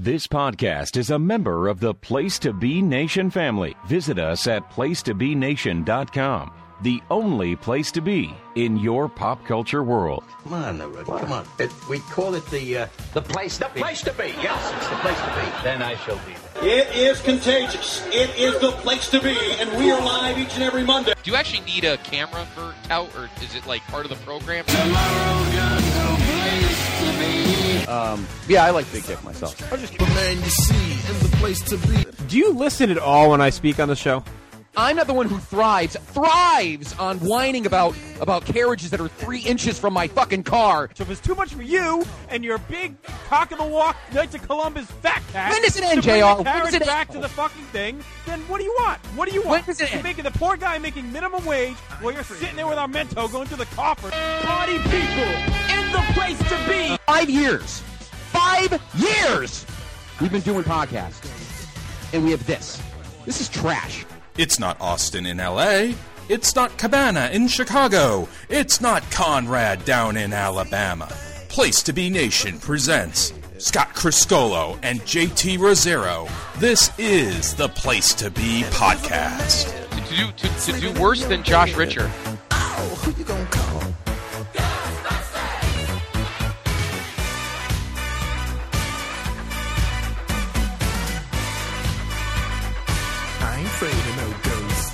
This podcast is a member of the Place to Be Nation family. Visit us at placetobenation.com. The only place to be in your pop culture world. Come on, come on. We call it the place to be. The place to be, yes. It's the place to be. Then I shall be there. It is contagious. It is the place to be, and we are live each and every Monday. Do you actually need a camera for tout, or is it like part of the program? Yeah, I like Big Dick myself. Man, you see, in the place to be. Do you listen at all when I speak on the show? I'm not the one who thrives on whining about carriages that are 3 inches from my fucking car. So if it's too much for you and your big cock of the walk Knights of Columbus fat cat, when does it end, to bring JR? the carriage back to the fucking thing, then what do you want? What do you want? When does it You're end? making the poor guy making minimum wage while you're sitting there with our Mento going to the coffer. Party people in the place to be. 5 years. 5 years! We've been doing podcasts. And we have this. This is trash. It's not Austin in L.A. It's not Cabana in Chicago. It's not Conrad down in Alabama. Place to Be Nation presents Scott Criscolo and JT Rosero. This is the Place to Be podcast. To do worse than Josh Richer. Oh, who you gonna call? I ain't afraid of no ghosts.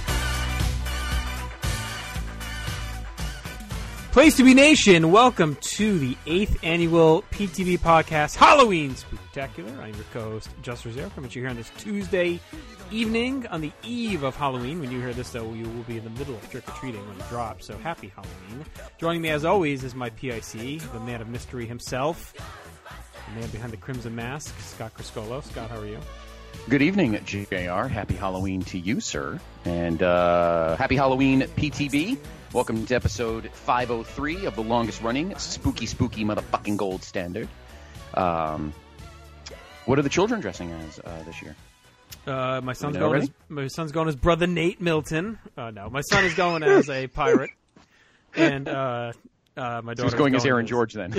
Place to Be Nation, welcome to the 8th annual PTB podcast Halloween Spooktacular. I'm your co-host, Just Rosero, coming to you here on this Tuesday evening on the eve of Halloween. When you hear this, though, you will be in the middle of trick-or-treating when it drops, so happy Halloween. Joining me, as always, is my PIC, the man of mystery himself, the man behind the crimson mask, Scott Criscolo. Scott, how are you? Good evening, JR. Happy Halloween to you, sir. And happy Halloween, PTB. Welcome to episode 503 of the longest-running spooky motherfucking gold standard. What are the children dressing as this year? My son's going as Brother Nate Milton. No, my son is going as a pirate, and my daughter's going as Aaron George. Then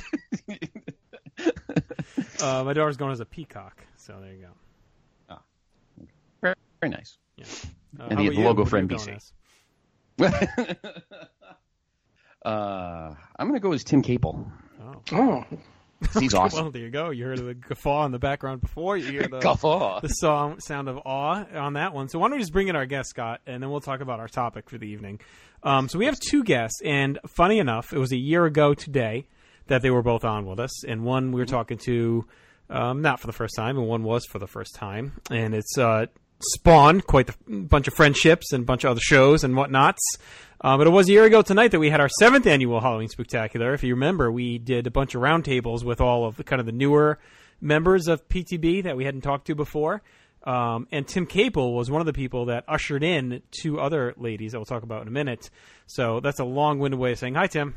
my daughter's going as a peacock. So there you go. Very, very nice. Yeah. And the logo for NBC. I'm going to go as Tim Capel. Oh. He's awesome. Well, there you go. You heard the guffaw in the background before. You hear the guffaw. The sound of awe on that one. So why don't we just bring in our guest, Scott, and then we'll talk about our topic for the evening. So we have two guests, and funny enough, it was a year ago today that they were both on with us, and one we were talking to not for the first time, and one was for the first time, and it's spawned quite a bunch of friendships and a bunch of other shows and whatnots. But it was a year ago tonight that we had our 7th annual Halloween Spooktacular. If you remember, we did a bunch of roundtables with all of the kind of the newer members of PTB that we hadn't talked to before. And Tim Capel was one of the people that ushered in 2 other ladies that we'll talk about in a minute. So that's a long-winded way of saying hi, Tim.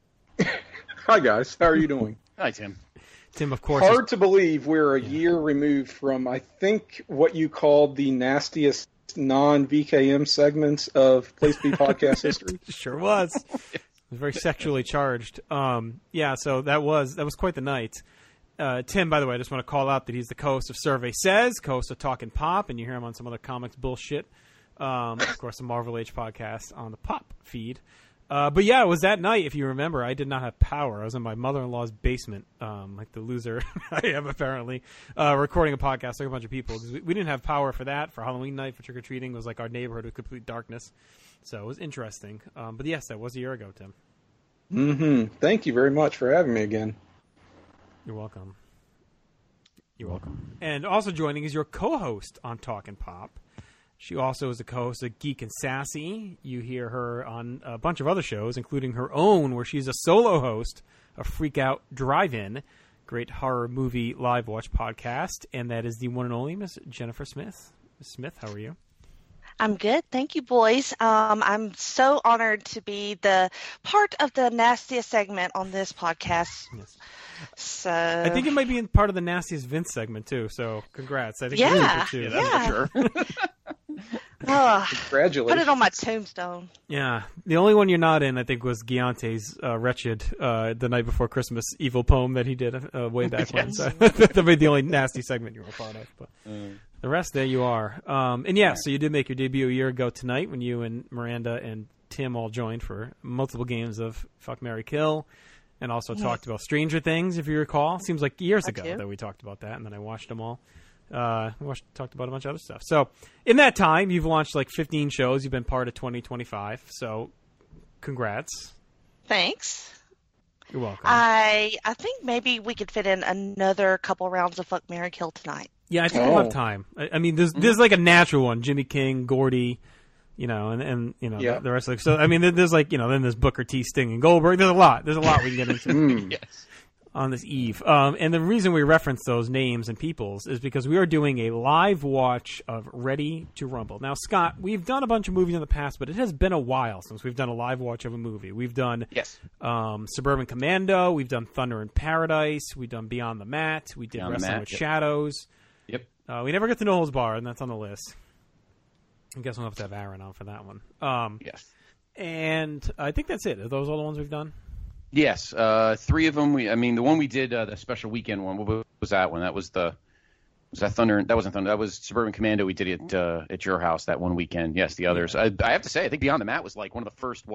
Hi, guys. How are you doing? Hi, Tim. Tim, of course. Hard to believe we're a year removed from, I think, what you called the nastiest non-VKM segments of Place to Be podcast history. Sure was. It was very sexually charged. Yeah, so that was quite the night. Tim, by the way, I just want to call out that he's the co-host of Survey Says, co-host of Talkin' Pop, and you hear him on some other comics bullshit. Of course, the Marvel Age podcast on the Pop feed. But yeah, it was that night, if you remember. I did not have power. I was in my mother-in-law's basement, like the loser I am apparently, recording a podcast like a bunch of people. Because we didn't have power for that. For Halloween night, for trick-or-treating, it was like our neighborhood with complete darkness. So it was interesting. But yes, that was a year ago, Tim. Mm-hmm. Thank you very much for having me again. You're welcome. You're welcome. And also joining is your co-host on Talkin' Pop. She also is the co-host of Geek and Sassy. You hear her on a bunch of other shows, including her own, where she's a solo host of Freak Out Drive-In, great horror movie live watch podcast. And that is the one and only Miss Jennifer Smith. Miss Smith, how are you? I'm good. Thank you, boys. I'm so honored to be the part of the nastiest segment on this podcast. Yes. So I think it might be in part of the nastiest Vince segment too. So congrats. I think yeah, too. Yeah, that's for sure. Congratulations. Put it on my tombstone. Yeah. The only one you're not in, I think, was Giante's Wretched, the Night Before Christmas evil poem that he did way back when. So that'd be the only nasty segment you were a part of. But the rest, there you are. And yeah, so you did make your debut a year ago tonight when you and Miranda and Tim all joined for multiple games of Fuck, Marry, Kill, and also talked about Stranger Things, if you recall. Seems like years ago that we talked about that, and then I watched them all. Talked about a bunch of other stuff. So in that time, you've launched like 15 shows. You've been part of 2025. So congrats. Thanks. You're welcome. I think maybe we could fit in another couple rounds of Fuck, Marry, Kill tonight. Yeah, I think we'll have time. I mean, there's like a natural one. Jimmy King, Gordy, and the rest of it. So, I mean, there's like, then there's Booker T, Sting, and Goldberg. There's a lot. We can get into Yes. on this eve. And the reason we reference those names and peoples is because we are doing a live watch of Ready to Rumble. Now, Scott, we've done a bunch of movies in the past, but it has been a while since we've done a live watch of a movie. We've done Suburban Commando. We've done Thunder in Paradise. We've done Beyond the Mat. We did Wrestling with Shadows. Yep. We never get to No Holds Barred, and that's on the list. I guess we'll have to have Aaron on for that one. Yes. And I think that's it. Are those all the ones we've done? Yes. 3 of them. The one we did, the special weekend one, what was that one? Was that Thunder? That wasn't Thunder. That was Suburban Commando. We did it at your house that one weekend. Yes, the others. I have to say, I think Beyond the Mat was like one of the first,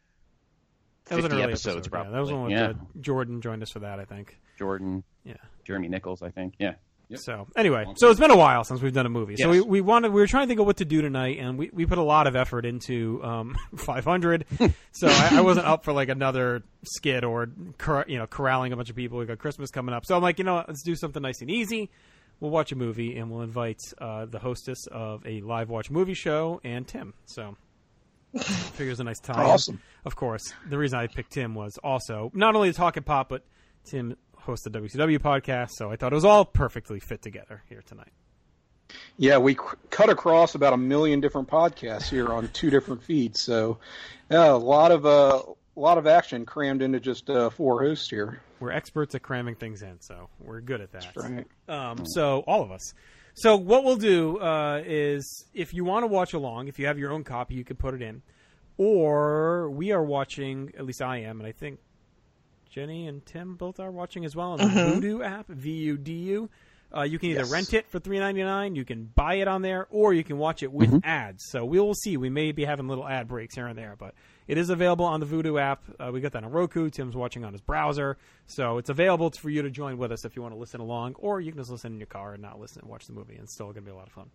50 episodes probably. Yeah, that was one with Jordan joined us for that, I think. Jordan. Yeah. Jeremy Nichols, I think. Yeah. Yep. So anyway, it's been a while since we've done a movie. So we were trying to think of what to do tonight, and we put a lot of effort into 500. So I wasn't up for like another skit or corralling a bunch of people. We got Christmas coming up, so I'm like, let's do something nice and easy. We'll watch a movie, and we'll invite the hostess of a live watch movie show and Tim. So I figure it's a nice time. Awesome. Of course, the reason I picked Tim was also not only to talk and pop, but Tim host the WCW podcast, so I thought it was all perfectly fit together here tonight. Yeah, we cut across about 1 million different podcasts here on 2 different feeds, so a lot of action crammed into just 4 hosts here. We're experts at cramming things in, so we're good at that. That's right. So all of us. So what we'll do is, if you want to watch along, if you have your own copy, you can put it in, or we are watching. At least I am, and I think Jenny and Tim both are watching as well on the Vudu app, VUDU. You can either rent it for $3.99, you can buy it on there, or you can watch it with ads. So we will see. We may be having little ad breaks here and there, but it is available on the Vudu app. We got that on Roku. Tim's watching on his browser. So it's available for you to join with us if you want to listen along, or you can just listen in your car and not listen and watch the movie, and it's still going to be a lot of fun.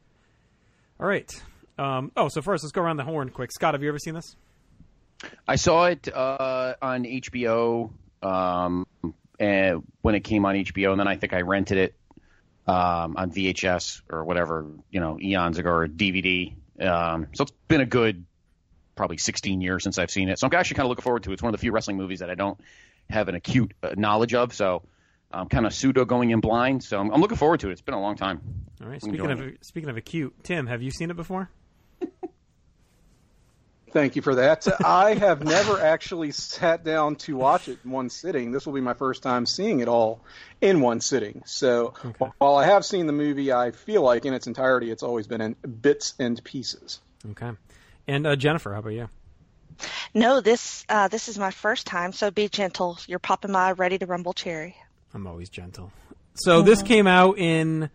All right. So first, let's go around the horn quick. Scott, have you ever seen this? I saw it on HBO and when it came on HBO, and then I think I rented it on VHS or whatever, eons ago, or DVD. So it's been a good probably 16 years since I've seen it. So I'm actually kind of looking forward to it. It's one of the few wrestling movies that I don't have an acute knowledge of, so I'm kind of pseudo going in blind. So I'm looking forward to it. It's been a long time. All right. Speaking of acute, Tim, have you seen it before? Thank you for that. I have never actually sat down to watch it in one sitting. This will be my first time seeing it all in one sitting. So while I have seen the movie, I feel like in its entirety it's always been in bits and pieces. Okay. And Jennifer, how about you? No, this is my first time, so be gentle. You're popping my Ready to Rumble cherry. I'm always gentle. So this came out in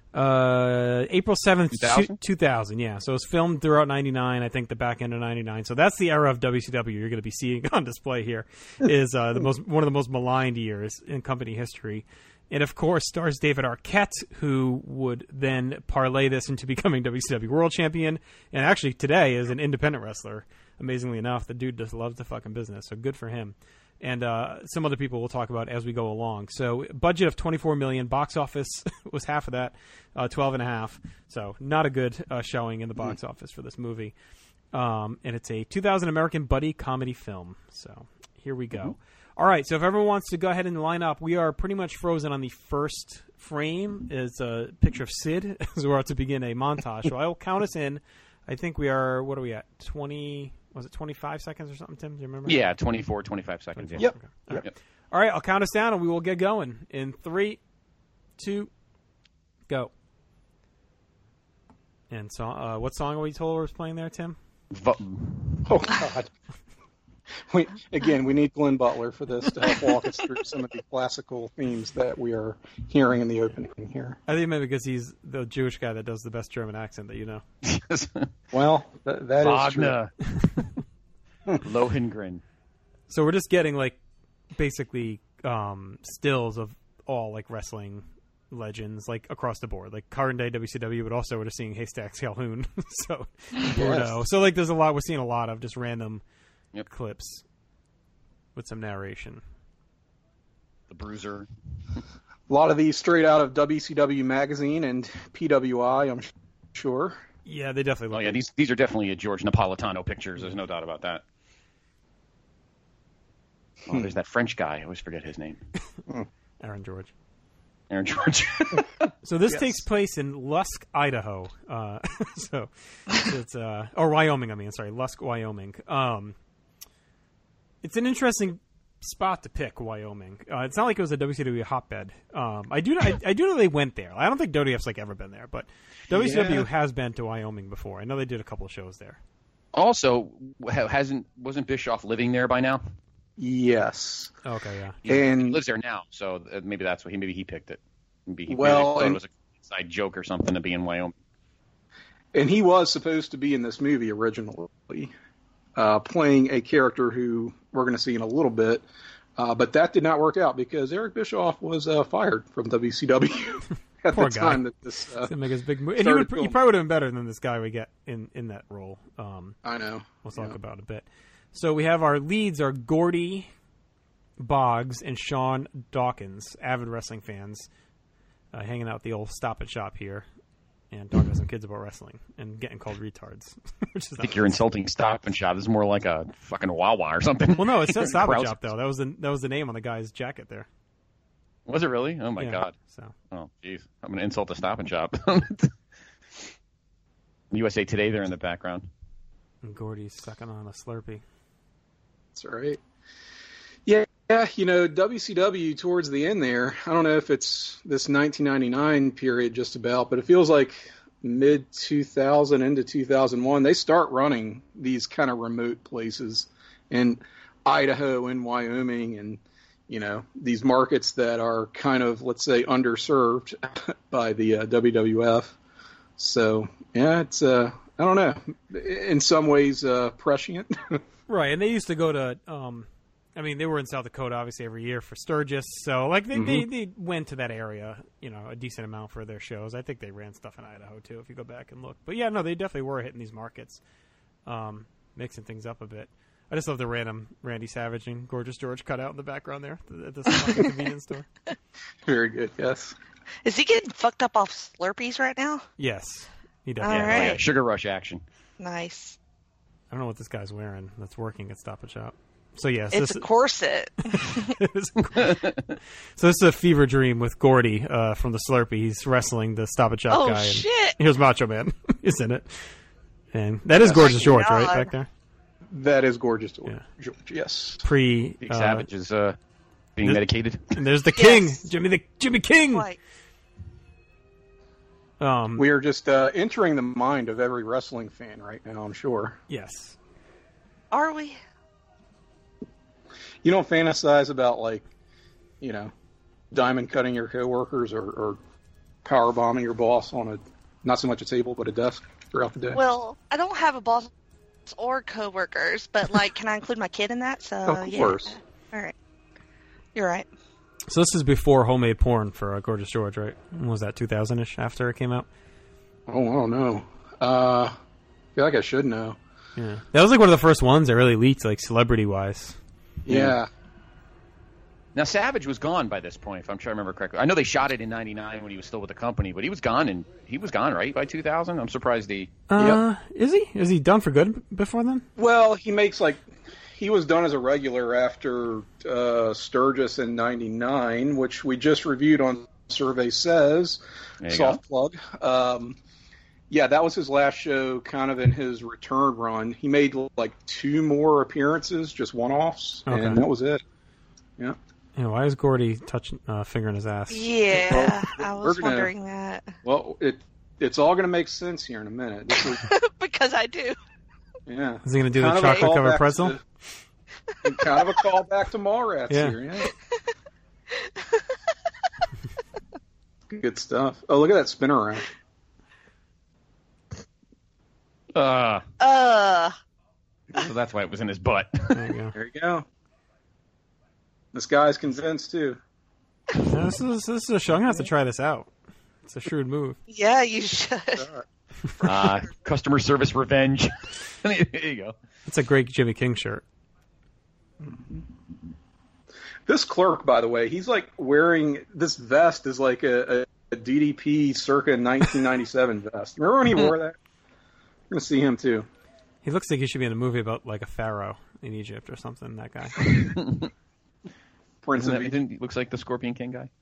April 7th, 2000. Yeah, so it was filmed throughout 99. I think the back end of 99. So that's the era of WCW you're going to be seeing on display here. Is one of the most maligned years in company history, and of course stars David Arquette, who would then parlay this into becoming WCW World Champion, and actually today is an independent wrestler. Amazingly enough, the dude just loves the fucking business, so good for him. And some other people we'll talk about as we go along. So budget of $24 million. Box office was half of that, 12.5. So not a good showing in the box office for this movie. And it's a 2000 American buddy comedy film. So here we go. All right, so if everyone wants to go ahead and line up, we are pretty much frozen on the first frame. It's a picture of Sid as we're about to begin a montage. So I will count us in. I think we are, what are we at, 20... Was it 25 seconds or something, Tim? Do you remember? Yeah, 25 seconds. 24. Yeah. Okay. All right, I'll count us down, and we will get going. In 3, 2, go. And so, what song are we told was playing there, Tim? Oh, God. We need Glenn Butler for this to help walk us through some of the classical themes that we are hearing in the opening here. I think maybe because he's the Jewish guy that does the best German accent that you know. Well, that Wagner. Is true. Lohengrin. So we're just getting, like, basically stills of all, like, wrestling legends, like, across the board. Like, current day WCW, but also we're just seeing Haystacks Calhoun. So, Bordeaux. So, like, we're seeing a lot of just random clips with some narration. The Bruiser. A lot of these straight out of WCW magazine and PWI, I'm sure. Yeah, they definitely look. Oh yeah, these are definitely George Napolitano pictures. There's no doubt about that. Oh, there's that French guy. I always forget his name. Aaron George. So this takes place in Lusk, Idaho. So it's or Wyoming. I mean, sorry, Lusk, Wyoming. It's an interesting spot to pick, Wyoming. It's not like it was a WCW hotbed. I do know they went there. I don't think WWF's like ever been there, but WCW has been to Wyoming before. I know they did a couple of shows there. Also, wasn't Bischoff living there by now? Yes. Okay, yeah. And he lives there now, so maybe that's what maybe he picked it. Maybe he thought it was a side joke or something to be in Wyoming. And he was supposed to be in this movie originally, playing a character who we're going to see in a little bit, but that did not work out because Eric Bischoff was fired from WCW at Poor the time guy. that this to make his big move. And he probably would have been better than this guy we get in that role. I know. We'll talk about it a bit. So we have our leads are Gordy Boggs and Sean Dawkins, avid wrestling fans, hanging out at the old Stop and Shop here and talking to some kids about wrestling and getting called retards. Which is I think you're insulting Stop and Shop. This is more like a fucking Wawa or something. Well, no, it says Stop and Shop though. That was the name on the guy's jacket there. Was it really? Oh my God. So. Oh jeez, I'm gonna insult the Stop and Shop. USA Today, they're in the background. And Gordy's sucking on a Slurpee. That's right. Yeah, WCW towards the end there, I don't know if it's this 1999 period just about, but it feels like mid-2000 into 2001, they start running these kind of remote places in Idaho and Wyoming and, these markets that are kind of, let's say, underserved by the WWF. So, yeah, it's, I don't know, in some ways prescient. Right, and they used to go to, they were in South Dakota obviously every year for Sturgis, so like they went to that area, a decent amount for their shows. I think they ran stuff in Idaho too, if you go back and look. But yeah, no, they definitely were hitting these markets, mixing things up a bit. I just love the random Randy Savage and Gorgeous George cutout in the background there at the convenience store. Very good, yes. Is he getting fucked up off Slurpees right now? Yes, he definitely. All right. Yeah, Sugar Rush action. Nice. I don't know what this guy's wearing that's working at Stop and Shop. So yes, it's a corset. So this is a fever dream with Gordy from the Slurpee. He's wrestling the Stop and Shop guy. Oh shit! Here's Macho Man is in it, and that is Gorgeous George, right back there. That is Gorgeous George. Yes. Big Savage is being medicated. And there's the King, Jimmy King. Right. We are just entering the mind of every wrestling fan right now, I'm sure. Yes. Are we? You don't fantasize about, diamond cutting your coworkers or power bombing your boss on not so much a table, but a desk throughout the day? Well, I don't have a boss or coworkers, but, can I include my kid in that? So, of course. All right. You're right. So this is before homemade porn for Gorgeous George, right? When was that, 2000-ish, after it came out? Oh, I don't know. I feel like I should know. Yeah. That was, one of the first ones that really leaked, celebrity-wise. Yeah. Now, Savage was gone by this point, if I'm trying to remember correctly. I know they shot it in 99 when he was still with the company, but he was gone, right, by 2000? I'm surprised he... Is he? Is he done for good before then? Well, he makes, he was done as a regular after Sturgis in 99, which we just reviewed on Survey Says. Soft plug. Yeah, that was his last show kind of in his return run. He made 2 more appearances, just one-offs, and that was it. Yeah. Yeah, why is Gordy fingering his ass? Yeah, I was wondering that. Well, It's all going to make sense here in a minute. This is, Because I do. yeah. Is he going to do the Kind of a chocolate covered callback pretzel? kind of a callback to Mallrats here, yeah. Good stuff. Oh, look at that spinner around. So that's why it was in his butt. There you go. There you go. This guy's convinced, too. Yeah, this is a show. I'm going to have to try this out. It's a shrewd move. Yeah, you should. Customer service revenge. There you go. It's a great Jimmy King shirt. This clerk, by the way, he's like wearing this vest is like a DDP circa 1997 vest. Remember when he wore that? We're going to see him, too. He looks like he should be in a movie about like a pharaoh in Egypt or something, that guy. Prince of Egypt. He looks like the Scorpion King guy.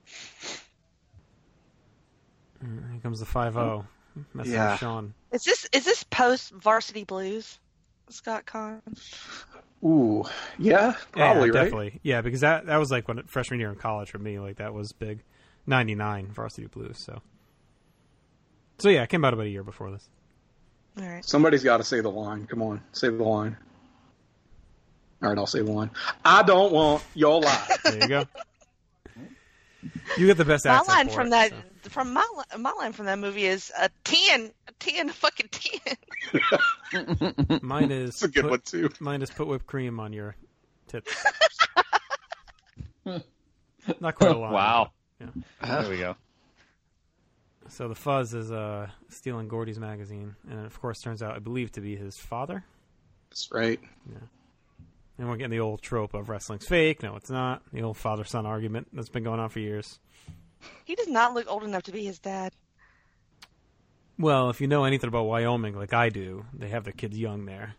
Here comes the 5-0. Messing with Sean. Is this post Varsity Blues, Scott Conn? Ooh, yeah, probably, right? Definitely. Yeah, because that was like when freshman year in college for me. Like that was big. 99 Varsity Blues. So yeah, it came out about a year before this. All right. Somebody's got to say the line. Come on, say the line. All right, I'll say the line. I don't want your life. There you go. You get the best accent. My line for from it, that so. from my line from that movie is a 10, fucking 10. Mine is That's a good one too. Mine is put whipped cream on your tits. Not quite a line. Wow. Yeah. There we go. So the Fuzz is stealing Gordy's magazine, and of course turns out I believe to be his father. That's right. Yeah. And we're getting the old trope of wrestling's fake. No, it's not. The old father-son argument that's been going on for years. He does not look old enough to be his dad. Well, if you know anything about Wyoming, like I do, they have their kids young there.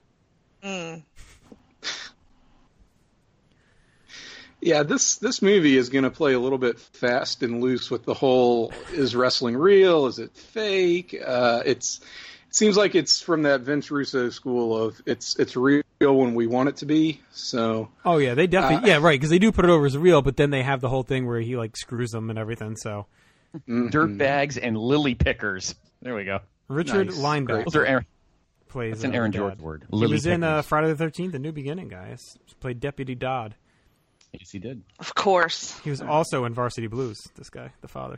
Yeah, this movie is going to play a little bit fast and loose with the whole, is wrestling real? Is it fake? It seems like it's from that Vince Russo school of it's real when we want it to be. So. Oh yeah, they definitely right, because they do put it over as real, but then they have the whole thing where he like screws them and everything. So. Dirtbags and lily pickers. There we go. Richard Nice. Linebacker Those are Aaron. plays. That's an Aaron Dad. George word. He Lily was in pickers. Friday the 13th, The New Beginning, guys. He played Deputy Dodd. Yes, he did. Of course. He was also in Varsity Blues. This guy, the father.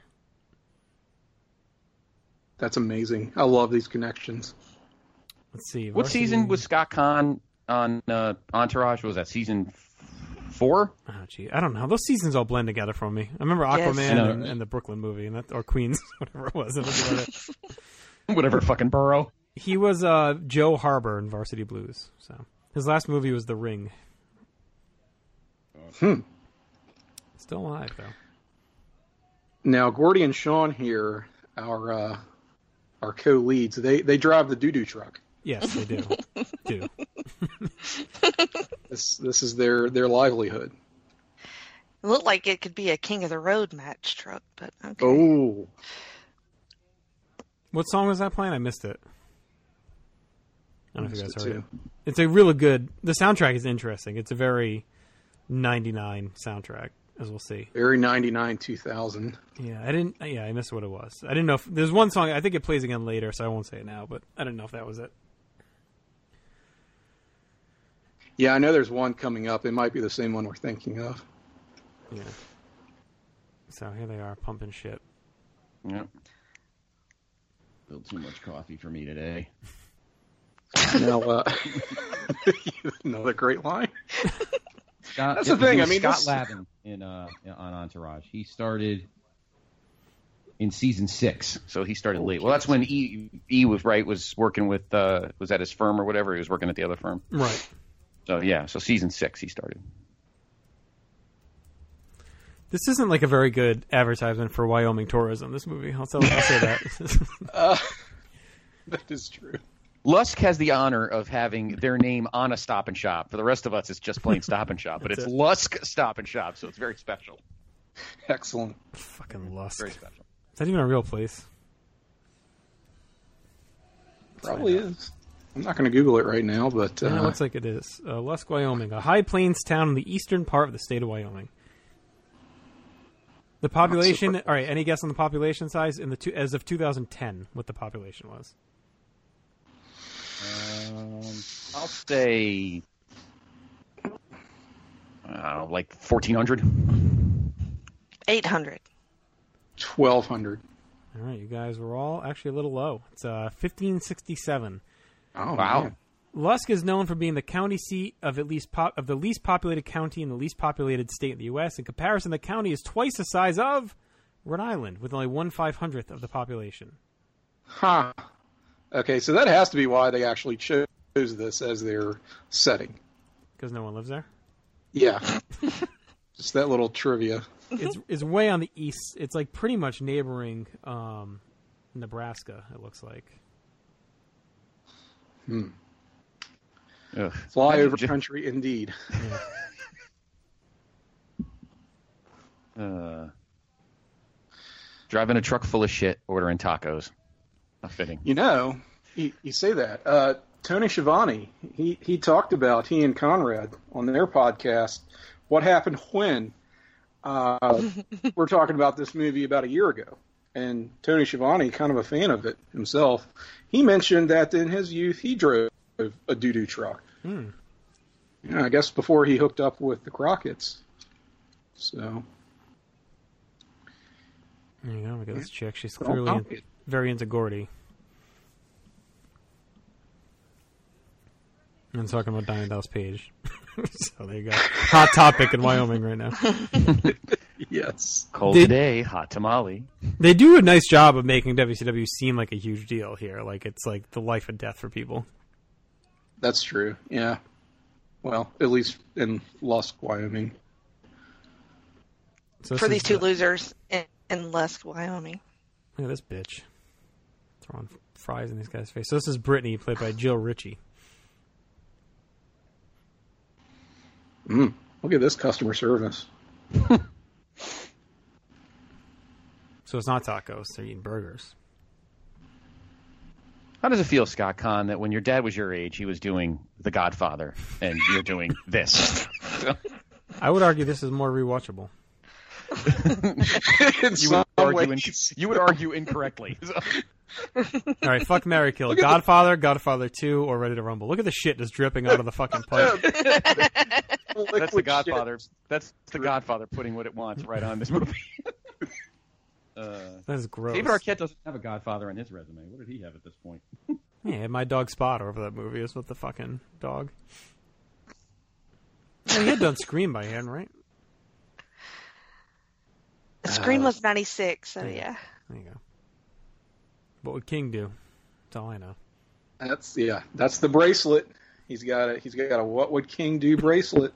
That's amazing. I love these connections. Let's see. What season was Scott Conn on Entourage? What was that, season 4? Oh, gee, I don't know. Those seasons all blend together for me. I remember Yes. Aquaman I know, right? and the Brooklyn movie, or Queens, whatever it was. That was about it. Whatever fucking borough. He was Joe Harbor in Varsity Blues. So his last movie was The Ring. Still alive though. Now, Gordy and Sean here, our co-leads, they drive the doo-doo truck. Yes, they do. This is their livelihood. It looked like it could be a King of the Road match truck, but okay. Oh, What song was that playing? I missed it. I don't know if you guys Missed it heard it. It's a really good. The soundtrack is interesting. It's a very 99 soundtrack, as we'll see. very 99 2000. Yeah, I missed what it was. I didn't know if there's one song. I think it plays again later, so I won't say it now. But I didn't know if that was it. Yeah, I know there's one coming up. It might be the same one we're thinking of. Yeah. So here they are pumping shit. Yep. Still too much coffee for me today. Now, another great line. Scott, That's the thing. I mean, Scott this- Lavin on Entourage. He started in season 6, so he started late. Well, that's when E was working with was at his firm or whatever. He was working at the other firm. Right. So yeah, so season 6 he started. This isn't like a very good advertisement for Wyoming tourism, this movie. I'll say that. That is true. Lusk has the honor of having their name on a Stop and Shop. For the rest of us, it's just plain Stop and Shop, but it's Lusk Stop and Shop, so it's very special. Excellent. Fucking Lusk. Very special. Is that even a real place? Probably is. I'm not going to Google it right now, but It looks like it is. Lusk, Wyoming, a high plains town in the eastern part of the state of Wyoming. The population. All right. Any guess on the population size as of 2010? What the population was? I'll say like 1,400. 800. 1,200. All right, you guys were all actually a little low. It's 1567. Oh Wow. man. Lusk is known for being the county seat of the least populated county in the least populated state in the U.S. In comparison, the county is twice the size of Rhode Island, with only 1/500th of the population. Huh. Okay, so that has to be why they actually chose this as their setting. Because no one lives there? Yeah. Just that little trivia. It's way on the east. It's like pretty much neighboring Nebraska, it looks like. Ugh. Flyover country, indeed. Driving a truck full of shit, ordering tacos. Not fitting. You know, you say that. Tony Schiavone, he talked about, he and Conrad on their podcast, what happened when we're talking about this movie about a year ago. And Tony Schiavone, kind of a fan of it himself, he mentioned that in his youth he drove a doo-doo truck. Yeah, I guess before he hooked up with the Crockett's. So. There you go. Look at this chick. She's clearly very into Gordy. And talking about Diamond Dallas Page. So there you go. Hot topic in Wyoming right now. Yes. Cold today, hot tamale. They do a nice job of making WCW seem like a huge deal here. Like it's like the life and death for people. That's true. Yeah. Well, at least in Lusk, Wyoming. So for these two losers in Lusk, Wyoming. Look at this bitch. Throwing fries in these guys' face. So this is Brittany, played by Jill Ritchie. Look at this customer service. So it's not tacos. They're eating burgers. How does it feel, Scott Conn, that when your dad was your age, he was doing The Godfather, and you're doing this? I would argue this is more rewatchable. You would argue incorrectly. All right, fuck, marry, kill. Godfather, Godfather 2, or Ready to Rumble. Look at the shit just dripping out of the fucking pipe. That's the Godfather. That's the Godfather putting what it wants right on this movie. That's gross. David Arquette doesn't have a Godfather on his resume. What did he have at this point? Yeah, My Dog Spot over that movie is with the fucking dog. Oh, he had done Scream by hand, right? Scream was 96, so yeah. There you go. What would King do? That's all I know. That's the bracelet. He's got a What Would King Do bracelet.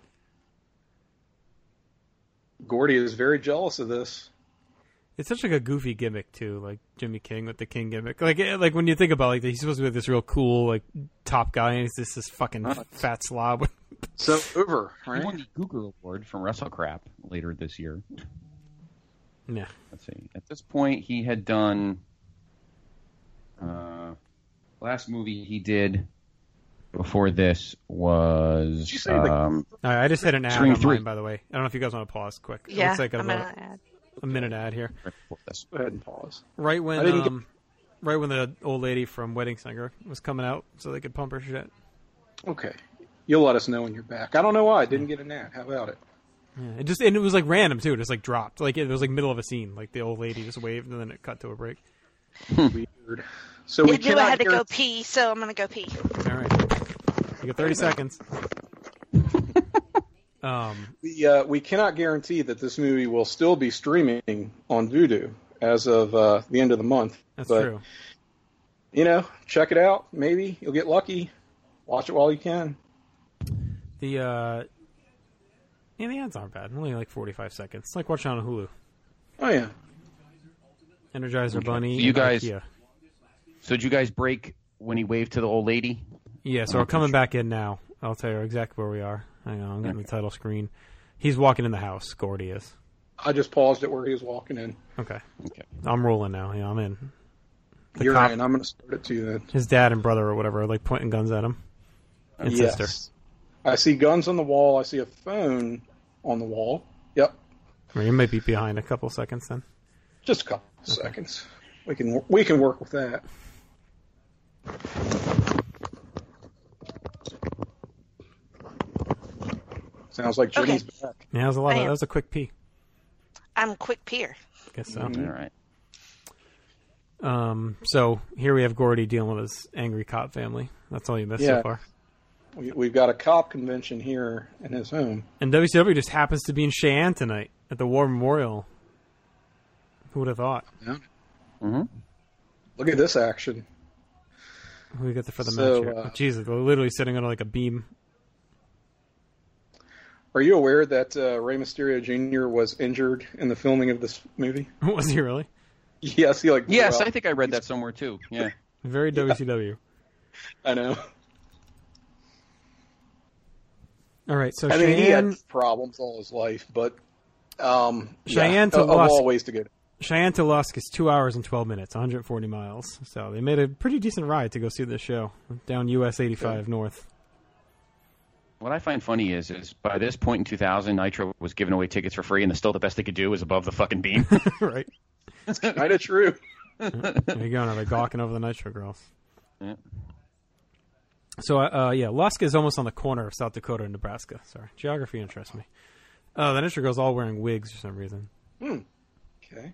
Gordy is very jealous of this. It's such like a goofy gimmick too, like Jimmy King with the King gimmick. Like when you think about he's supposed to be this real cool like top guy, and he's just this fucking fat slob. So over, right? He won the Google Award from WrestleCrap later this year. Yeah. Let's see. At this point, he had done last movie he did before this was. I just hit an ad on mine, by the way. I don't know if you guys want to pause quick. Yeah, it looks like I'm an ad. A minute ad here. Go ahead and pause. Right when the old lady from Wedding Singer was coming out, so they could pump her shit. Okay, you'll let us know when you're back. I don't know why I didn't get an ad. How about it? Yeah, it was like random too. It just like dropped. Like it was like middle of a scene. Like the old lady just waved and then it cut to a break. Weird. So we knew I had to go pee, so I'm gonna go pee. All right, you got 30 seconds. We cannot guarantee that this movie will still be streaming on Vudu as of the end of the month. That's true. You know, check it out. Maybe you'll get lucky. Watch it while you can. The ads aren't bad. Only like 45 seconds. It's like watching on Hulu. Oh yeah. Energizer Bunny. So you guys. IKEA. So did you guys break when he waved to the old lady? Yeah. So we're coming back in now. I'll tell you exactly where we are. Hang on, I'm getting the title screen. He's walking in the house. Gordy is. I just paused it where he was walking in. Okay. I'm rolling now. Yeah, I'm in. You're in. I'm going to start it too then. His dad and brother or whatever are like pointing guns at him. And sister. I see guns on the wall. I see a phone on the wall. Yep. Or you might be behind a couple seconds then. Just a couple seconds. We can work with that. Sounds like Jenny's back. Yeah, that was a quick pee. I'm a quick peer. Guess so. All right. So here we have Gordy dealing with his angry cop family. That's all you missed so far. We've got a cop convention here in his home. And WCW just happens to be in Cheyenne tonight at the War Memorial. Who would have thought? Yeah. Mm-hmm. Look at this action. Who we got for the match here? Jesus, they're literally sitting on like a beam. Are you aware that Rey Mysterio Jr. was injured in the filming of this movie? Was he really? Yes, Yes, I think I read that somewhere too. Yeah. Very WCW. I know. All right, so I Cheyenne... mean, he had problems all his life, but Cheyenne to of all ways to go. Cheyenne to Lusk is 2 hours and 12 minutes, 140 miles. So they made a pretty decent ride to go see this show down US 85 North. What I find funny is by this point in 2000, Nitro was giving away tickets for free, and still the best they could do was above the fucking beam. Right. It's kind of true. There you go. Now they're gawking over the Nitro girls. Yeah. So, Lusk is almost on the corner of South Dakota and Nebraska. Sorry. Geography interests me. The Nitro girls all wearing wigs for some reason. Okay.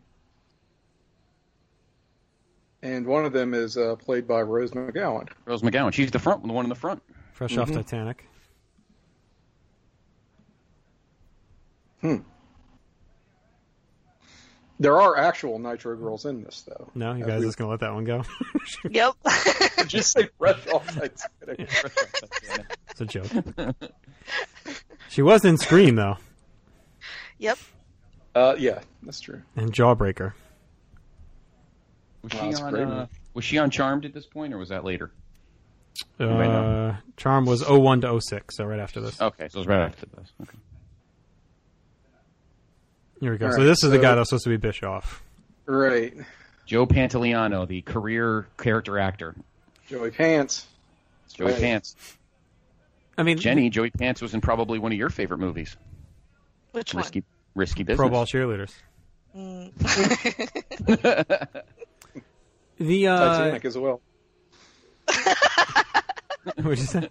And one of them is played by Rose McGowan. Rose McGowan. She's the one in the front. Fresh off Titanic. There are actual Nitro girls in this, though. No, you guys just going to let that one go? Yep. Just say fresh off Titanic. It's a joke. She was in Scream, though. Yep. Yeah, that's true. And Jawbreaker. Was she on Charmed at this point, or was that later? Charm was 01 to 06, so right after this. Okay, so it was right after this. Okay. Here we go. All So right, this is the guy that's supposed to be Bischoff. Right. Joe Pantoliano, the career character actor. Joey Pants. Joey Pants. I mean, Jenny, Joey Pants was in probably one of your favorite movies. Which one? Risky Business. Pro Ball Cheerleaders. The Titanic as well. What'd you say?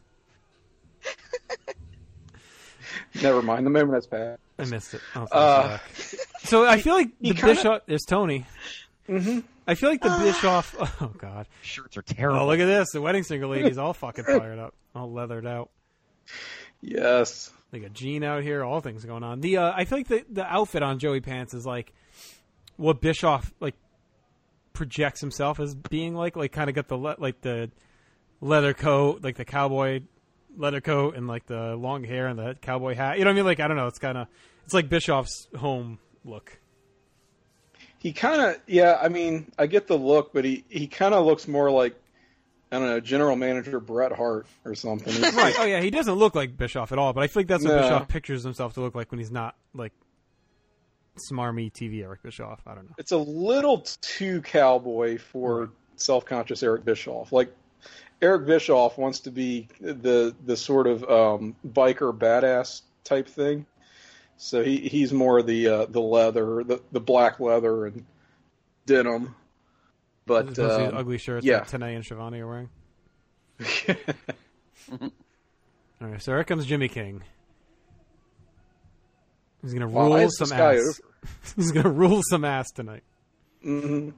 Never mind. The moment has passed. I missed it. So I feel like the Bischoff... There's Tony. Mm-hmm. I feel like the Bischoff... Oh, God. Shirts are terrible. Oh, look at this. The wedding singer lady's all fucking fired up. All leathered out. Yes. Like a jean out here. All things going on. I feel like the outfit on Joey Pants is like what Bischoff like projects himself as being like kind of got the leather coat, like the cowboy leather coat and like the long hair and the cowboy hat. You know what I mean? Like, I don't know. It's like Bischoff's home look. He kind of, I mean, I get the look, but he kind of looks more like, I don't know, General Manager Bret Hart or something. Right. Oh, yeah. He doesn't look like Bischoff at all, but I feel like that's what Bischoff pictures himself to look like when he's not like smarmy TV Eric Bischoff. I don't know. It's a little too cowboy for self-conscious Eric Bischoff. Like, Eric Bischoff wants to be the sort of biker badass type thing, so he's more the leather, the black leather and denim. But those ugly shirts that Tenay and Shivani are wearing. All right, so here comes Jimmy King. He's gonna rule some ass. He's gonna rule some ass tonight. Mm-hmm.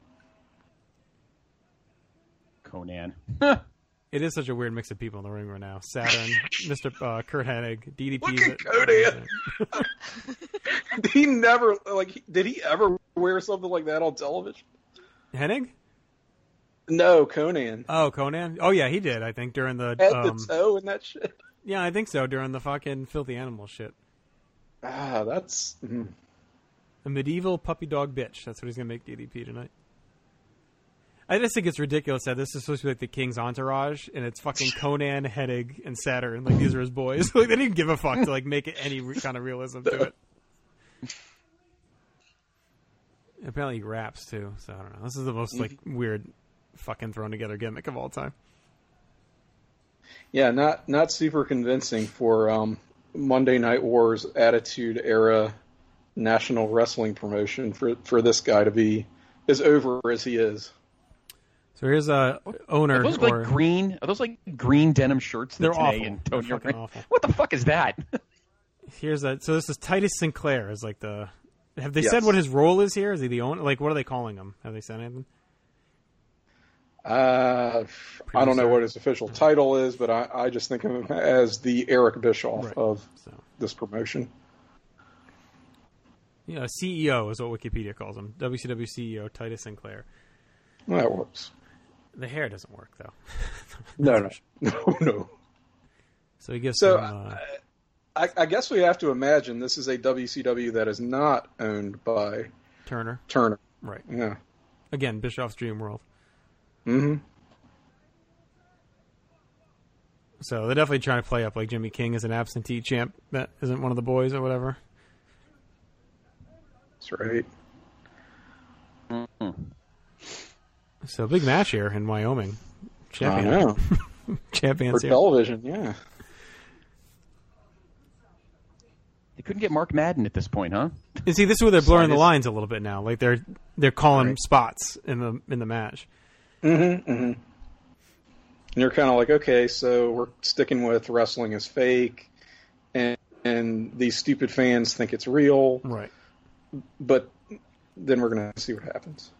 Conan. It is such a weird mix of people in the ring right now. Saturn, Mr. Kurt Hennig, DDP. Look at Conan. Did he ever wear something like that on television? Hennig? No, Conan. Oh, Conan? Oh, yeah, he did, I think, during the... Head to toe and that shit? Yeah, I think so, during the fucking Filthy Animal shit. That's... A medieval puppy dog bitch. That's what he's going to make DDP tonight. I just think it's ridiculous that this is supposed to be like the King's entourage, and it's fucking Conan, Hennig, and Saturn. Like, these are his boys. Like, they didn't give a fuck to, like, make it any kind of realism to it. Apparently he raps, too, so I don't know. This is the most, like, weird fucking thrown together gimmick of all time. Yeah, not super convincing for Monday Night Wars Attitude Era national wrestling promotion for this guy to be as over as he is. So here's a owner. Are those like green? Are those like green denim shirts? They're that awful. And Tony They're fucking awful. What the fuck is that? So this is Titus Sinclair. Is like the. Have they Yes. said what his role is here? Is he the owner? Like, what are they calling him? Have they said anything? I don't know what his official title is, but I just think of him as the Eric Bischoff of this promotion. Yeah, CEO is what Wikipedia calls him. WCW CEO Titus Sinclair. Well, that works. The hair doesn't work though. No. So he gives. I guess we have to imagine this is a WCW that is not owned by Turner. Right. Yeah. Again, Bischoff's Dream World. Mm-hmm. So they're definitely trying to play up like Jimmy King as an absentee champ that isn't one of the boys or whatever. That's right. Mm-hmm. So big match here in Wyoming. Champion. I know. Champions For here. television, yeah. They couldn't get Mark Madden at this point, huh? And see, this is where they're blurring the lines a little bit now. Like they're calling spots in the match. Mm-hmm. Mm-hmm. And you're kind of like, okay, so we're sticking with wrestling is fake, and these stupid fans think it's real, right? But then we're gonna see what happens.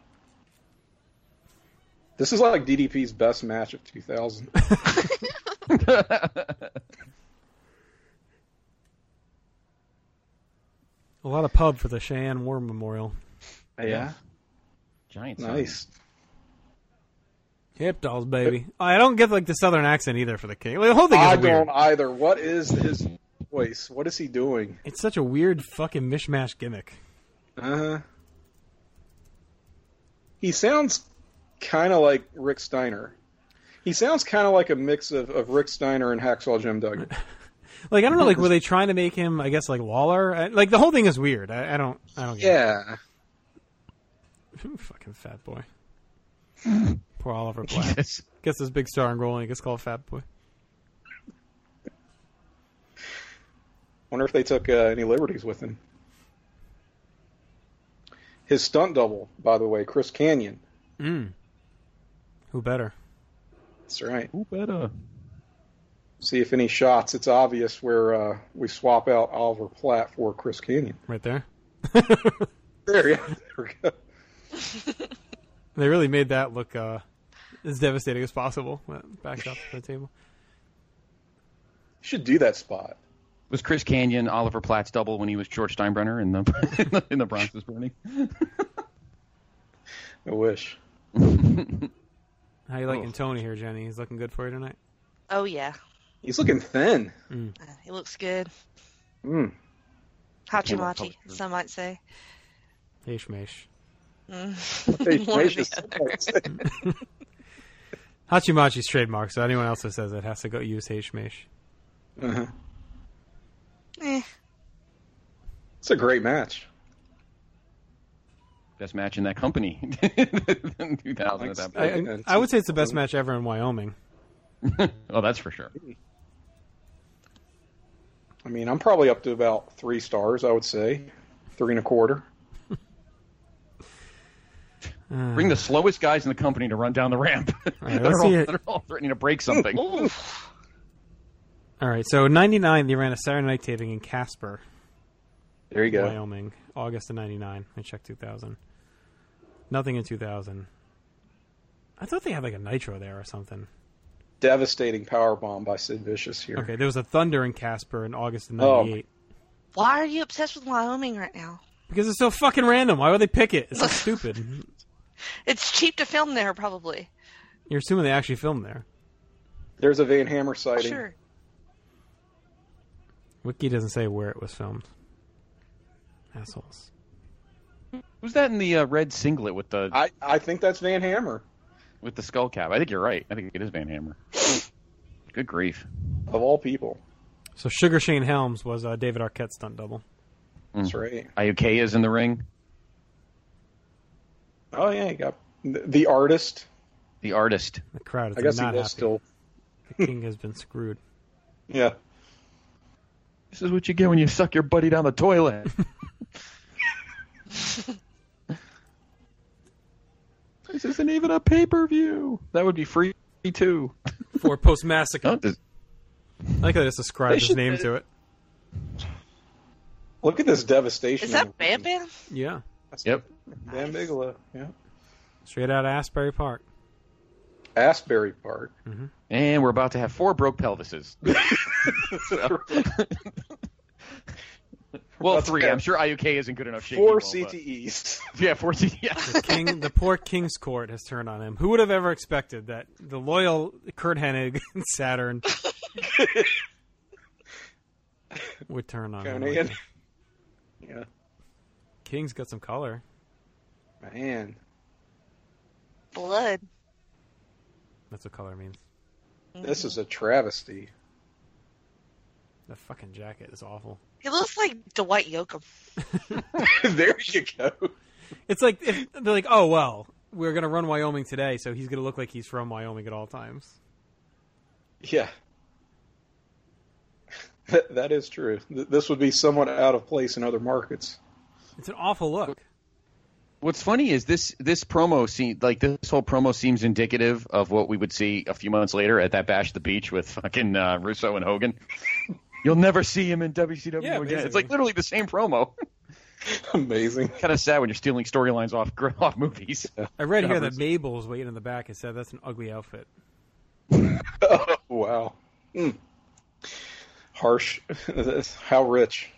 This is like DDP's best match of 2000. A lot of pub for the Cheyenne War Memorial. Yeah. Giant. Nice. Hip dolls, baby. I don't get like the southern accent either for the king. Like, the whole thing is I weird. don't either. What is his voice? What is he doing? It's such a weird fucking mishmash gimmick. Uh-huh. He sounds kind of like Rick Steiner. He sounds kind of like a mix of Rick Steiner and Hacksaw Jim Duggan. Like, I don't know, like, were they trying to make him, I guess, like Lawler? Like, the whole thing is weird. I don't get it. Fucking fat boy. Poor Oliver Platt. Jesus. Gets this big star and roll and he gets called Fat Boy. Wonder if they took any liberties with him. His stunt double, by the way, Chris Kanyon. Who better? That's right. Who better? See if any shots. It's obvious where we swap out Oliver Platt for Chris Kanyon. Right there? There, yeah. There we go. They really made that look as devastating as possible. Back up to the table. Should do that spot. Was Chris Kanyon Oliver Platt's double when he was George Steinbrenner in the Bronx was burning? I wish. How you liking Tony here, Jenny? He's looking good for you tonight? Oh, yeah. He's looking thin. He looks good. Hachi Hachi-machi, some might say. Hey, Shmesh. Hachi-machi's trademark, so anyone else that says it has to go use Hey, Shmesh. Uh-huh. It's a great match. Best match in that company. 2000 at that point. I would say it's the best match ever in Wyoming. Oh, that's for sure. I mean, I'm probably up to about 3 stars, I would say. 3.25. Bring the slowest guys in the company to run down the ramp. Right, they're all threatening to break something. All right, so 99, they ran a Saturday night taping in Casper. There you go. Wyoming, August of 99. I checked 2000. Nothing in 2000. I thought they had like a Nitro there or something. Devastating powerbomb by Sid Vicious here. Okay, there was a Thunder in Casper in August of 98. Why are you obsessed with Wyoming right now? Because it's so fucking random. Why would they pick it? It's so stupid. It's cheap to film there, probably. You're assuming they actually filmed there. There's a Van Hammer sighting. Sure. Wiki doesn't say where it was filmed. Assholes. Who's that in the red singlet with the... I think that's Van Hammer. With the skull cap. I think you're right. I think it is Van Hammer. Good grief. Of all people. So Sugar Shane Helms was David Arquette's stunt double. That's right. Iuke is in the ring. Oh, yeah, you got the artist. The artist. The crowd is I guess not he happy. was still... The king has been screwed. Yeah. This is what you get when you suck your buddy down the toilet. This isn't even a pay-per-view. That would be free too. Four Post Massacre. Oh, I like how they just ascribed his name to it. Look at this devastation. Is that Bam Bam? Yeah. Yep. Bam Bigelow. Yeah. Straight out of Asbury Park. Asbury Park. Mm-hmm. And we're about to have 4 broke pelvises. Well, That's 3. fair. I'm sure IUK isn't good enough shape. 4 CTEs. Yeah, 4 CTEs. The poor King's Court has turned on him. Who would have ever expected that the loyal Kurt Hennig and Saturn would turn on him? Conan. Yeah. King's got some color. Man. Blood. That's what color means. This is a travesty. The fucking jacket is awful. He looks like Dwight Yoakam. There you go. It's like if they're like, oh well, we're gonna run Wyoming today, so he's gonna look like he's from Wyoming at all times. Yeah. That is true. This would be somewhat out of place in other markets. It's an awful look. What's funny is this promo scene, like this whole promo seems indicative of what we would see a few months later at that Bash at the Beach with fucking Russo and Hogan. You'll never see him in WCW again. basically. It's like literally the same promo. Amazing. Kind of sad when you're stealing storylines off movies. I read here that Mabel was waiting in the back and said that's an ugly outfit. Oh, wow. Harsh. How rich.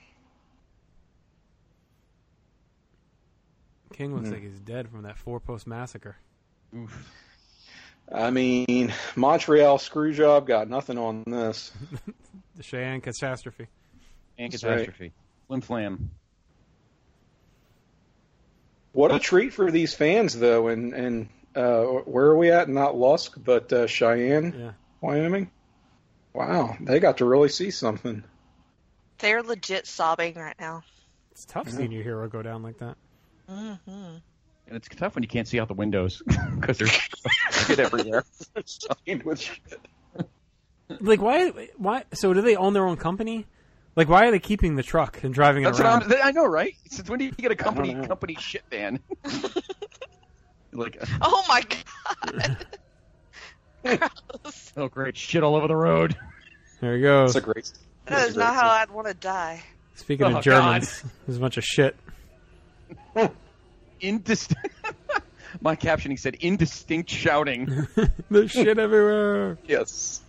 King looks like he's dead from that 4-Post Massacre. Oof. I mean, Montreal Screwjob got nothing on this. The Cheyenne Catastrophe. And That's Catastrophe. Right. Flim Flam. What a treat for these fans, though. And where are we at? Not Lusk, but Cheyenne, Wyoming. Wow, they got to really see something. They're legit sobbing right now. It's tough seeing your hero go down like that. Mm-hmm. And it's tough when you can't see out the windows because there's shit everywhere. With shit. Like, why? So do they own their own company? Like, why are they keeping the truck and driving it around? What I know, right? Since when do you get a company shit van? Like, oh my god! Gross. Oh, great shit all over the road. There he goes. That's a great. That is not how I'd want to die. Speaking of Germans, there's a bunch of shit. My captioning said indistinct shouting. There's shit everywhere. Yes.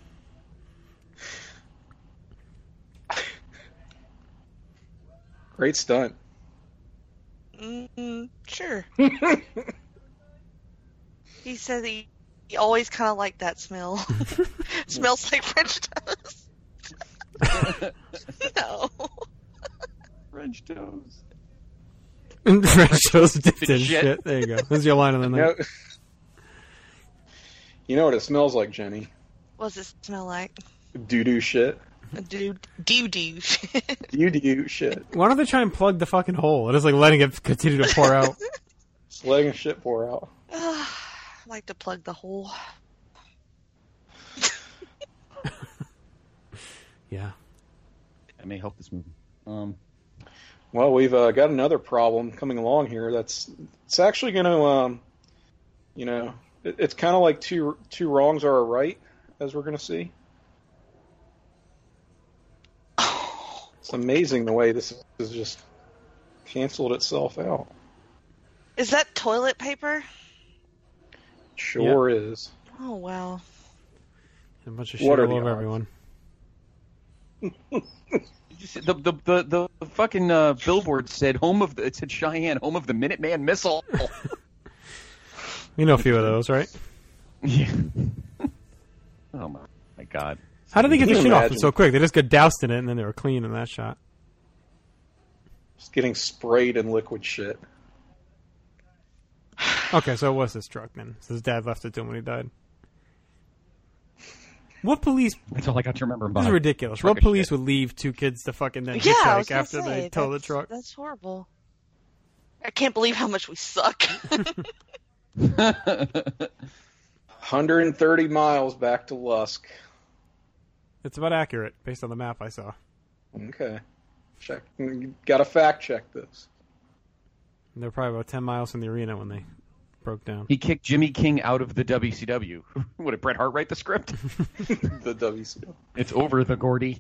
Great stunt. Sure. He said he always kind of liked that smell. Smells like French toast. No. French toast. French toast dipped in shit. There you go. There's your line of the night. You know what it smells like, Jenny? What does it smell like? Doo-doo shit. Doo-doo shit. Doo-doo shit. Why don't they try and plug the fucking hole? It is like letting it continue to pour out. Just letting shit pour out. I like to plug the hole. Yeah. That may help this movie. Well, we've got another problem coming along here. It's actually going to, it's kind of like two wrongs are a right, as we're going to see. It's amazing the way this has just canceled itself out. Is that toilet paper? Sure is. Oh, wow. A bunch of shit all over everyone. The fucking billboard said it said Cheyenne, home of the Minuteman missile. You know a few of those, right? Yeah. Oh my god. How did they get the shit off so quick? They just got doused in it and then they were clean in that shot. Just getting sprayed in liquid shit. Okay, so it was his truck then. So his dad left it to him when he died. What police? That's all I got to remember about. This is ridiculous. What police would leave two kids to fucking then hitchhike after they tow the truck? That's horrible. I can't believe how much we suck. 130 miles back to Lusk. It's about accurate based on the map I saw. Okay. Got to fact check this. They were probably about 10 miles from the arena when they broke down. He kicked Jimmy King out of the WCW. What, did Bret Hart write the script? The WCW. It's over, the Gordy.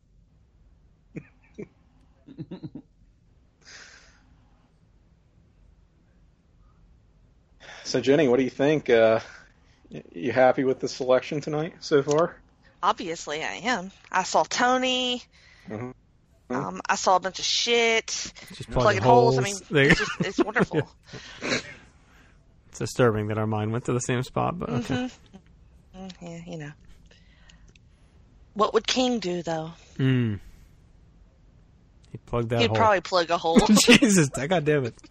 So, Jenny, what do you think? You happy with the selection tonight so far? Obviously, I am. I saw Tony. Mm-hmm. I saw a bunch of shit. Just plugging holes. I mean, it's wonderful. It's disturbing that our mind went to the same spot, but okay. Yeah, you know. What would King do, though? He'd plug that He'd hole. probably plug a hole. Jesus, God damn it.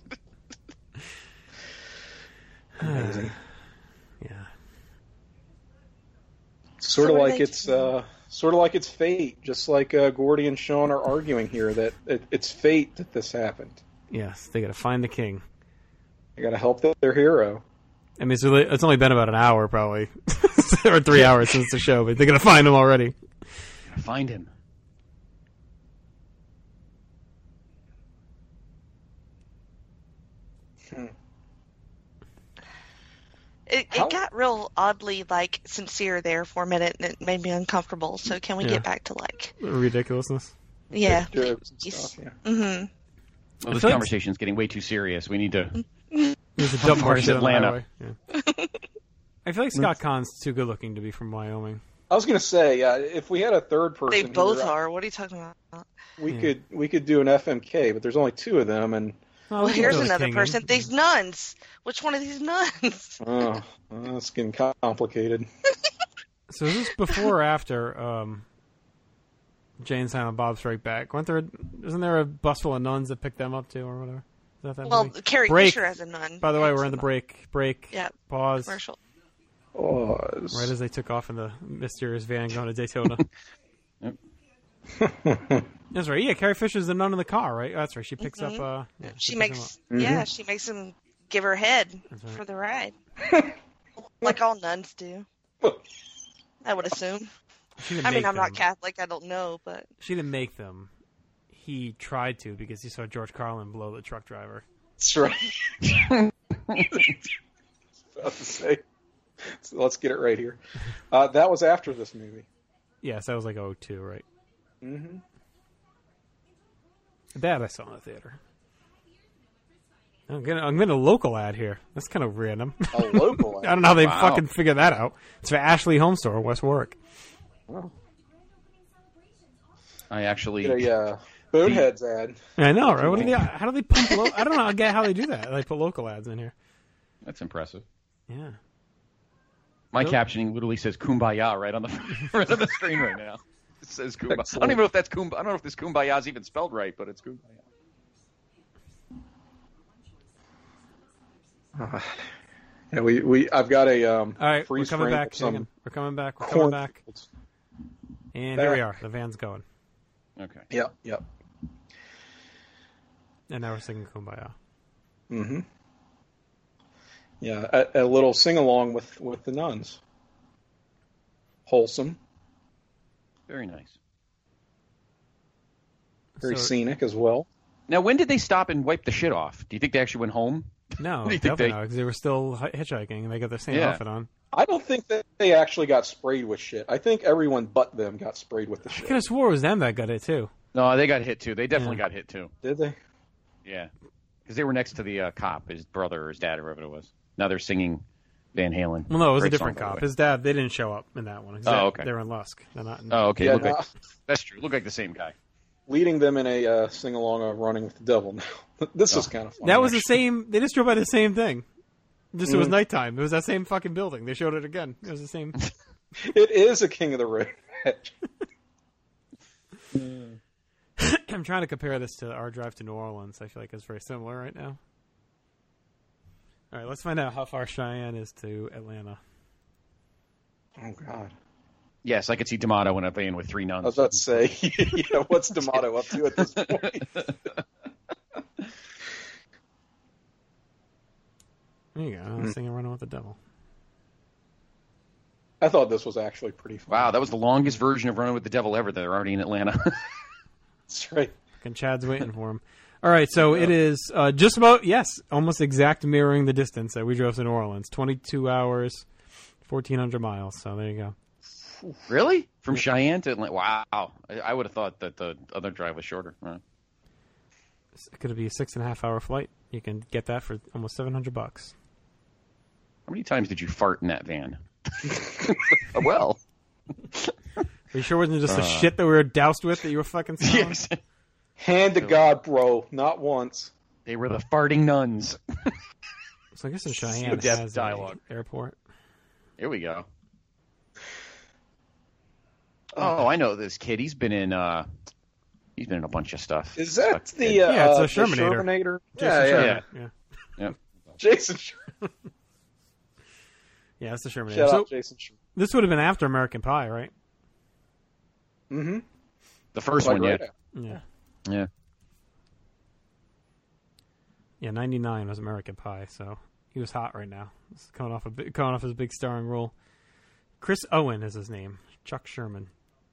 Amazing. Yeah. Sort of like it's fate, just like Gordy and Sean are arguing here that it's fate that this happened. Yes, they got to find the king. They got to help their hero. I mean, it's only been about an hour, probably, or 3 hours since the show, but they're gonna find him already. Gotta find him. It got real oddly sincere there for a minute, and it made me uncomfortable. So can we get back to ridiculousness? Yeah. Stuff, yeah. Mm-hmm. Well, this conversation's getting way too serious. We need to. There's a dump more shit Atlanta. on the highway. Yeah. I feel like Scott Kahn's too good looking to be from Wyoming. I was going to say, if we had a third person, They both are. What are you talking about? We could do an FMK, but there's only two of them, and well, here's another person. These nuns. Which one of these nuns? Oh, it's getting complicated. So is this before or after Jay and Silent Bob Strike Back? Isn't there a bus full of nuns that picked them up too, or whatever? Is that well, movie? Carrie Fisher as a nun. By the way, we're in the break. Yeah. Pause. Commercial. Pause. Right as they took off in the mysterious van going to Daytona. That's right. Yeah, Carrie Fisher's the nun in the car, right? That's right. She picks up. She makes him give her head for the ride, like all nuns do. I would assume. I'm not Catholic. I don't know, but she didn't make them. He tried to because he saw George Carlin blow the truck driver. That's right. About to say. So let's get it right here. That was after this movie. Yes, that was like 2002, right? Mm-hmm. That I saw in the theater. I'm getting a local ad here. That's kind of random. A local ad? I don't know how they fucking figure that out. It's for Ashley Home Store in West Warwick. Oh. I actually... Boneheads ad. I know, right? How do they pump I don't know how they do that. They put local ads in here. That's impressive. Yeah. My captioning literally says Kumbaya right on the front of the screen right now. It says Kumbaya. Excellent. I don't even know if that's Kumbaya. I don't know if this Kumbaya is even spelled right, but it's Kumbaya. I've got a all right, freeze we're coming frame back. of some We're coming back. cornfields. And here we are. The van's going. Okay. Yep. And now we're singing Kumbaya. Mm-hmm. Yeah, a little sing-along with the nuns. Wholesome. Very nice. Very scenic as well. Now, when did they stop and wipe the shit off? Do you think they actually went home? No, definitely not, because they were still hitchhiking, and they got the same outfit on. I don't think that they actually got sprayed with shit. I think everyone but them got sprayed with the shit. I could have swore it was them that got it, too. No, they got hit, too. They definitely got hit, too. Did they? Yeah. Because they were next to the cop, his brother or his dad or whoever it was. Now they're singing Van Halen. Well, no, it was Great a different song, cop. His dad, they didn't show up in that one. Oh, okay. They were in Lusk. They're not in... Oh, okay. Yeah, That's true. Look like the same guy. Leading them in a sing-along of Running with the Devil now. This is kind of fun. That was the same... They just drove by the same thing. Just it was nighttime. It was that same fucking building. They showed it again. It was the same... It is a King of the Road match. I'm trying to compare this to our drive to New Orleans. I feel like it's very similar right now. All right, let's find out how far Cheyenne is to Atlanta. Oh, God. Yes, I could see D'Amato in a van with three nuns. I was about to say, what's D'Amato up to at this point? There you go. I was singing Running with the Devil. I thought this was actually pretty fun. Wow, that was the longest version of Running with the Devil ever. They're already in Atlanta. That's right. And Chad's waiting for him. All right, so it is just about, almost exact mirroring the distance that we drove to New Orleans. 22 hours, 1,400 miles. So there you go. Really? From Cheyenne to Atlanta? Wow. I would have thought that the other drive was shorter. Right. It's going to be a 6.5-hour flight. You can get that for almost $700. How many times did you fart in that van? Well. Are you sure it wasn't just the shit that we were doused with that you were fucking smelling? Yes. Hand to God, bro. Not once. They were the farting nuns. So I guess in Cheyenne it has dialogue. Airport. Here we go. Oh, I know this kid. He's been in a bunch of stuff. Is that the it's a Shermanator? Yeah. Jason Sherman. Yeah, it's the Shermanator. Shout out Jason Sherman. This would have been after American Pie, right? Mm-hmm. The first one, Yeah. Yeah. Yeah, 99 was American Pie, so he was hot right now. He's coming off his big starring role. Chris Owen is his name. Chuck Sherman.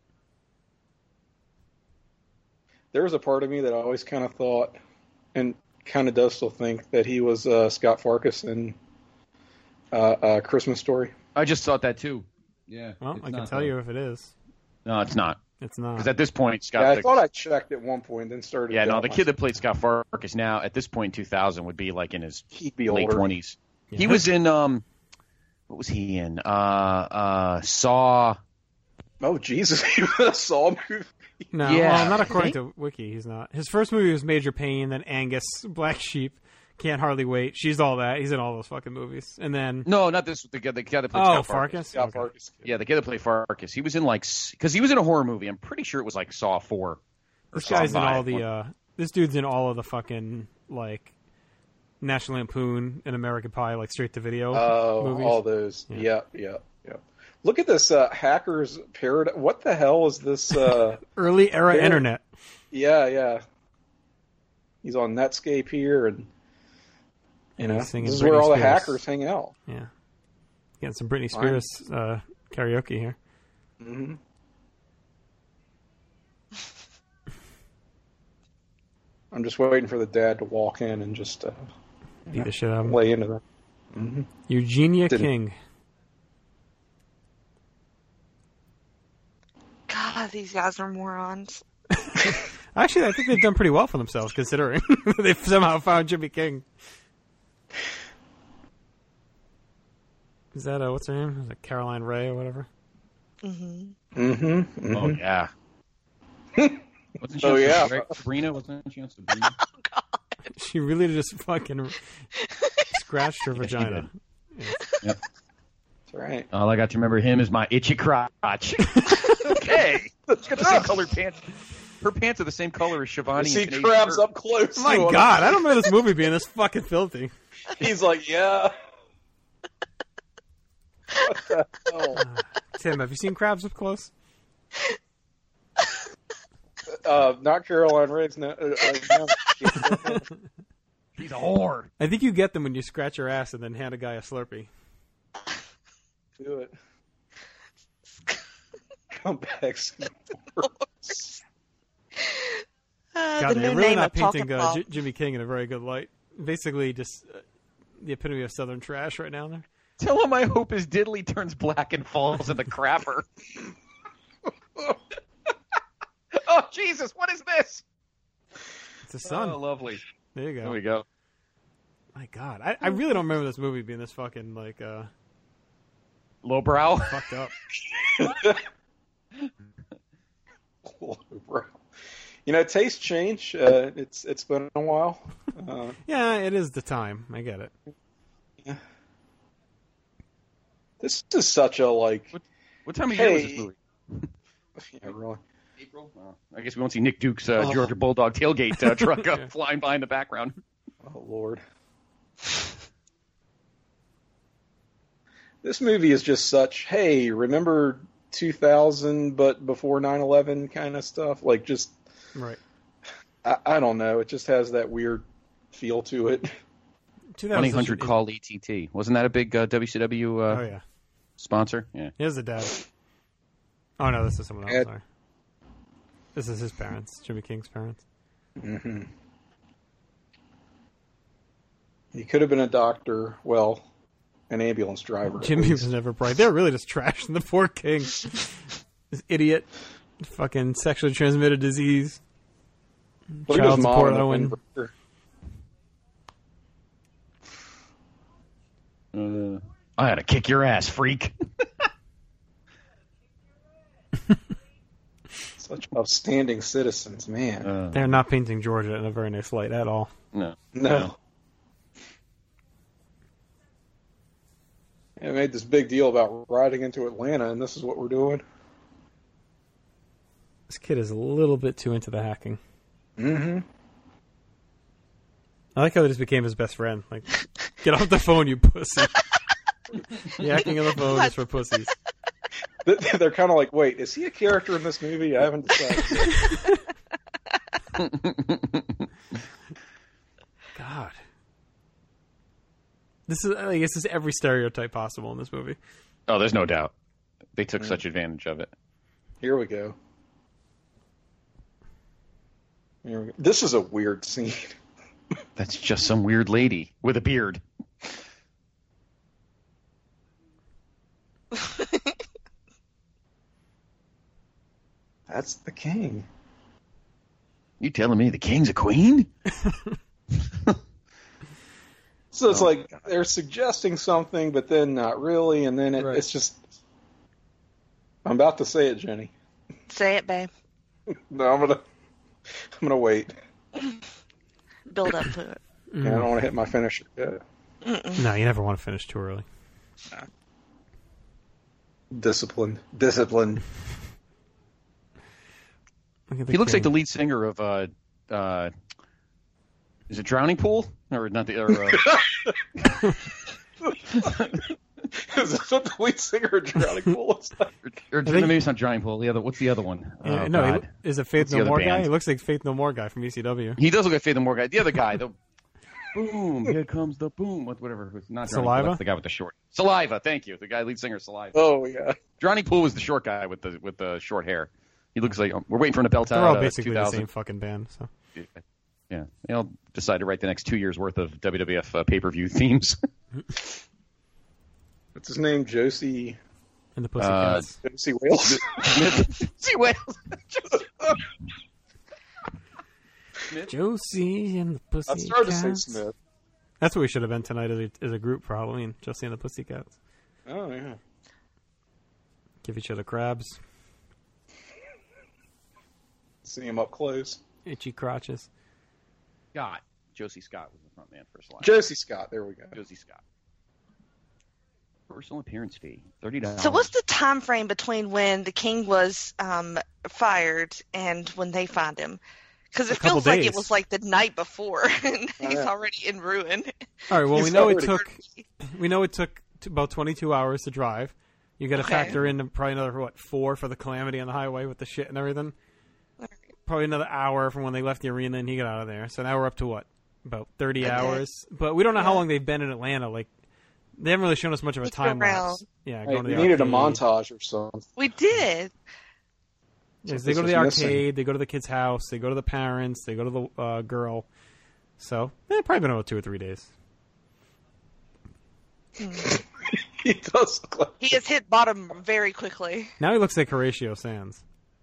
There was a part of me that always kind of thought, and kind of does still think, that he was Scott Farkas in Christmas Story. I just thought that too. Yeah. Well, I can tell you if it is. No, it's not. It's not. Because at this point, Scott... Yeah, I thought I checked at one point, then started... Yeah, no, the kid that played Scott Farkas now, at this point in 2000, would be like in his late older. 20s. Yeah. He was in... what was he in? Saw... Oh, Jesus. He was in a Saw movie? No, yeah. Well, not according to Wiki, he's not. His first movie was Major Payne, then Angus, Black Sheep, Can't Hardly Wait, She's All That. He's in all those fucking movies. And then... No, not this. The guy that played Scott Farkas. Scott Farkas. Yeah, the kid that played Farkas. He was in because he was in a horror movie. I'm pretty sure it was like Saw 4. This guy's in all the... this dude's in all of the fucking, like, National Lampoon and American Pie, like, straight-to-video movies. All those. Yeah. Look at this Hackers Paradise. What the hell is this? Early era internet. Yeah. He's on Netscape here, and this is Britney where all the Spears. hackers hang out. Yeah. Getting some Britney Spears karaoke here. Mm-hmm. I'm just waiting for the dad to walk in and just beat the shit out of him. Lay into them. Mm-hmm. Eugenia King. God, these guys are morons. Actually, I think they've done pretty well for themselves, considering they've somehow found Jimmy King. Is that, what's her name? Is it Caroline Ray or whatever? Mm-hmm. Mm-hmm. Oh, yeah. Wasn't she Sabrina? Wasn't she on Sabrina? Oh, God. She really just fucking scratched her vagina. Yep. That's right. All I got to remember him is my itchy crotch. Okay. She's got the same colored pants. Her pants are the same color as Shivani. See crabs up close. Oh my God, I don't remember this movie being this fucking filthy. He's like, yeah. What the hell? Tim, have you seen crabs up close? Not Caroline Riggs. No. She's a whore. I think you get them when you scratch your ass and then hand a guy a Slurpee. Do it. Come back. God, they're really not painting Jimmy King in a very good light. Basically, just the epitome of Southern trash right now there. Tell him I hope his diddly turns black and falls in the crapper. Oh, Jesus, what is this? It's a sun. Oh, lovely. There you go. There we go. My God, I really don't remember this movie being this fucking, like, lowbrow? Fucked up. Lowbrow. Tastes change. It's been a while. Yeah, it is the time. I get it. Yeah. This is such a, like... What time of year was this movie? Yeah, really. April? Oh, I guess we won't see Nick Duke's Georgia Bulldog tailgate truck flying by in the background. Oh, Lord. This movie is just such, hey, remember 2000 but before 9/11 kind of stuff? Like, just... Right. I don't know. It just has that weird feel to it. 1-800 call ETT. Wasn't that a big WCW sponsor? Yeah. Here's the dad. Oh, no, this is someone else. Sorry. This is his parents, Jimmy King's parents. Mm-hmm. He could have been a doctor. Well, an ambulance driver. Jimmy was never bright. They're really just trashing the poor king. This idiot. Fucking sexually transmitted disease. Child support Owen. I had to kick your ass, freak. Such outstanding citizens, man. They're not painting Georgia in a very nice light at all. No. I made this big deal about riding into Atlanta, and this is what we're doing. This kid is a little bit too into the hacking. Mm-hmm. I like how they just became his best friend. Like, get off the phone, you pussy. You're hacking on the phone is for pussies. They're kind of like, wait, is he a character in this movie? I haven't decided. God. This is every stereotype possible in this movie. Oh, there's no doubt. They took such advantage of it. Here we go. This is a weird scene. That's just some weird lady with a beard. That's the king. You telling me the king's a queen? So it's like they're suggesting something, but then not really, and then it's just... I'm about to say it, Jenny. Say it, babe. No, I'm gonna wait. Build up to it. Yeah, I don't want to hit my finisher yet. No, you never want to finish too early. Discipline. He looks like the lead singer of is it Drowning Pool? Or not the Is that what the lead singer of Drowning Pool looks like? Or maybe it's not Drowning Pool. What's the other one? Is it Faith No More guy? He looks like Faith No More guy from ECW. He does look like Faith No More guy. The other guy, the boom, here comes the boom, whatever. It's not Saliva. That's the guy with the short Saliva. Thank you, the guy lead singer Saliva. Oh yeah. Drowning Pool was the short guy with the short hair. He looks like we're waiting for an Belta. They're all basically the same fucking band. So yeah, they'll decide to write the next 2 years worth of WWF pay-per-view themes. What's his name? Josie and the Pussycats. Josie Wales. Josie Wales. Josie and the Pussycats. I started to say Smith. That's what we should have been tonight as a group for Halloween. Josie and the Pussycats. Oh yeah. Give each other crabs. See him up close. Itchy crotches. Scott. Josie Scott was the front man for Saliva. Josie Scott. There we go. Josie Scott. Personal appearance fee, $30. So what's the time frame between when the king was fired and when they find him? Because it feels like it was like the night before, and he's already in ruin. All right. Well, we know it took about 22 hours to drive. You got to factor in probably another 4 for the calamity on the highway with the shit and everything. Probably another hour from when they left the arena and he got out of there. So now we're up to about 30 hours. But we don't know how long they've been in Atlanta. Like, they haven't really shown us much of a time lapse. Yeah, going to the needed a montage or something. We did. Yes, they go to the arcade, they go to the kid's house, they go to the parents, they go to the girl. So, probably been about 2 or 3 days. He does look like... He has hit bottom very quickly. Now he looks like Horatio Sands.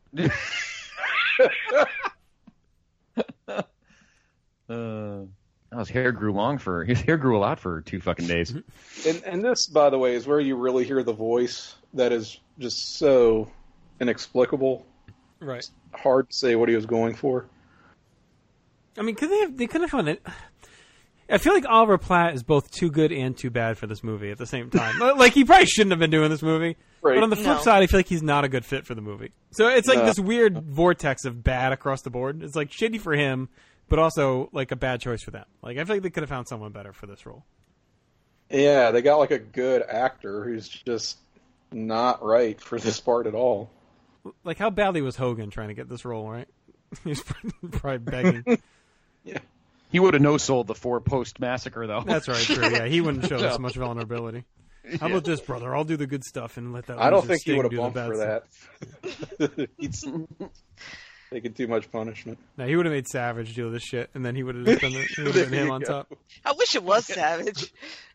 His hair grew a lot for 2 fucking days. And this, by the way, is where you really hear the voice that is just so inexplicable. Right. It's hard to say what he was going for. I mean, they could have found it. I feel like Oliver Platt is both too good and too bad for this movie at the same time. Like, he probably shouldn't have been doing this movie. Right. But on the flip side, I feel like he's not a good fit for the movie. So it's like this weird vortex of bad across the board. It's like shitty for him, but also like a bad choice for them. Like, I feel like they could have found someone better for this role. Yeah, they got like a good actor who's just not right for this part at all. Like, how badly was Hogan trying to get this role, right? He's probably begging. Yeah. He would have no-sold the 4-post massacre, though. That's right, true. Yeah, he wouldn't show this much vulnerability. How about this, brother? I'll do the good stuff and let that. I don't think he would have bumped for that. Taking too much punishment. Now he would have made Savage do this shit, and then he would have just been him on top. I wish it was Savage.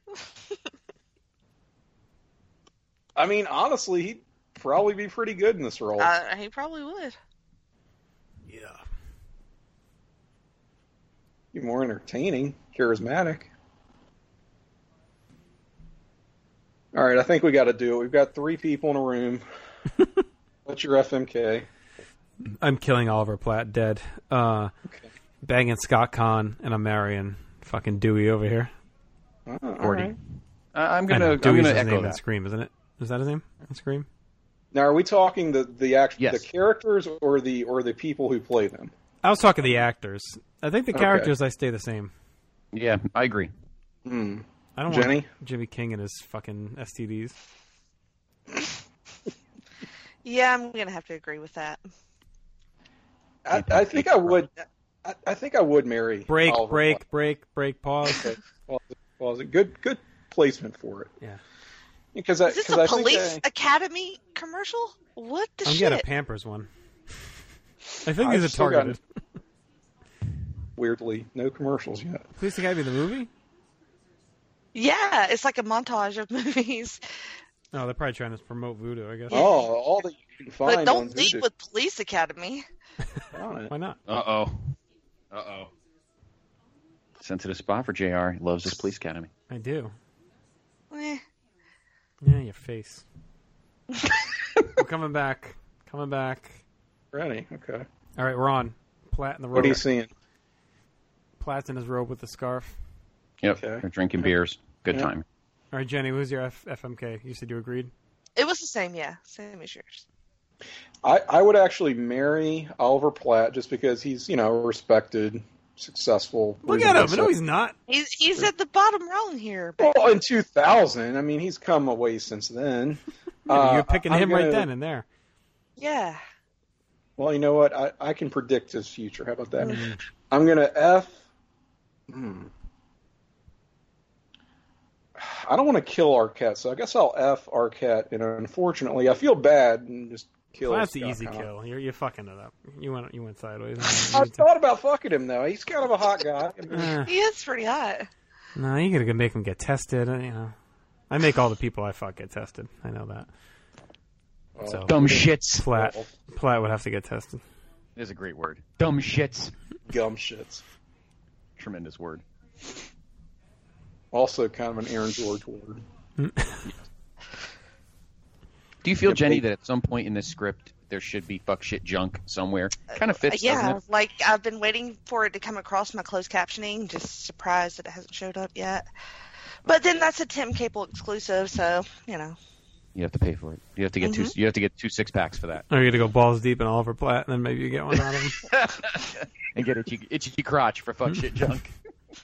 I mean, honestly, he'd probably be pretty good in this role. He probably would. Yeah. Be more entertaining, charismatic. All right, I think we got to do it. We've got 3 people in a room. What's your FMK? I'm killing Oliver Platt dead. Banging Scott Conn, and I'm marrying fucking Dewey over here. Gordy. Right. I'm gonna echo name that. Scream, isn't it? Is that his name? Scream. Now, are we talking the characters or the people who play them? I was talking the actors. I think the characters I stay the same. Yeah, I agree. I don't Jenny? want Jimmy King and his fucking STDs. Yeah, I'm gonna have to agree with that. I think I would. I think I would marry. Break. Pause. Okay. Pause. Good placement for it. Yeah. Because is this a Police Academy commercial? What the shit? I'm getting a Pampers one. I think these are targeted. Weirdly, no commercials yet. Police Academy, the movie? Yeah, it's like a montage of movies. Oh, they're probably trying to promote Voodoo, I guess. Oh, all that you can find. But don't lead with Police Academy. Why not? Uh-oh. Sensitive spot for JR. He loves his Police Academy. I do. Eh. Yeah, your face. We're coming back. Ready? Okay. All right, we're on. Platt in the robe. What are you seeing? Platt's in his robe with the scarf. Yep. Okay. They're drinking beers. Good time. All right, Jenny, who's your FMK? You said you agreed? It was the same, yeah. Same as yours. I would actually marry Oliver Platt just because he's, respected, successul. Look at him. No, he's not. He's at the bottom rung here. Well, in 2000. I mean, he's come a ways since then. You're picking him right then and there. Yeah. Well, you know what? I can predict his future. How about that? I'm going to I don't want to kill Arquette, so I guess I'll F Arquette. And unfortunately, I feel bad and just kill. Well, that's the easy kill. You're fucking it up. You went sideways. I thought about fucking him though. He's kind of a hot guy. He is pretty hot. No, you gotta make him get tested. I make all the people I fuck get tested. I know that. So dumb shits. Platt would have to get tested. It is a great word. Dumb shits. Gum shits. Tremendous word. Also kind of an Aaron George word. Do you feel, Jenny, that at some point in this script there should be fuck shit junk somewhere? Kind of fits, doesn't it? Like I've been waiting for it to come across my closed captioning. Just surprised that it hasn't showed up yet. But then that's a Tim Capel exclusive, so you have to pay for it. You have to get You have to get 2 6-packs for that. Or you got to go balls deep in Oliver Platt, and then maybe you get one out of him. And get itchy crotch for fuck shit junk.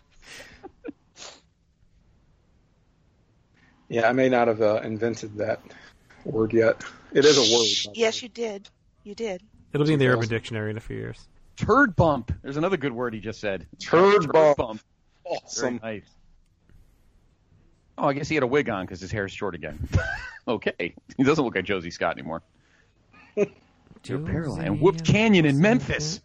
Yeah, I may not have invented that word yet. It is a word. Yes, you did. You did. It'll be in the Urban Dictionary in a few years. Turd bump. There's another good word he just said. Turd bump. Awesome. Very nice. Oh, I guess he had a wig on because his hair is short again. Okay. He doesn't look like Josie Scott anymore. And Whoop Canyon in Memphis.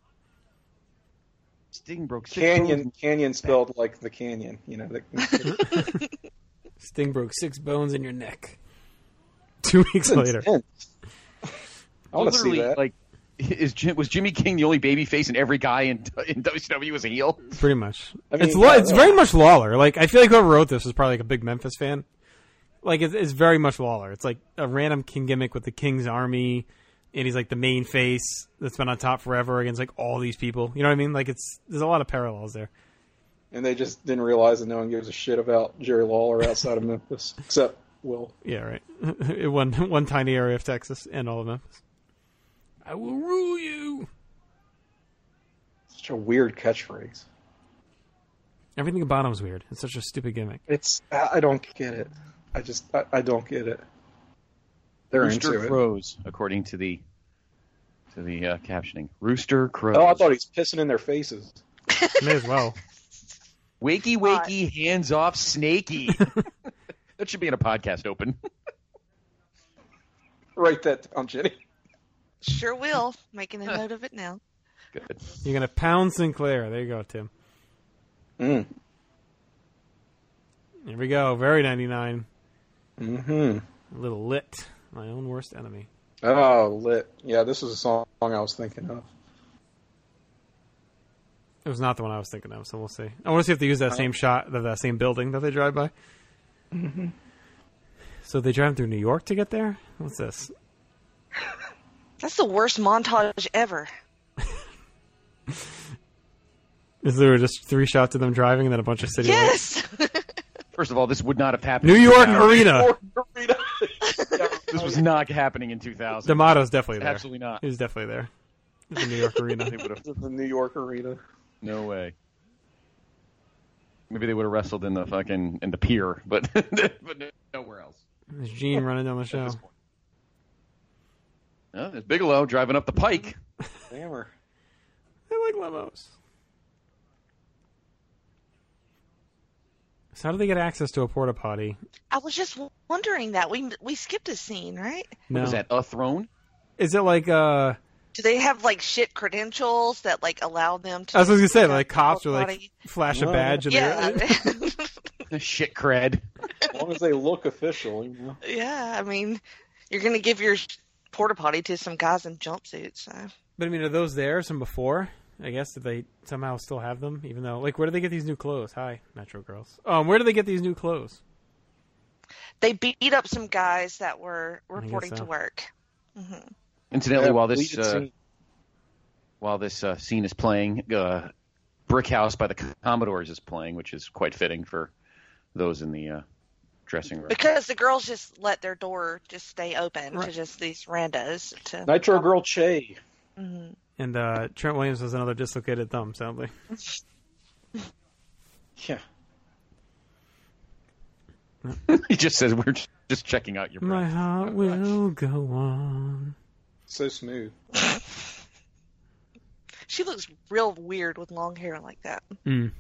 Sting broke 6 Canyon spelled like the canyon. Sting broke 6 bones in your neck. 2 weeks later. I want to see that. Like, was Jimmy King the only baby face and every guy in WCW was a heel? Pretty much. I mean, it's very much Lawler. Like, I feel like whoever wrote this was probably like a big Memphis fan. Like, it's very much Lawler. It's like a random King gimmick with the King's Army, and he's like the main face that's been on top forever against like all these people. You know what I mean? Like, there's a lot of parallels there. And they just didn't realize that no one gives a shit about Jerry Lawler outside of Memphis, except Will. Yeah, right. one tiny area of Texas and all of Memphis. I will rule you. Such a weird catchphrase. Everything about him is weird. It's such a stupid gimmick. I don't get it. I don't get it. They're Rooster into crows, according to the captioning. Rooster crows. Oh, I thought he's pissing in their faces. May as well. Wakey, hands off, Snakey. That should be in a podcast open. Write that down, Jenny. Sure will. Making a note of it now. Good. You're going to pound Sinclair. There you go, Tim. Mm. Here we go. Very 99. Mm-hmm. A little lit. My own worst enemy. Oh, lit. Yeah, this is a song I was thinking of. It was not the one I was thinking of, so we'll see. I want to see if they use that same shot of that same building that they drive by. Mm-hmm. So they drive through New York to get there? What's this? That's the worst montage ever. Is there just 3 shots of them driving and then a bunch of city lights? Yes! First of all, this would not have happened. New York Arena! This was not happening in 2000. D'Amato's definitely there. Absolutely not. He was definitely there. The New York Arena. They would have. The New York Arena. No way. Maybe they would have wrestled in the pier, but nowhere else. There's Gene running down the show. Oh, there's Bigelow driving up the pike. Hammer. I like limos. So how do they get access to a porta potty? I was just wondering that. We skipped a scene, right? No. Was that a throne? Is it like Do they have like shit credentials that like allow them to? I was going to say, like cops are like potty? flash a badge and Yeah. Shit cred. As long as they look official, you know. Yeah, I mean, you're gonna give your porta potty to some guys in jumpsuits. So. But I mean, are those there from before? I guess did they somehow still have them? Even though, like, where do they get these new clothes? Hi, Metro Girls. Where do they get these new clothes? They beat up some guys that were reporting so. to work. Mm-hmm. Incidentally, while this scene is playing, Brick House by the Commodores is playing, which is quite fitting for those in the dressing room. Because the girls just let their door just stay open to just these randos. Nitro Girl Che. Mm-hmm. And Trent Williams has another dislocated thumb, sadly. Yeah. He just says, we're just checking out your My breath. heart will go on. So smooth. She looks real weird with long hair like that. Mm.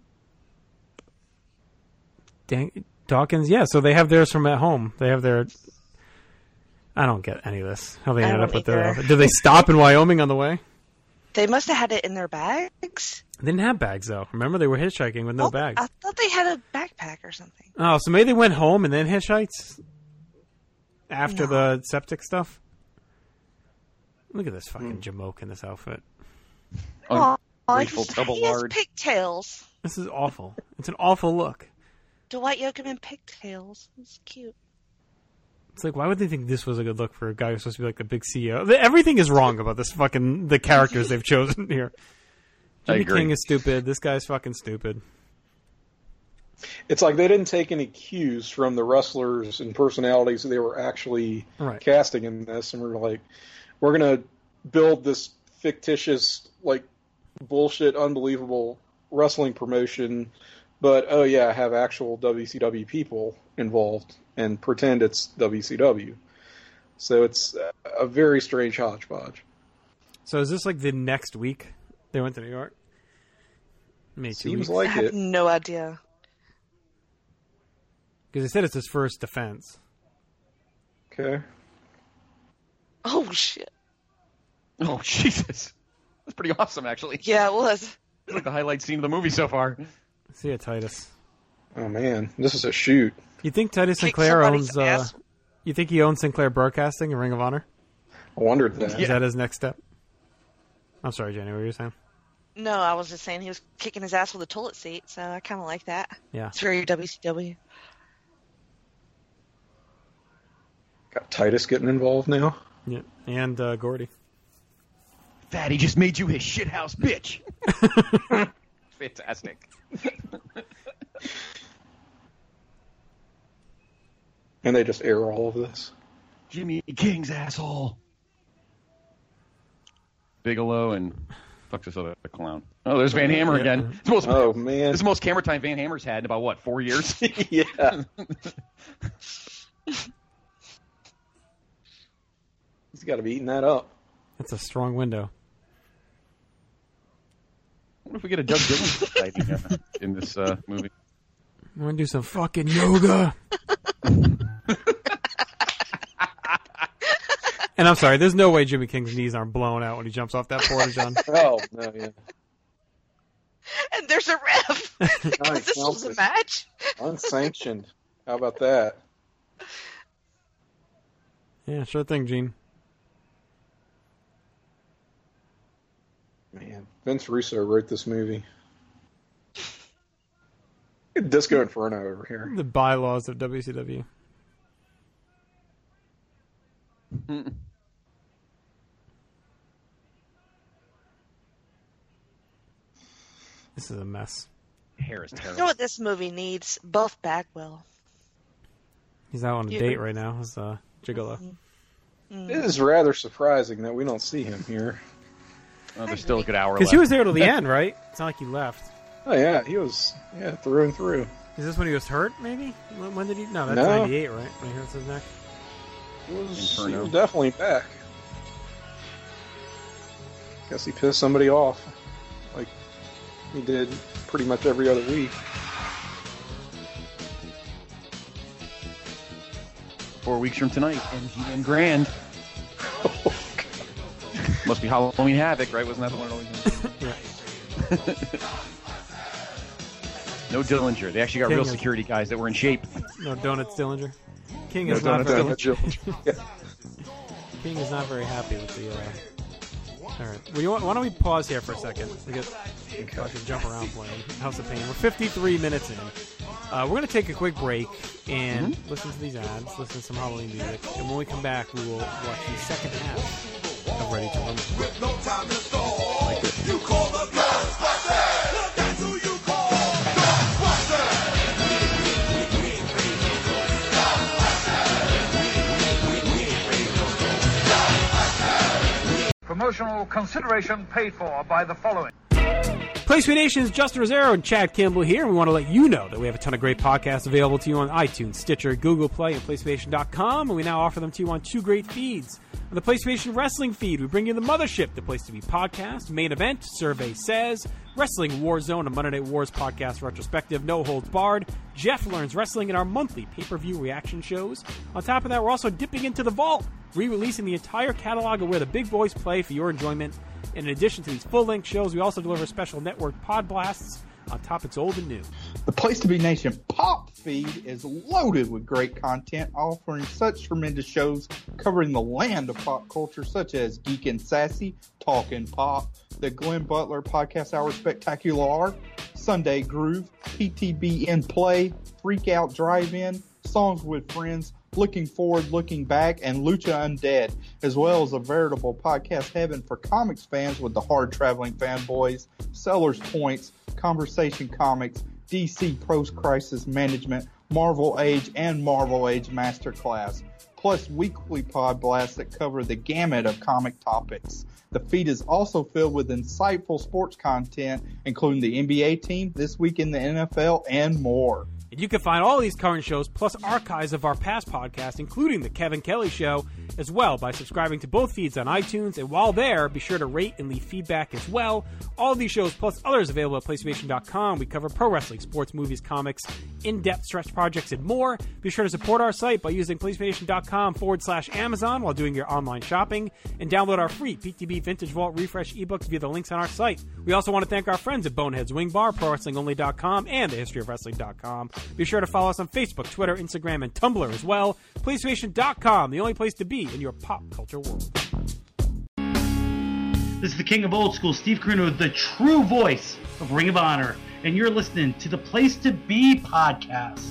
Dawkins, yeah, so they have theirs from at home. They have their... I don't get any of this. How they ended up with their... Did they stop in Wyoming on the way? They must have had it in their bags. They didn't have bags, though. Remember, they were hitchhiking with no bags. I thought they had a backpack or something. Oh, so maybe they went home and then hitchhiked? After the septic stuff? Look at this fucking Jamoke in this outfit. Ungrateful He has pigtails. This is awful. It's an awful look. Dwight Yoakam pigtails. It's cute. It's like, why would they think this was a good look for a guy who's supposed to be like a big CEO? Everything is wrong about this the characters they've chosen here. Jimmy King is stupid. This guy's fucking stupid. It's like they didn't take any cues from the wrestlers and personalities that they were actually casting in this, and we're like, we're going to build this fictitious, like, bullshit, unbelievable wrestling promotion, but, oh yeah, have actual WCW people involved and pretend it's WCW. So it's a very strange hodgepodge. So is this like the next week they went to New York? Maybe 2 weeks. Seems like I have no idea. Because they said it's his first defense. Okay. Oh, shit. Oh, Jesus. That's pretty awesome, actually. Yeah, it was. It's like the highlight scene of the movie so far. See ya, Titus. Oh, man. This is a shoot. You think Titus Sinclair owns... you think he owns Sinclair Broadcasting and Ring of Honor? I wondered that. Is that his next step? I'm sorry, Jenny, what were you saying? No, I was just saying he was kicking his ass with a toilet seat, so I kind of like that. Yeah. It's very WCW. Got Titus getting involved now? Yeah, and Gordy. Fatty just made you his shithouse bitch. Fantastic. And they just air all of this. Jimmy King's asshole. Bigelow and fuck this other clown. Oh, there's Van Hammer again. It's man. This is the most camera time Van Hammer's had in about, what, 4 years? Yeah. He's got to be eating that up. That's a strong window. What if we get a Doug Dillon sighting in this movie? I want to do some fucking yoga. And I'm sorry, there's no way Jimmy King's knees aren't blown out when he jumps off that portage, John. Oh, no, yeah. And there's a ref. Because this was a match. Unsanctioned. How about that? Yeah, sure thing, Gene. Man, Vince Russo wrote this movie. Disco Inferno over here. The bylaws of WCW. This is a mess. Hair is terrible. You know what this movie needs? Buff Bagwell. He's out on a date right now. He's Gigolo. It is rather surprising that we don't see him here. Oh, there's still a good hour left. Because he was there till the end, right? It's not like he left. Oh, yeah, he was through and through. Is this when he was hurt, maybe? When did he? No, that's 98, right? When he hurts his neck? He was definitely back. Guess he pissed somebody off. Like he did pretty much every other week. 4 weeks from tonight, MGM Grand. Oh, must be Halloween Havoc, right? Wasn't that the one it always was? No Dillinger. They actually got real security guys that were in shape. No Donuts Dillinger. King is not very King is not very happy with the. All right. Well, why don't we pause here for a second? We get jump around playing House of Pain. We're 53 minutes in. We're going to take a quick break and listen to these ads, listen to some Halloween music, and when we come back, we will watch the second half of Ready to Rumble. With no time to stall, like this. You call the Ghostbusters. That's who you call Ghostbusters. Promotional consideration paid for by the following. PlayStation Nation's Justin Rosero and Chad Kimball here, and we want to let you know that we have a ton of great podcasts available to you on iTunes, Stitcher, Google Play, and PlayStation.com, and we now offer them to you on 2 great feeds. On the PlayStation Wrestling feed, we bring you The Mothership, the Place to Be podcast, Main Event, Survey Says, Wrestling Warzone, a Monday Night Wars podcast retrospective, No Holds Barred, Jeff Learns Wrestling, and our monthly pay-per-view reaction shows. On top of that, we're also dipping into the vault, re-releasing the entire catalog of where the big boys play for your enjoyment. And in addition to these full-length shows, we also deliver special network pod blasts on topics old and new. The Place to Be Nation Pop feed is loaded with great content, offering such tremendous shows covering the land of pop culture, such as Geek and Sassy, Talkin' Pop, the Glenn Butler Podcast Hour Spectacular, Sunday Groove, PTB in Play, Freak Out Drive-In, Songs with Friends, Looking Forward, Looking Back, and Lucha Undead, as well as a veritable podcast heaven for comics fans with the hard-traveling fanboys, Sellers Points, Conversation Comics, DC Post-Crisis Management, Marvel Age, and Marvel Age Masterclass, plus weekly pod blasts that cover the gamut of comic topics. The feed is also filled with insightful sports content, including the NBA team, This Week in the NFL, and more. And you can find all these current shows, plus archives of our past podcasts, including The Kevin Kelly Show, as well by subscribing to both feeds on iTunes. And while there, be sure to rate and leave feedback as well. All of these shows, plus others available at PlayStation.com. We cover pro wrestling, sports, movies, comics, in-depth stretch projects, and more. Be sure to support our site by using PlayStation.com/Amazon while doing your online shopping. And download our free PTB Vintage Vault Refresh ebooks via the links on our site. We also want to thank our friends at Boneheads Wing Bar, ProWrestlingOnly.com, and TheHistoryOfWrestling.com. Be sure to follow us on Facebook, Twitter, Instagram, and Tumblr as well. PlayStation.com, the only place to be in your pop culture world. This is the king of old school, Steve Corino, the true voice of Ring of Honor, and you're listening to the Place to Be podcast.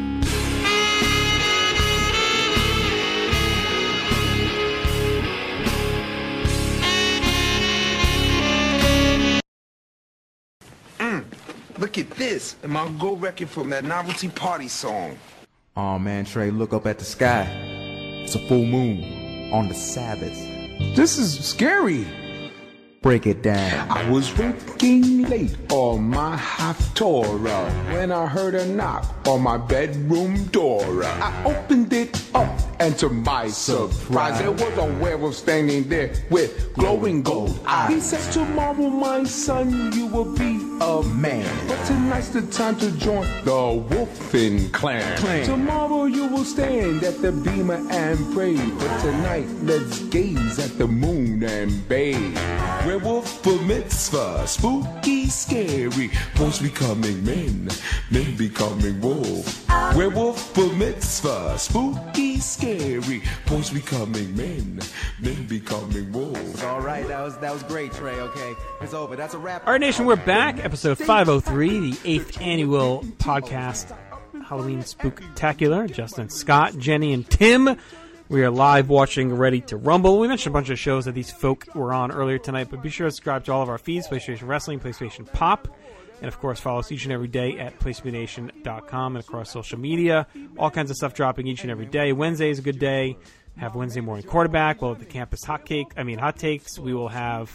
Look at this, and my gold record from that novelty party song. Oh man, Trey, look up at the sky. It's a full moon on the Sabbath. This is scary. Break it down. I was working late on my Haftorah when I heard a knock on my bedroom door. I opened it up, and to my surprise, there was a werewolf standing there with glowing gold eyes. He said, tomorrow, my son, you will be a man. But tonight's the time to join the Wolfen clan. Tomorrow you will stand at the beamer and pray. But tonight let's gaze at the moon and bathe. Werewolf for mitzvah, spooky, scary. Boys becoming men, men becoming wolves. Werewolf for mitzvah, spooky, scary. Boys becoming men, men becoming wolves. All right, that was great, Trey. Okay, it's over. That's a wrap. All right, Nation, we're back. Episode 503, the 8th annual podcast Halloween Spooktacular. Justin, Scott, Jenny, and Tim. We are live watching Ready to Rumble. We mentioned a bunch of shows that these folk were on earlier tonight, but be sure to subscribe to all of our feeds, PlayStation Wrestling, PlayStation Pop, and of course follow us each and every day at PlayStationNation.com and across social media. All kinds of stuff dropping each and every day. Wednesday is a good day. Have Wednesday morning quarterback. We'll have the campus hot takes. We will have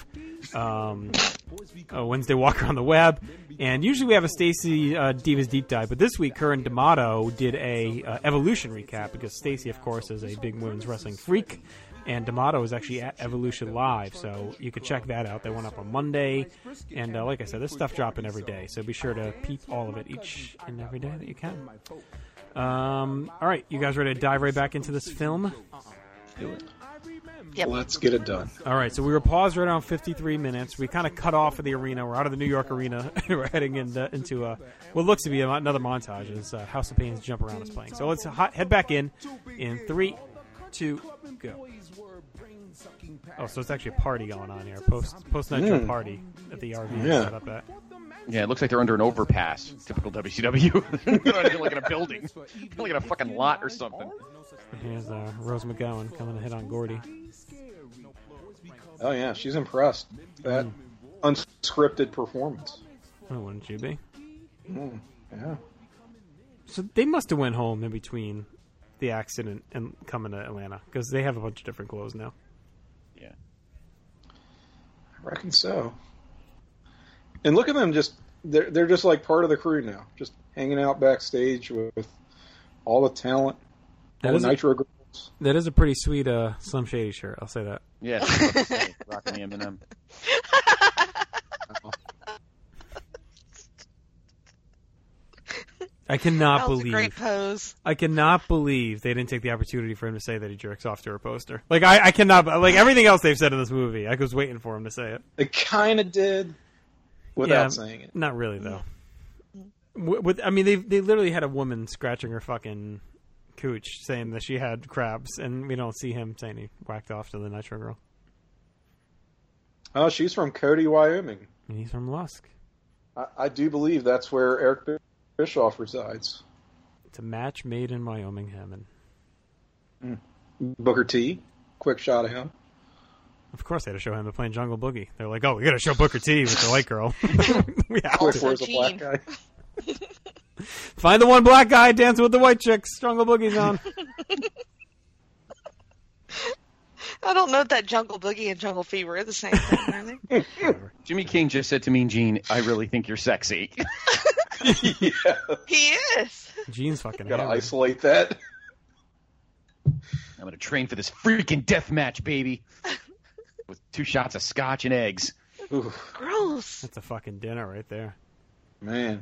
a Wednesday walk around the web, and usually we have a Stacy Divas deep dive. But this week, her and D'Amato did a Evolution recap because Stacy, of course, is a big women's wrestling freak, and D'Amato is actually at Evolution Live, so you can check that out. They went up on Monday, and like I said, there's stuff dropping every day, so be sure to peep all of it each and every day that you can. All right, you guys ready to dive right back into this film? Do it. Yep. Let's get it done. All right, so we were paused right around 53 minutes. We kind of cut off of the arena. We're out of the New York arena. We're heading into what looks to be another montage as House of Pain's Jump Around is playing. So let's head back in 3, 2, go. Oh, so it's actually a party going on here. Post-Nitro party at the RV set up at. Yeah, it looks like they're under an overpass. Typical WCW. They're not even like in a building. They're like in a fucking lot or something. Here's Rose McGowan coming to hit on Gordy. Oh, yeah, she's impressed. That unscripted performance. Oh, wouldn't you be? Yeah. So they must have went home in between the accident and coming to Atlanta, because they have a bunch of different clothes now. Yeah. I reckon so. And look at them, they're just like part of the crew now, just hanging out backstage with all the talent, all the Nitro girls. That is a pretty sweet Slim Shady shirt, I'll say that. Yeah, rocking the M&M. I cannot that was believe. A great pose. I cannot believe they didn't take the opportunity for him to say that he jerks off to her poster. Like I cannot. Like everything else they've said in this movie, I was waiting for him to say it. They kind of did, without saying it. Not really though. I mean, they literally had a woman scratching her fucking cooch, saying that she had crabs, and we don't see him saying he whacked off to the Nitro girl. Oh, she's from Cody, Wyoming. And he's from Lusk. I do believe that's where Eric Bischoff resides. It's a match made in Wyoming, Hammond. Booker T, quick shot of him. Of course, they had to show him. They're playing Jungle Boogie. They're like, "Oh, we got to show Booker T with the white girl." We have to. Where's the black guy? Find the one black guy dancing with the white chicks. Jungle Boogie's on. I don't know if that Jungle Boogie and Jungle Fever are the same thing, are they? Jimmy King just said to me, Gene, I really think you're sexy. Yeah. He is. Gene's fucking gotta isolate that. I'm gonna train for this freaking death match, baby. With 2 shots of scotch and eggs. Oof. Gross. That's a fucking dinner right there. Man.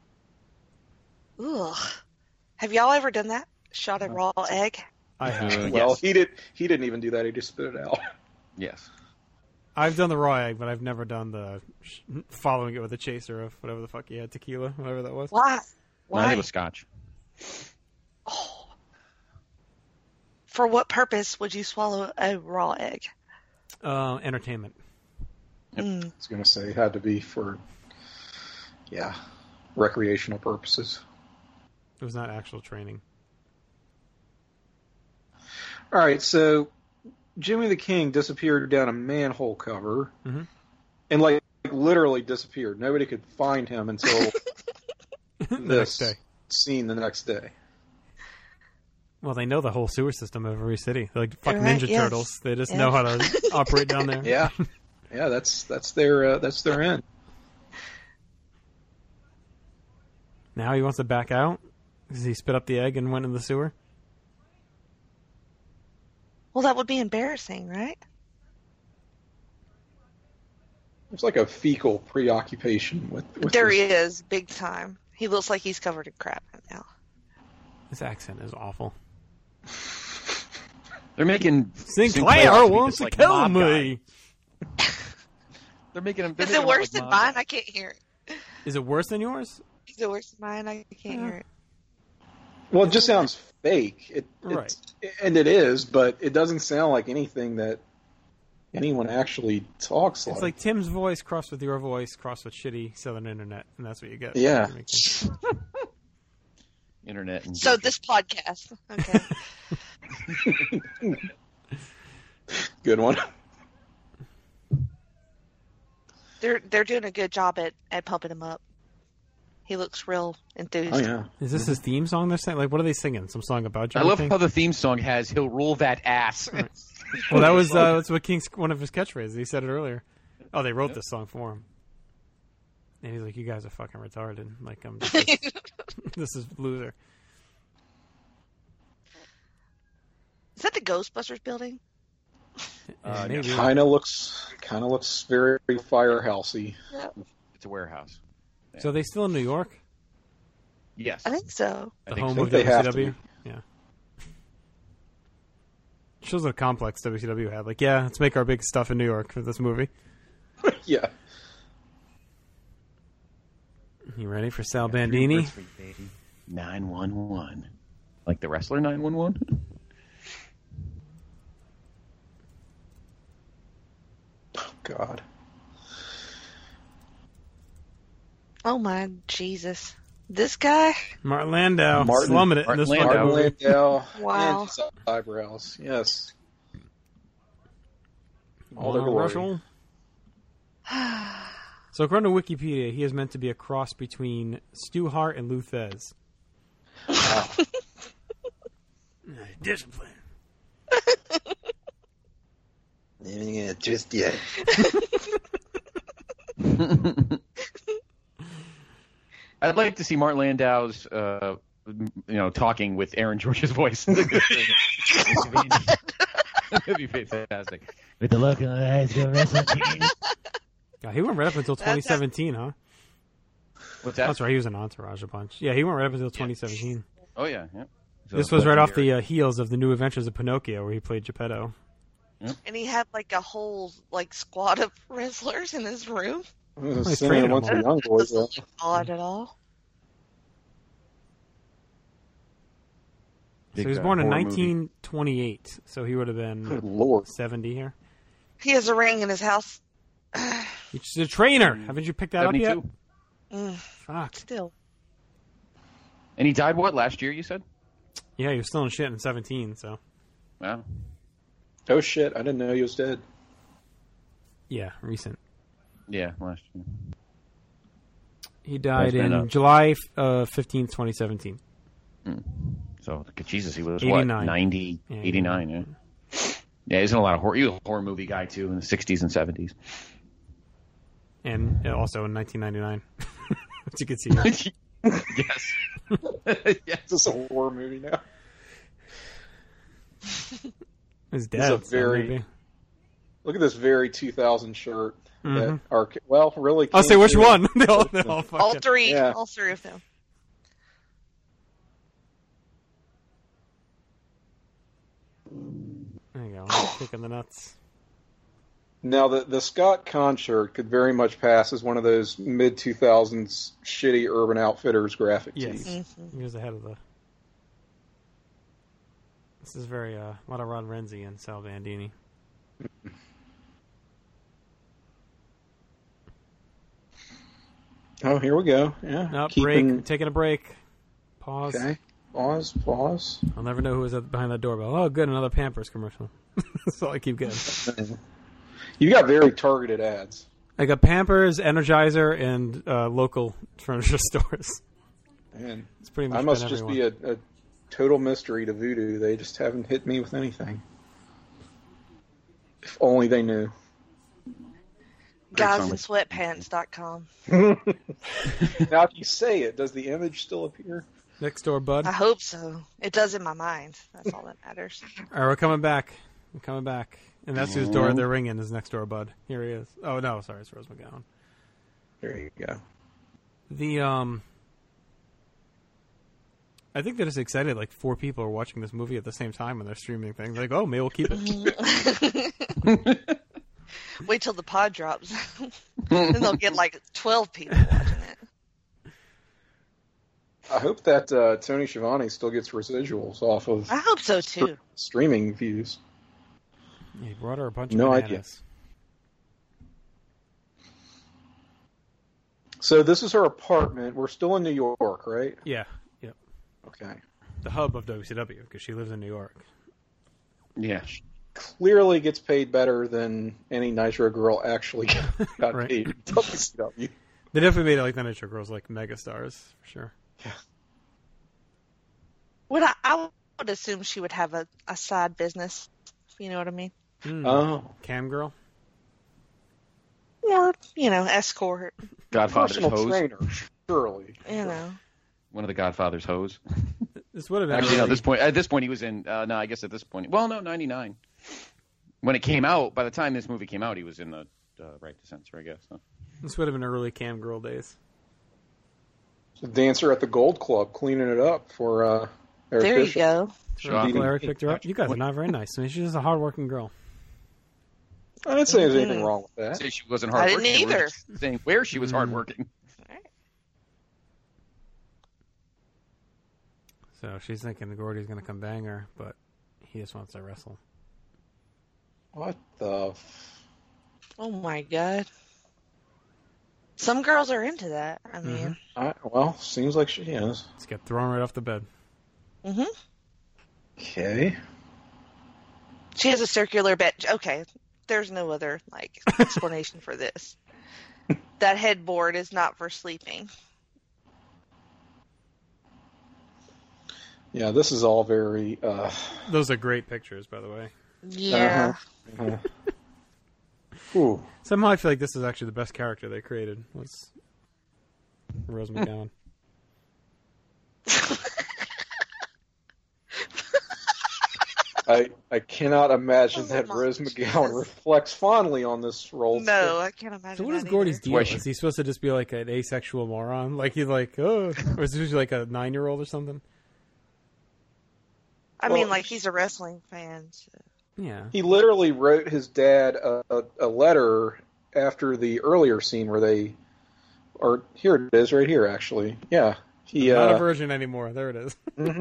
Ugh. Have y'all ever done that? Shot a raw egg? I have. Well, yes. He didn't even do that. He just spit it out. Yes. I've done the raw egg, but I've never done the following it with a chaser of whatever the fuck he had, tequila, whatever that was. Why? I think it was scotch. Oh. For what purpose would you swallow a raw egg? Entertainment. Yep. I was going to say it had to be for, recreational purposes. It was not actual training. All right, so Jimmy the King disappeared down a manhole cover, and like literally disappeared. Nobody could find him until this scene the next day. Well, they know the whole sewer system of every city. They're like fucking Ninja Turtles. They just know how to operate down there. Yeah, that's their end. Now he wants to back out because he spit up the egg and went in the sewer. Well, that would be embarrassing, right? There's like a fecal preoccupation with there this. is, big time. He looks like he's covered in crap right now. His accent is awful. They're making Sinclair wants to kill me. They're making him. Is it worse than mine? I can't hear it. Is it worse than yours? Is it worse than mine? I can't hear it. Well, it just sounds fake. Right. And it is, but it doesn't sound like anything that anyone actually talks like. It's like Tim's voice crossed with your voice crossed with shitty Southern internet, and that's what you get. Yeah. Internet. And so this podcast. Okay. Good one. They're doing a good job at pumping him up. He looks real enthused. Oh yeah. Is this his theme song they're saying? Like, what are they singing? Some song about you? I love how the theme song has "He'll roll that ass." Well, that was that's what King's one of his catchphrases. He said it earlier. Oh, they wrote this song for him, and he's like, "You guys are fucking retarded. Like, this is loser." Is that the Ghostbusters building? Maybe. Kind of looks very firehousey. Yeah. It's a warehouse. Yeah. So are they still in New York? Yes, I think so. The home of they have to WCW. Yeah. Shows what a complex WCW had. Like, yeah, let's make our big stuff in New York for this movie. Yeah. You ready for Sal Bandini? 911. Like the wrestler 911? Oh, God. Oh, my Jesus. This guy? Martin Landau. Slumming it in this Martin Landau. Wow. And his eyebrows. Yes. All Wow, the glory. Russell. So according to Wikipedia, he is meant to be a cross between Stu Hart and Lou Thez. Discipline. Yeah, just yet. I'd like to see Martin Landau's, talking with Aaron George's voice. That'd be fantastic. With the look on the high school wrestling team. God, he went right up until 2017, huh? What's that? That's right. He was in Entourage a bunch. Yeah, he went right up until 2017. Oh yeah. So this was right off the heels of the New Adventures of Pinocchio, where he played Geppetto. Yep. And he had like a whole squad of wrestlers in his room. He's training them all. Young boys, though. Odd at all. So he was born in 1928, so he would have been Good Lord. 70 here. He has a ring in his house. He's a trainer. Haven't you picked that 72. up yet? Fuck. Still. And he died last year? You said? Yeah, he was still in shit in 17. So. Wow. Oh shit! I didn't know he was dead. Yeah, recent. Yeah, last year. He died in July 15th, 2017. So, Jesus, he was 89. what? 90, 89, yeah. Yeah, he's in a lot of horror. He was a horror movie guy, too, in the 60s and 70s. And also in 1999. Which you can see here. Yes. Yes. This is a horror movie now. His dad. It's a very... Look at this very 2000 shirt. That are, well, really... I'll say which one. All three. Yeah. All three of them. There you go. Kicking the nuts. Now, the Scott Conn shirt could very much pass as one of those mid-2000s shitty Urban Outfitters graphic tees. He was ahead of the... This is very, a lot of Ron Renzi and Sal Bandini. Oh, here we go. Yeah. No, break. Taking a break. Pause. Okay. Pause. I'll never know who was behind that doorbell. Oh, good, another Pampers commercial. That's all I keep getting. You got very targeted ads. I got Pampers, Energizer, and local furniture stores. Man, it's pretty much. I must just be a total mystery to Voodoo. They just haven't hit me with anything. If only they knew. Guysinsweatpants.com. Now, if you say it, does the image still appear? Next door, bud. I hope so. It does in my mind. That's all that matters. All right, we're coming back. I'm coming back. And that's whose door they're ringing, is next door, bud. Here he is. Oh, no, sorry, it's Rose McGowan. There you go. I think that it's excited. Like 4 people are watching this movie at the same time when they're streaming things. Like, oh, maybe we'll keep it. Wait till the pod drops. Then they'll get like 12 people watching it. I hope that Tony Schiavone still gets residuals off of. I hope so too. Streaming views. He brought her a bunch of No bananas. idea. So this is her apartment. We're still in New York, right? Yeah. Yep. Okay. The hub of WCW, because she lives in New York. Yeah. Clearly gets paid better than any Nitro girl actually got Right. paid in WCW. They definitely made it like the Nitro Girls like megastars, for sure. Yeah. I would assume she would have a side business, if you know what I mean. Oh. Cam girl? Or, escort. Godfather's Personal hose. trainer, surely. One of the Godfather's hose. This would have been Actually, no, at this point he was in, no, I guess at this point, 99. When it came out, by the time this movie came out, he was in the Right to Censor, I guess. So. This would have been early Cam girl days. The dancer at the Gold Club cleaning it up for Eric There you Bishop. go. Uncle Eric picked her up. You guys are not very nice. I mean, she's just a hard-working girl. I didn't say there's anything wrong with that. Say she wasn't I hardworking. didn't either. We're just saying where she was hardworking. So she's thinking Gordy's going to come bang her, but he just wants to wrestle. What the? Oh my god. Some girls are into that. I mean. Well, seems like she is. Let's get thrown right off the bed. Mm-hmm. Okay. She has a circular bed. Okay. There's no other explanation for this. That headboard is not for sleeping. Yeah, this is all very. Those are great pictures, by the way. Yeah. Ooh. Somehow I feel like this is actually the best character they created, was Rose McGowan. I cannot imagine that Rose McGowan reflects fondly on this role. No, I can't imagine. So what is that Gordy's either. deal? Is he supposed to just be like an asexual moron? Like he's like, oh, or is he like a 9-year-old or something? I mean, he's a wrestling fan. So. Yeah. He literally wrote his dad a letter after the earlier scene where they, or here it is, right here actually. Yeah, he not a virgin anymore. There it is.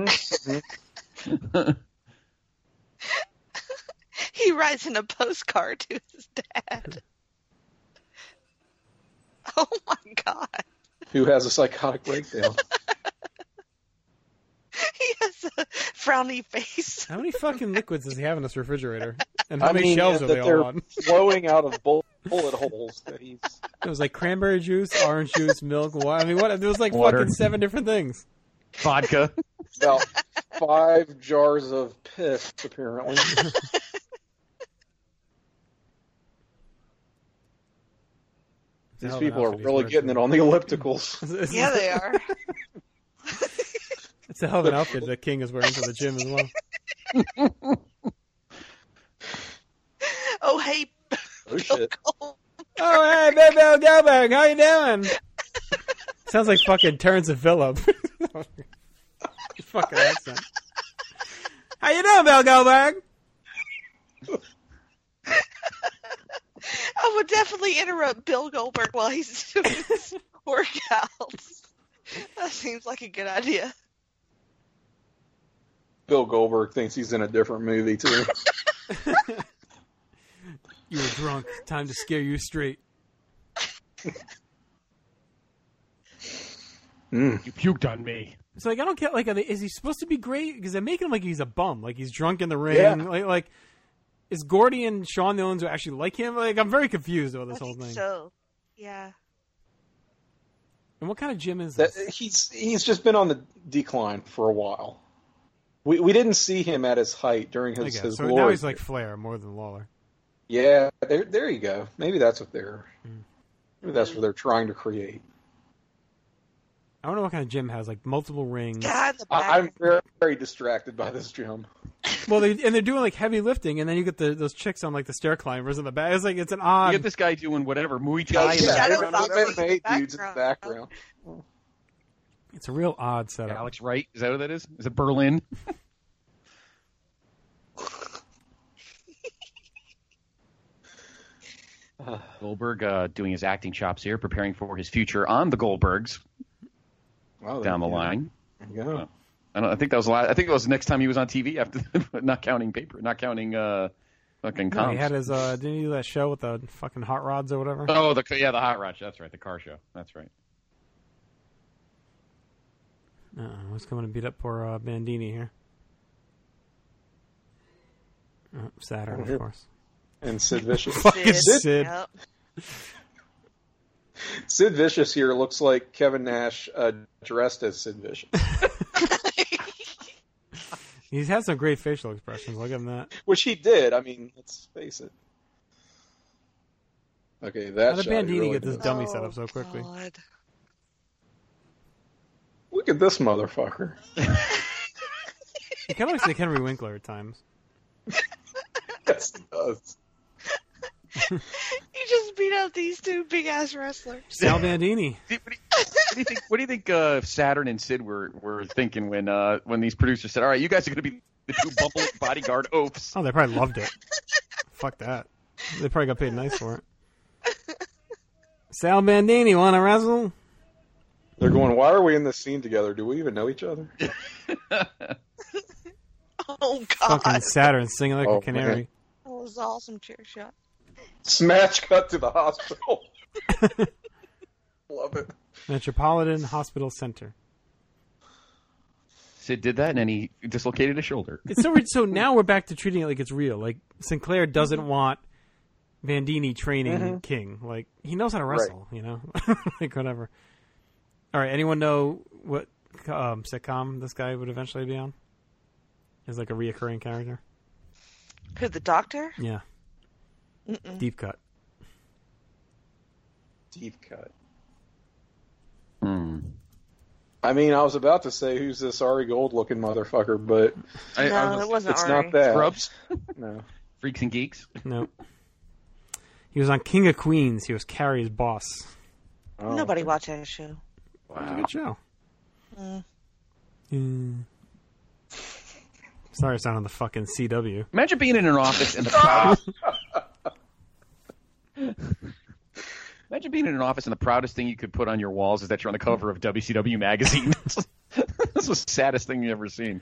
He writes in a postcard to his dad. Oh my god. Who has a psychotic breakdown. He has a frowny face. How many fucking liquids does he have in this refrigerator? And I how many mean, shelves that are they they're all on? flowing out of bullet holes that he's. It was like cranberry juice, orange juice, milk, water. I mean, what? There was like Water. fucking 7 different things. Vodka. About 5 jars of piss, apparently. These people are really getting it on the ellipticals. Yeah, they are. It's a hell of an outfit that King is wearing to the gym as well. Oh, hey. Oh, shit. Oh, hey, Bill Goldberg, how you doing? Sounds like fucking Terrence and Phillip. Fucking accent. How you doing, Bill Goldberg? I would definitely interrupt Bill Goldberg while he's doing his workouts. That seems like a good idea. Bill Goldberg thinks he's in a different movie, too. You were drunk. Time to scare you straight. You puked on me. It's like, I don't get, like, is he supposed to be great? Because they're making him like he's a bum. Like, he's drunk in the ring. Yeah. Like, is Gordy and Sean the ones who actually like him? Like, I'm very confused about this whole thing. So, yeah. And what kind of gym is this? He's just been on the decline for a while. We didn't see him at his height during his so glory. now he's like Flair more than Lawler. Yeah, there you go. Maybe that's what they're trying to create. I don't know what kind of gym has like multiple rings. God, I'm very, very distracted by this gym. Well, they're doing like heavy lifting, and then you get those chicks on like the stair climbers in the back. It's like it's an odd. You get this guy doing whatever Muay Thai in the dudes in the background. It's a real odd setup. Alex Wright, is that what that is? Is it Berlin? Goldberg doing his acting chops here, preparing for his future on the Goldbergs down the line. Yeah. I think that was I think it was the next time he was on TV after not counting fucking comps. No, he had his didn't he do that show with the fucking hot rods or whatever? Oh, the hot rods. That's right, the car show. That's right. Who's coming to beat up poor Bandini here? Oh, Saturn, of course. And Sid Vicious. Fucking Sid. Yep. Sid Vicious here looks like Kevin Nash dressed as Sid Vicious. He's had some great facial expressions. Look at that. Which he did. I mean, let's face it. Okay, that. How did Bandini get this dummy set up so quickly? God. Look at this motherfucker. He kind of looks like Henry Winkler at times. Yes, he does. He just beat up these two big ass wrestlers. Sal Bandini. What do you think Saturn and Sid were thinking when these producers said, "All right, you guys are going to be the two Bumble bodyguard oafs"? Oh, they probably loved it. Fuck that. They probably got paid nice for it. Sal Bandini, want to wrestle? They're going, why are we in this scene together? Do we even know each other? Oh, God. Fucking Saturn singing like a canary. Man. That was an awesome chair shot. Smash cut to the hospital. Love it. Metropolitan Hospital Center. Sid did that, and then he dislocated his shoulder. It's so now we're back to treating it like it's real. Like, Sinclair doesn't want Bandini training King. Like, he knows how to wrestle, you know? Like, whatever. All right, anyone know what sitcom this guy would eventually be on? As like a reoccurring character? Who, the doctor? Yeah. Mm-mm. Deep Cut. Deep Cut. I mean, I was about to say, who's this Ari Gold-looking motherfucker, but it wasn't it's Ari. not that. Scrubs? No. Freaks and Geeks? No. He was on King of Queens. He was Carrie's boss. Oh. Nobody watched that show. Wow. It's a good show. Mm. Sorry, I sound on the fucking CW. Imagine being in an office and the proudest... Imagine being in an office and the proudest thing you could put on your walls is that you're on the cover of WCW magazine. That's the saddest thing you've ever seen.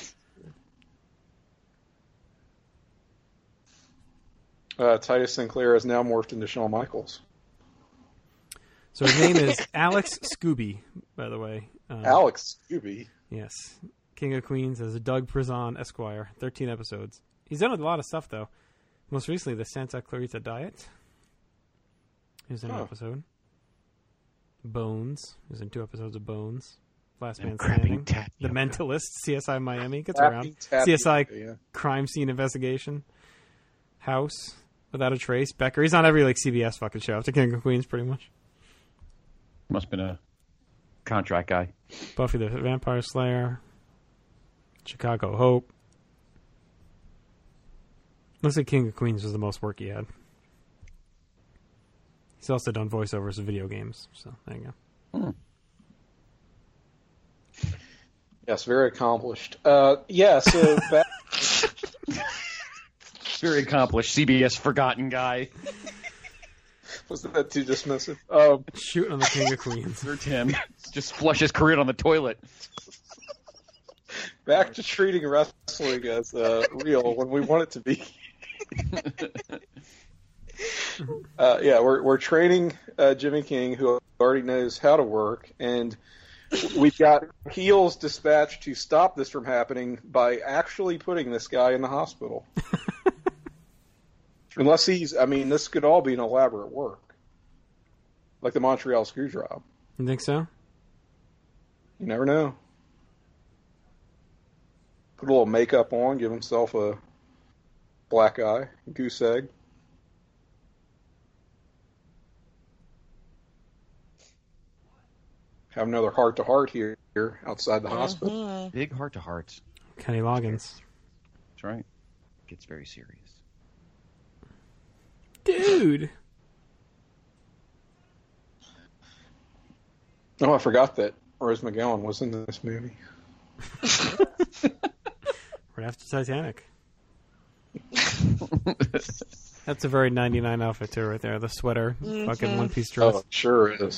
Titus Sinclair has now morphed into Shawn Michaels. So his name is Alex Scooby, by the way. Alex Scooby? Yes. King of Queens as Doug Prezan, Esquire. 13 episodes. He's done a lot of stuff, though. Most recently, the Santa Clarita Diet. He was in an episode. Bones. He was in 2 episodes of Bones. Last Man Standing. The Mentalist. CSI Miami. Gets around. CSI Crime Scene Investigation. House. Without a Trace. Becker. He's on every CBS fucking show. After King of Queens, pretty much. Must have been a contract guy. Buffy the Vampire Slayer. Chicago Hope. Looks like King of Queens was the most work he had. He's also done voiceovers of video games, so there you go. Yes, very accomplished. So back... Very accomplished. CBS forgotten guy. Wasn't that too dismissive? Shooting on the King of Queens. Or Tim. Just flush his career on the toilet. Back to treating wrestling as real when we want it to be. We're training Jimmy King, who already knows how to work, and we've got heels dispatched to stop this from happening by actually putting this guy in the hospital. Unless this could all be an elaborate work. Like the Montreal Screwjob. You think so? You never know. Put a little makeup on, give himself a black eye, goose egg. Have another heart-to-heart here outside the hospital. Big heart-to-hearts. Kenny Loggins. right. It gets very serious. Dude. Oh, I forgot that Rose McGowan was in this movie. Right after Titanic. That's a very 99 outfit too, right there. The sweater, fucking one-piece dress. Oh, it sure is.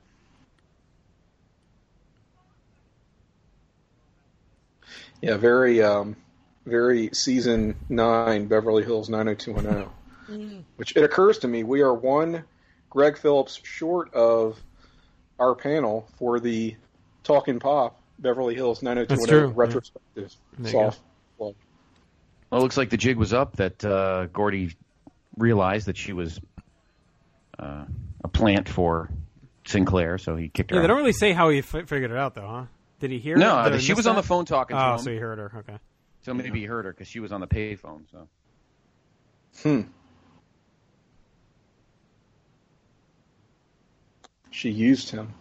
Yeah, very season 9 Beverly Hills 90210. Which it occurs to me we are one Greg Phillips short of our panel for the Talkin' Pop Beverly Hills 90210 retrospective soft plug. Well, it looks like the jig was up that Gordy realized that she was a plant for Sinclair, so he kicked her out. They don't really say how he figured it out, though, huh? Did he hear it? No, she was on the phone talking to him. Oh, so he heard her. Okay. So maybe he heard her because she was on the payphone. So. She used him.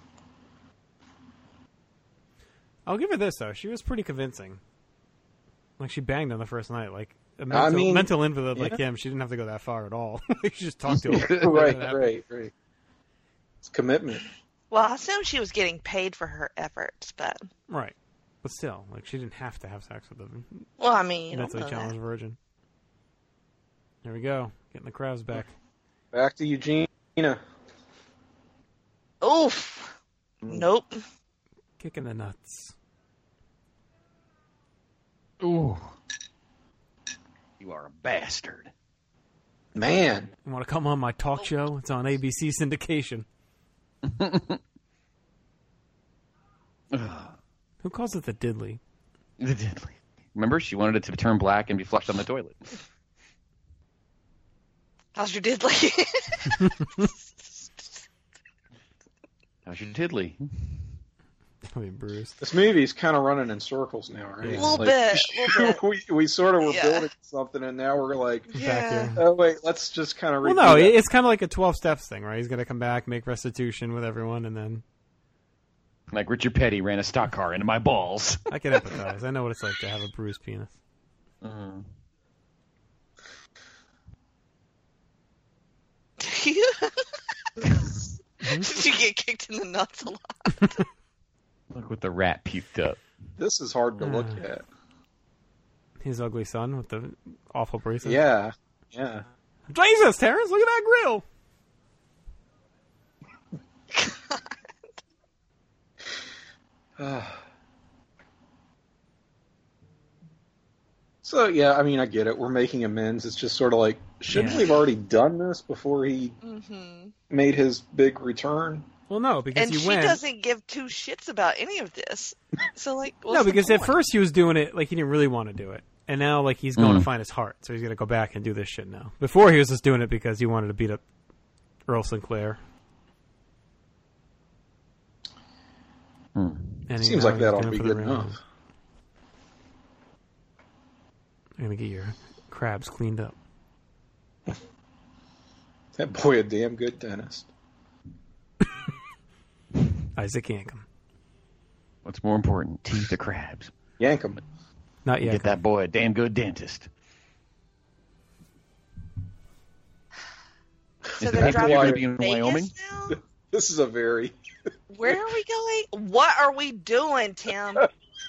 I'll give her this, though. She was pretty convincing. Like, she banged him the first night. Like, a mental invalid like him, she didn't have to go that far at all. She just talked to him. Right. It's commitment. Well, I assume she was getting paid for her efforts, but... Right. But still, like, she didn't have to have sex with him. Well, I mean... Mentally challenged virgin. There we go. Getting the crabs back. Back to Eugenia. Oof. Nope. Kicking the nuts. Ooh. You are a bastard. Man. You want to come on my talk show? It's on ABC syndication. Who calls it the diddly? The diddly. Remember, she wanted it to turn black and be flushed on the toilet. How's your diddly? How's your diddly? I mean, Bruce. This movie's kind of running in circles now, right? A little bit. we sort of were building something, and now we're like, back here. Oh wait, let's just kind of. Well, no, it's kind of like a 12 steps thing, right? He's going to come back, make restitution with everyone, and then. Like Richard Petty ran a stock car into my balls. I can empathize. I know what it's like to have a bruised penis. Did you get kicked in the nuts a lot? Look what the rat puked up. This is hard to look at. His ugly son with the awful braces. Yeah. Jesus, Terrence, look at that grill. So, yeah, I mean, I get it. We're making amends. It's just sort of like, shouldn't we have already done this before he made his big return? Well, no, because she doesn't give two shits about any of this. So, like, no, because at first he was doing it like he didn't really want to do it, and now like he's going to find his heart, so he's going to go back and do this shit now. Before he was just doing it because he wanted to beat up Earl Sinclair. And seems like that ought to be good enough. I'm going to get your crabs cleaned up. That boy a damn good dentist. Isaac Yankum. What's more important, teeth or crabs? Yankum. Not yet. Get that boy a damn good dentist. So they're driving in Wyoming? Now? This is a very... Where are we going? What are we doing, Tim?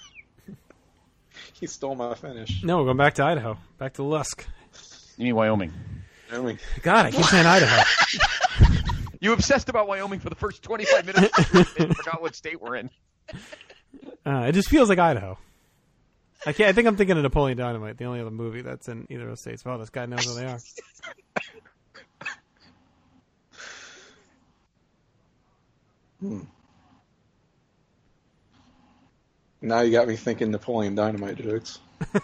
He stole my finish. No, we're going back to Idaho. Back to Lusk. You mean Wyoming? God, I keep saying Idaho. You obsessed about Wyoming for the first 25 minutes and forgot what state we're in. It just feels like Idaho. I think I'm thinking of Napoleon Dynamite, the only other movie that's in either of those states. Well, this guy knows where they are. Now you got me thinking Napoleon Dynamite jokes.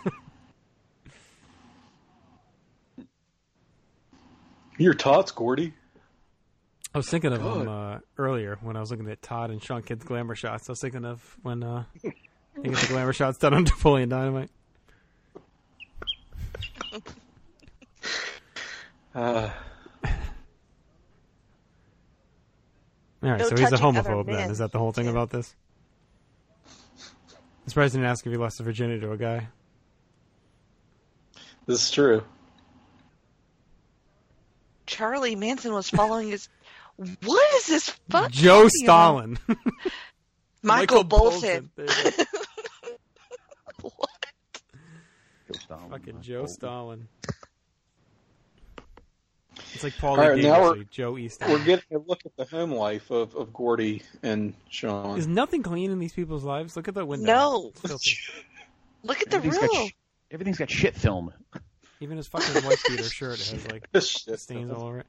Your tots, Gordy. I was thinking of him earlier when I was looking at Todd and Sean Kidd's glamour shots. I was thinking of when he gets the glamour shots done on Napoleon Dynamite. All right, so he's a homophobe then. Is that the whole thing about this? I'm surprised he didn't ask if he lost his virginity to a guy. This is true. Charlie Manson was following his... What is this fuck? Joe Stalin. Michael Bolton. Joe Stalin. Fucking Joe Stalin. It's like Paul All right, now Joe Easton. We're getting a look at the home life of Gordy and Sean. Is nothing clean in these people's lives? Look at the window. No. Look at the room. Everything's got shit film. Even his fucking wife beater shirt has like stains all over it.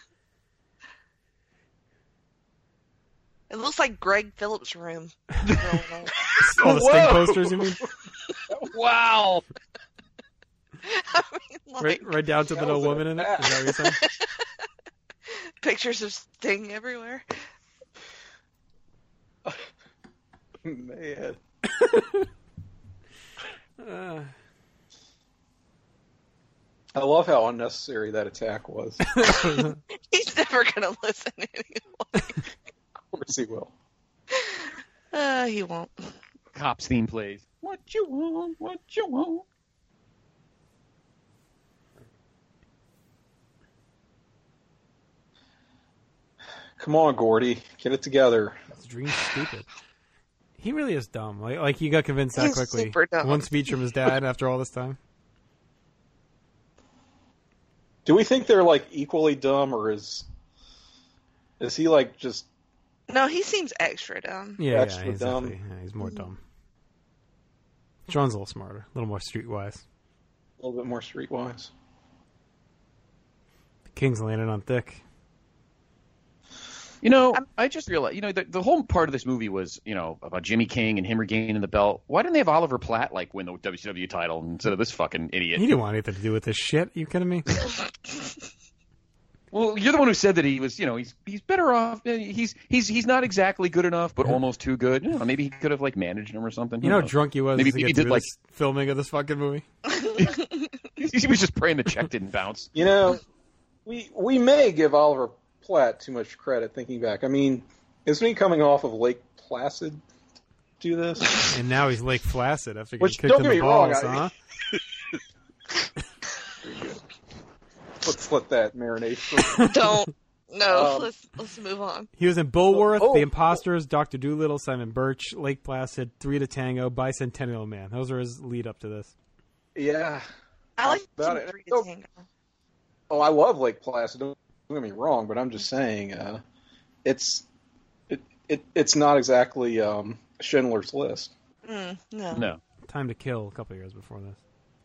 It looks like Greg Phillips' room. All the Sting posters, you mean? Wow. I mean, like, right down to the no woman in it? Is that what you're saying? Pictures of Sting everywhere. Man. I love how unnecessary that attack was. He's never going to listen anyway. Of course he will. He won't. Cops theme plays. What you want? What you want? Come on, Gordy. Get it together. This dream's stupid. He really is dumb. Like you got convinced that quickly. Super dumb. One speech from his dad after all this time. Do we think they're like equally dumb, or is he like just? No, he seems extra dumb. Yeah, he's dumb. Yeah, he's more dumb. Sean's a little smarter, a little more streetwise. A little bit more streetwise. The King's landing on thick. You know, I just realized, the whole part of this movie was, about Jimmy King and him regaining the belt. Why didn't they have Oliver Platt, win the WCW title instead of this fucking idiot? He didn't want anything to do with this shit. You kidding me? Well, you're the one who said that he was, he's better off. He's not exactly good enough, but almost too good. Maybe he could have, managed him or something. You know how drunk he was maybe to he get did, through this filming of this fucking movie? He was just praying the check didn't bounce. We may give Oliver Platt too much credit thinking back. I mean, isn't he coming off of Lake Placid to do this? And now he's Lake Flaccid after getting Which, kicked don't in get the me balls, wrong, Let's let that marinate. Don't. No, let's move on. He was in Bullworth, The Imposters, Dr. Dolittle, Simon Birch, Lake Placid, 3 to Tango, Bicentennial Man. Those are his lead up to this. Yeah. I like about it. 3 to Tango. Oh, I love Lake Placid. Don't get me wrong, but I'm just saying, it's not exactly Schindler's List. No. Time to Kill a couple of years before this.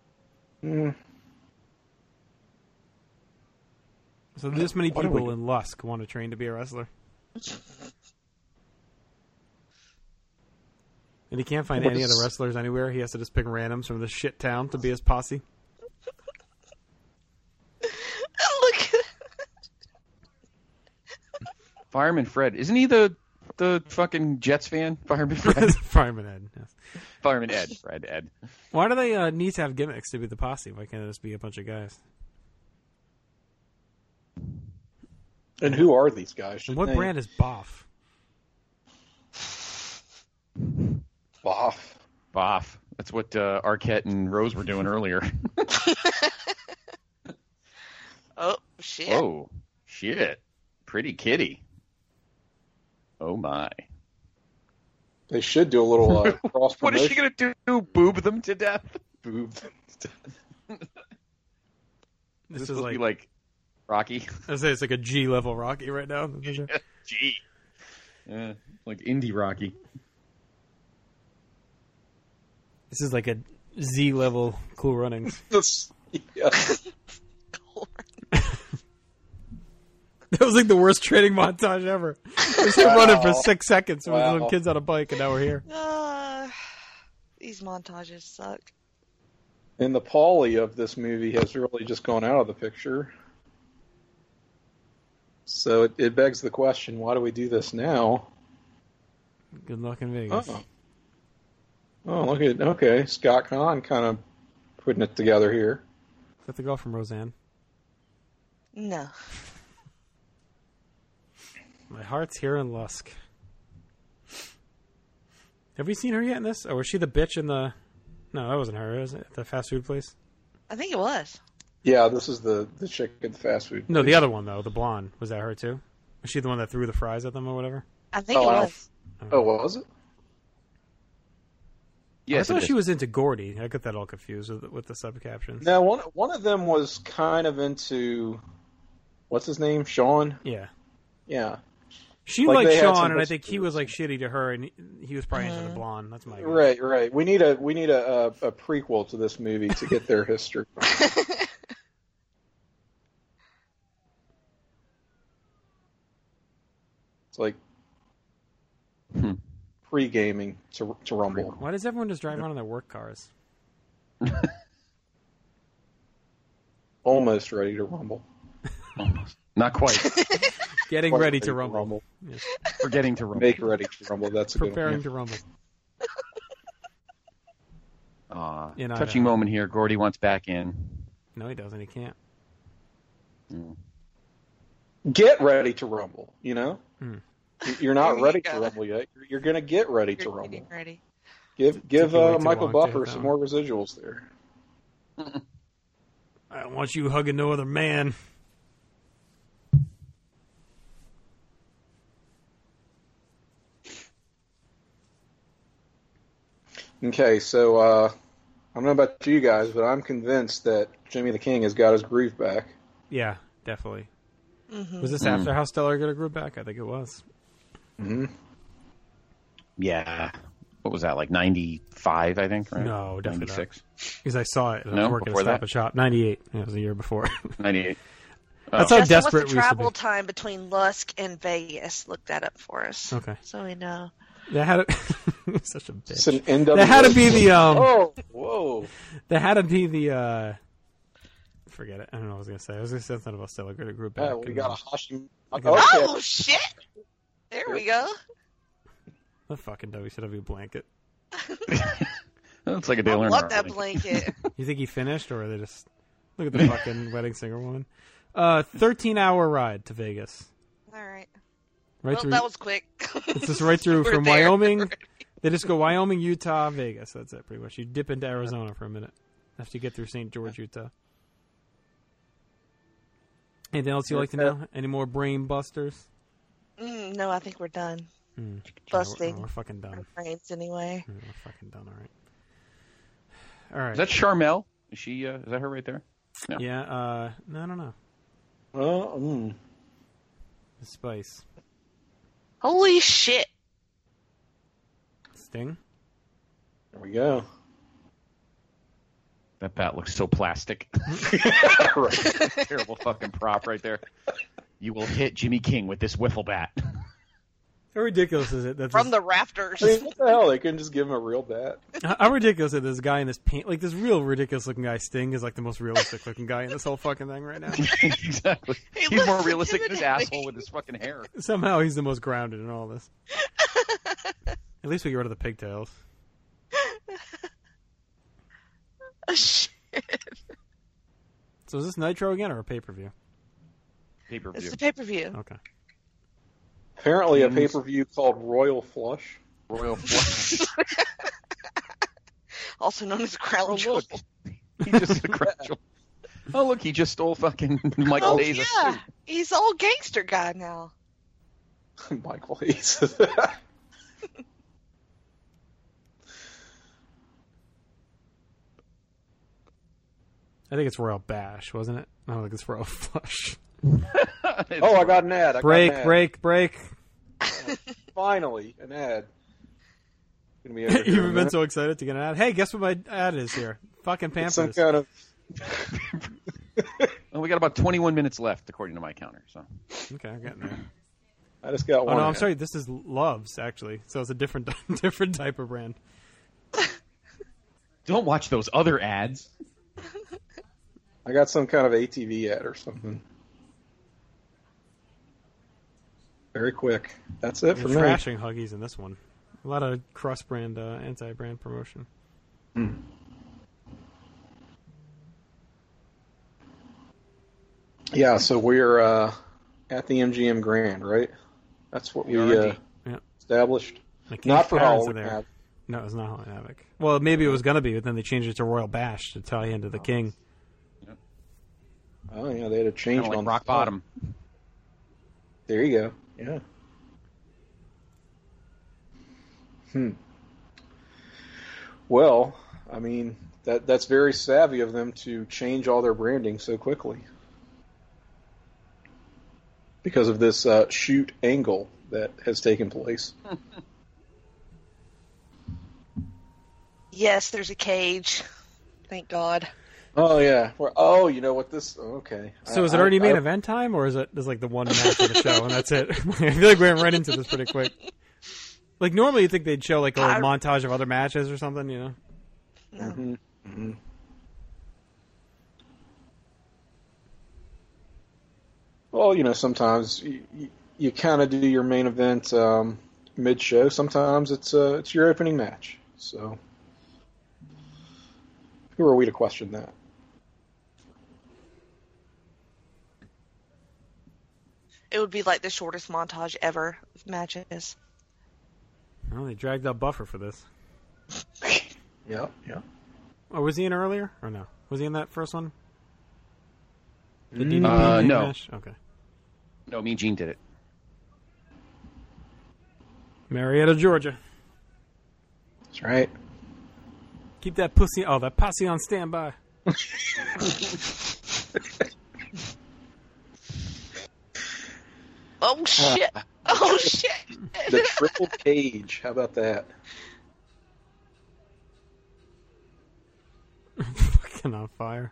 So this many people in Lusk want to train to be a wrestler. And he can't find any other wrestlers anywhere. He has to just pick randoms from this shit town to be his posse. Look at it. Fireman Fred. Isn't he the fucking Jets fan? Fireman Fred? Fireman Ed. Yes. Fireman Ed. Fred Ed. Why do they need to have gimmicks to be the posse? Why can't it just be a bunch of guys? And who are these guys? And what brand is Boff? Boff. That's what Arquette and Rose were doing earlier. Oh, shit. Oh, shit. Pretty kitty. Oh, my. They should do a little cross promotion. What is she going to do? Boob them to death? Boob them to death. This is like Rocky. I say it's like a G level Rocky right now. Yeah, G. Yeah, like indie Rocky. This is like a Z level Cool Runnings. That was like the worst training montage ever. Just him running for 6 seconds with some kids on a bike, and now we're here. These montages suck. And the Paulie of this movie has really just gone out of the picture. So it begs the question, why do we do this now? Good luck in Vegas. Oh, look at okay. Scott Kahn kind of putting it together here. Is that the girl from Roseanne? No. My heart's here in Lusk. Have we seen her yet in this? Or was she the bitch in the... No, that wasn't her, was it? The fast food place? I think it was. Yeah, this is the chick at the fast food. No, the other one though, the blonde. Was that her too? Was she the one that threw the fries at them or whatever? I think it was. Oh, was it? Yes, I thought she was into Gordy. I got that all confused with the subcaptions. Now, one of them was kind of into, what's his name, Sean? Yeah. Yeah. She liked Sean, and I think he was like shitty to her, and he was probably into the blonde. That's my guess. Right. We need a prequel to this movie to get their history. It's like pre-gaming to Rumble. Why does everyone just drive around in their work cars? Almost ready to rumble. Almost. Not quite. Getting ready to rumble. Yes. We're getting to rumble. Make ready to rumble. That's a preparing good one. to rumble. Touching moment here. Gordy wants back in. No, he doesn't. He can't. Get ready to rumble. You know, you're not ready to go. rumble yet. You're going to get ready to rumble. Ready. Give Michael Buffer some more residuals there. I don't want you hugging no other man. Okay, so I don't know about you guys, but I'm convinced that Jimmy the King has got his groove back. Yeah, definitely. Mm-hmm. Was this after How Stellar got a groove back? I think it was. Mm-hmm. Yeah. What was that, like 95, I think? Right? No, definitely 96. Because I saw it. I was working at Stop and Shop. 98. It was the year before. 98. That's how desperate what's the we used to travel be. time between Lusk and Vegas? Look that up for us. Okay. So we know. That had to... such a bitch. It's an NWA. That had to be the... Oh, whoa. That had to be the... Forget it. I don't know what I was going to say. I was going to say something about Stella got a group back. Yeah, we got a Hashim... Oh, shit! There we go. The fucking WCW blanket. Looks like a Dale I Earnhardt. love that blanket. You think he finished, or are they just... Look at the fucking wedding singer woman. 13-hour ride to Vegas. All right. Right through, that was quick. It's just right through from Wyoming. They just go Wyoming, Utah, Vegas. That's it, pretty much. You dip into Arizona for a minute after you get through St. George, Utah. Anything else you'd like to know? Any more brain busters? No, I think we're done. Busting. We're fucking done. Our brains, anyway. We're fucking done, all right. Is that Charmel? Is she? Is that her right there? No. Yeah. No, I don't know. Well, The Spice. Holy shit. Sting? There we go. That bat looks so plastic. Right. Terrible fucking prop right there. You will hit Jimmy King with this wiffle bat. How ridiculous is it? That's From the rafters. I mean, what the hell? They couldn't just give him a real bat. How ridiculous is this guy in this paint? Like, this real ridiculous looking guy, Sting, is like the most realistic looking guy in this whole fucking thing right now. Exactly. He's more realistic than his asshole with his fucking hair. Somehow he's the most grounded in all this. At least we get rid of the pigtails. Shit. So is this Nitro again or a pay-per-view? Pay-per-view. It's the pay-per-view. Okay. Apparently a pay-per-view called Royal Flush. Royal Flush. Also known as Crown Jewel. He just a Crown Jewel. Oh, look, he just stole fucking Michael Hayes. Yeah. He's all gangster guy now. Michael Hayes. I think it's Royal Bash, wasn't it? I don't think it's Royal Flush. Oh, I got an ad. Break. Finally, an ad. You've been so excited to get an ad. Hey, guess what my ad is here? Fucking Pampers. Some kind of... Well, we got about 21 minutes left, according to my counter. So. Okay, I'm getting there. I just got one. Oh, no, I'm sorry. This is Love's, actually. So it's a different type of brand. Don't watch those other ads. I got some kind of ATV ad or something. Very quick. That's it for me. Trashing Huggies in this one. A lot of cross-brand, anti-brand promotion. Yeah, so we're at the MGM Grand, right? That's what we established. Not for Halloween Havoc. No, it's not Halloween Havoc. Well, maybe it was going to be, but then they changed it to Royal Bash to tie into the King. Oh yeah, they had a change Kinda like on rock bottom. There you go. Yeah. Well, I mean, that's very savvy of them to change all their branding so quickly because of this shoot angle that has taken place. Yes, there's a cage. Thank God. Oh yeah. Oh, you know what this? Okay. So is it already main event time, or is it just like the one match of the show and that's it? I feel like we went right into this pretty quick. Like normally you'd think they'd show like a montage of other matches or something, you know? No. Mm-hmm. Mm-hmm. Well, you know, sometimes you kind of do your main event mid-show. Sometimes it's your opening match. So who are we to question that? It would be like the shortest montage ever of matches. Well, they dragged up Buffer for this. Yeah. Oh, was he in earlier or no? Was he in that first one? No. Match? Okay. No, me and Gene did it. Marietta, Georgia. That's right. Keep that pussy. Oh, that posse on standby. Oh shit! Oh shit! The triple cage. How about that? Fucking on fire.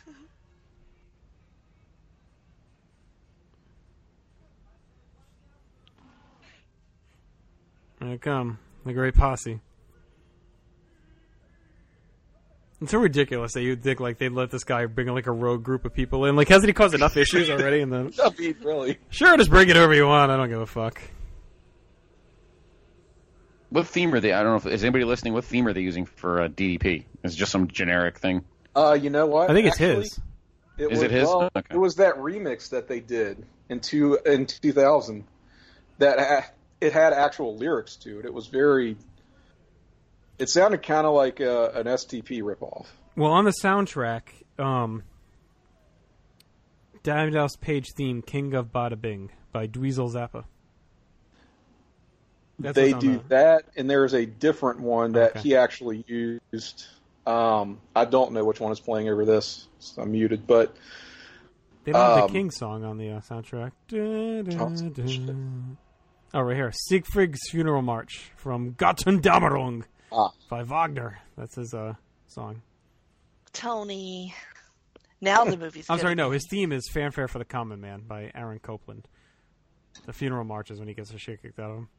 Here they come. The Great Posse. It's so ridiculous that you'd think like they'd let this guy bring like a rogue group of people in. Like, hasn't he caused enough issues already? And then I mean, really? Sure, just bring it whoever you want. I don't give a fuck. What theme are they? I don't know if is anybody listening. What theme are they using for DDP? Is it just some generic thing? You know what? I think it's his. Is it his? Well, okay. It was that remix that they did in 2000 that it had actual lyrics to it. It was very. It sounded kind of like an STP ripoff. Well, on the soundtrack, Diamond Dallas Page theme "King of Bada Bing" by Dweezil Zappa. They do that, and there's a different one that he actually used. I don't know which one is playing over this, so I'm muted. But they don't have the King song on the soundtrack. Oh, right here, Siegfried's Funeral March from Götterdämmerung by Wagner. That's his song. Tony. Now the movie's. I'm sorry, no. His theme is "Fanfare for the Common Man" by Aaron Copland. The funeral march is when he gets the shit kicked out of him.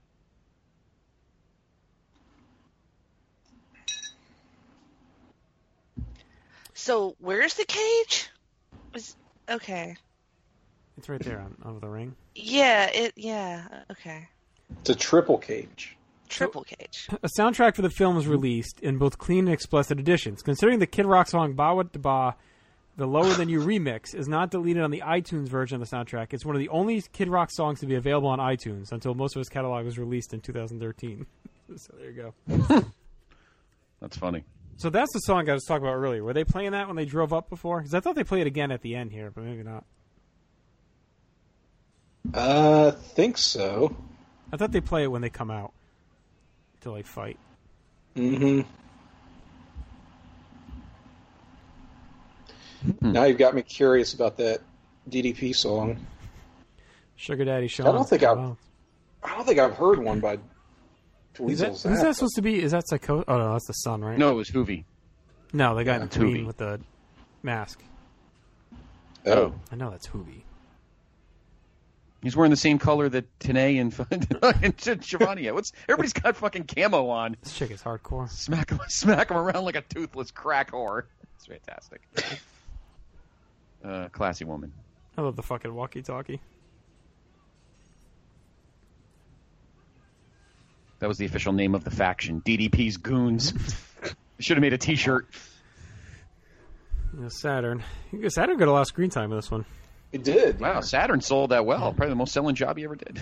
So where's the cage? Okay. It's right there on the ring. Yeah. Okay. It's a triple cage. Triple cage. A soundtrack for the film was released in both clean and explicit editions. Considering the Kid Rock song "Ba Wat Da Ba," the Lower Than You remix is not deleted on the iTunes version of the soundtrack. It's one of the only Kid Rock songs to be available on iTunes until most of his catalog was released in 2013. So there you go. That's funny. So that's the song I was talking about earlier. Were they playing that when they drove up before? Because I thought they played it again at the end here, but maybe not. I think so. I thought they play it when they come out to like fight. Mm-hmm. Now you've got me curious about that DDP song. Sugar Daddy Sean. I don't think I've heard one by Who's that supposed to be? Is that Psycho? Oh no, that's the son, right? No, it was Hoovy. No, the guy in between Hoovy. with the mask. Oh. I know that's Hoovy. He's wearing the same color that Tenay and Shivani. Everybody's got fucking camo on. This chick is hardcore. Smack him around like a toothless crack whore. It's fantastic. Classy woman. I love the fucking walkie-talkie. That was the official name of the faction, DDP's Goons. Should have made a T-shirt. Saturn. Saturn got a lot of screen time in this one. It did. Wow, Saturn sold that well. Probably the most selling job he ever did.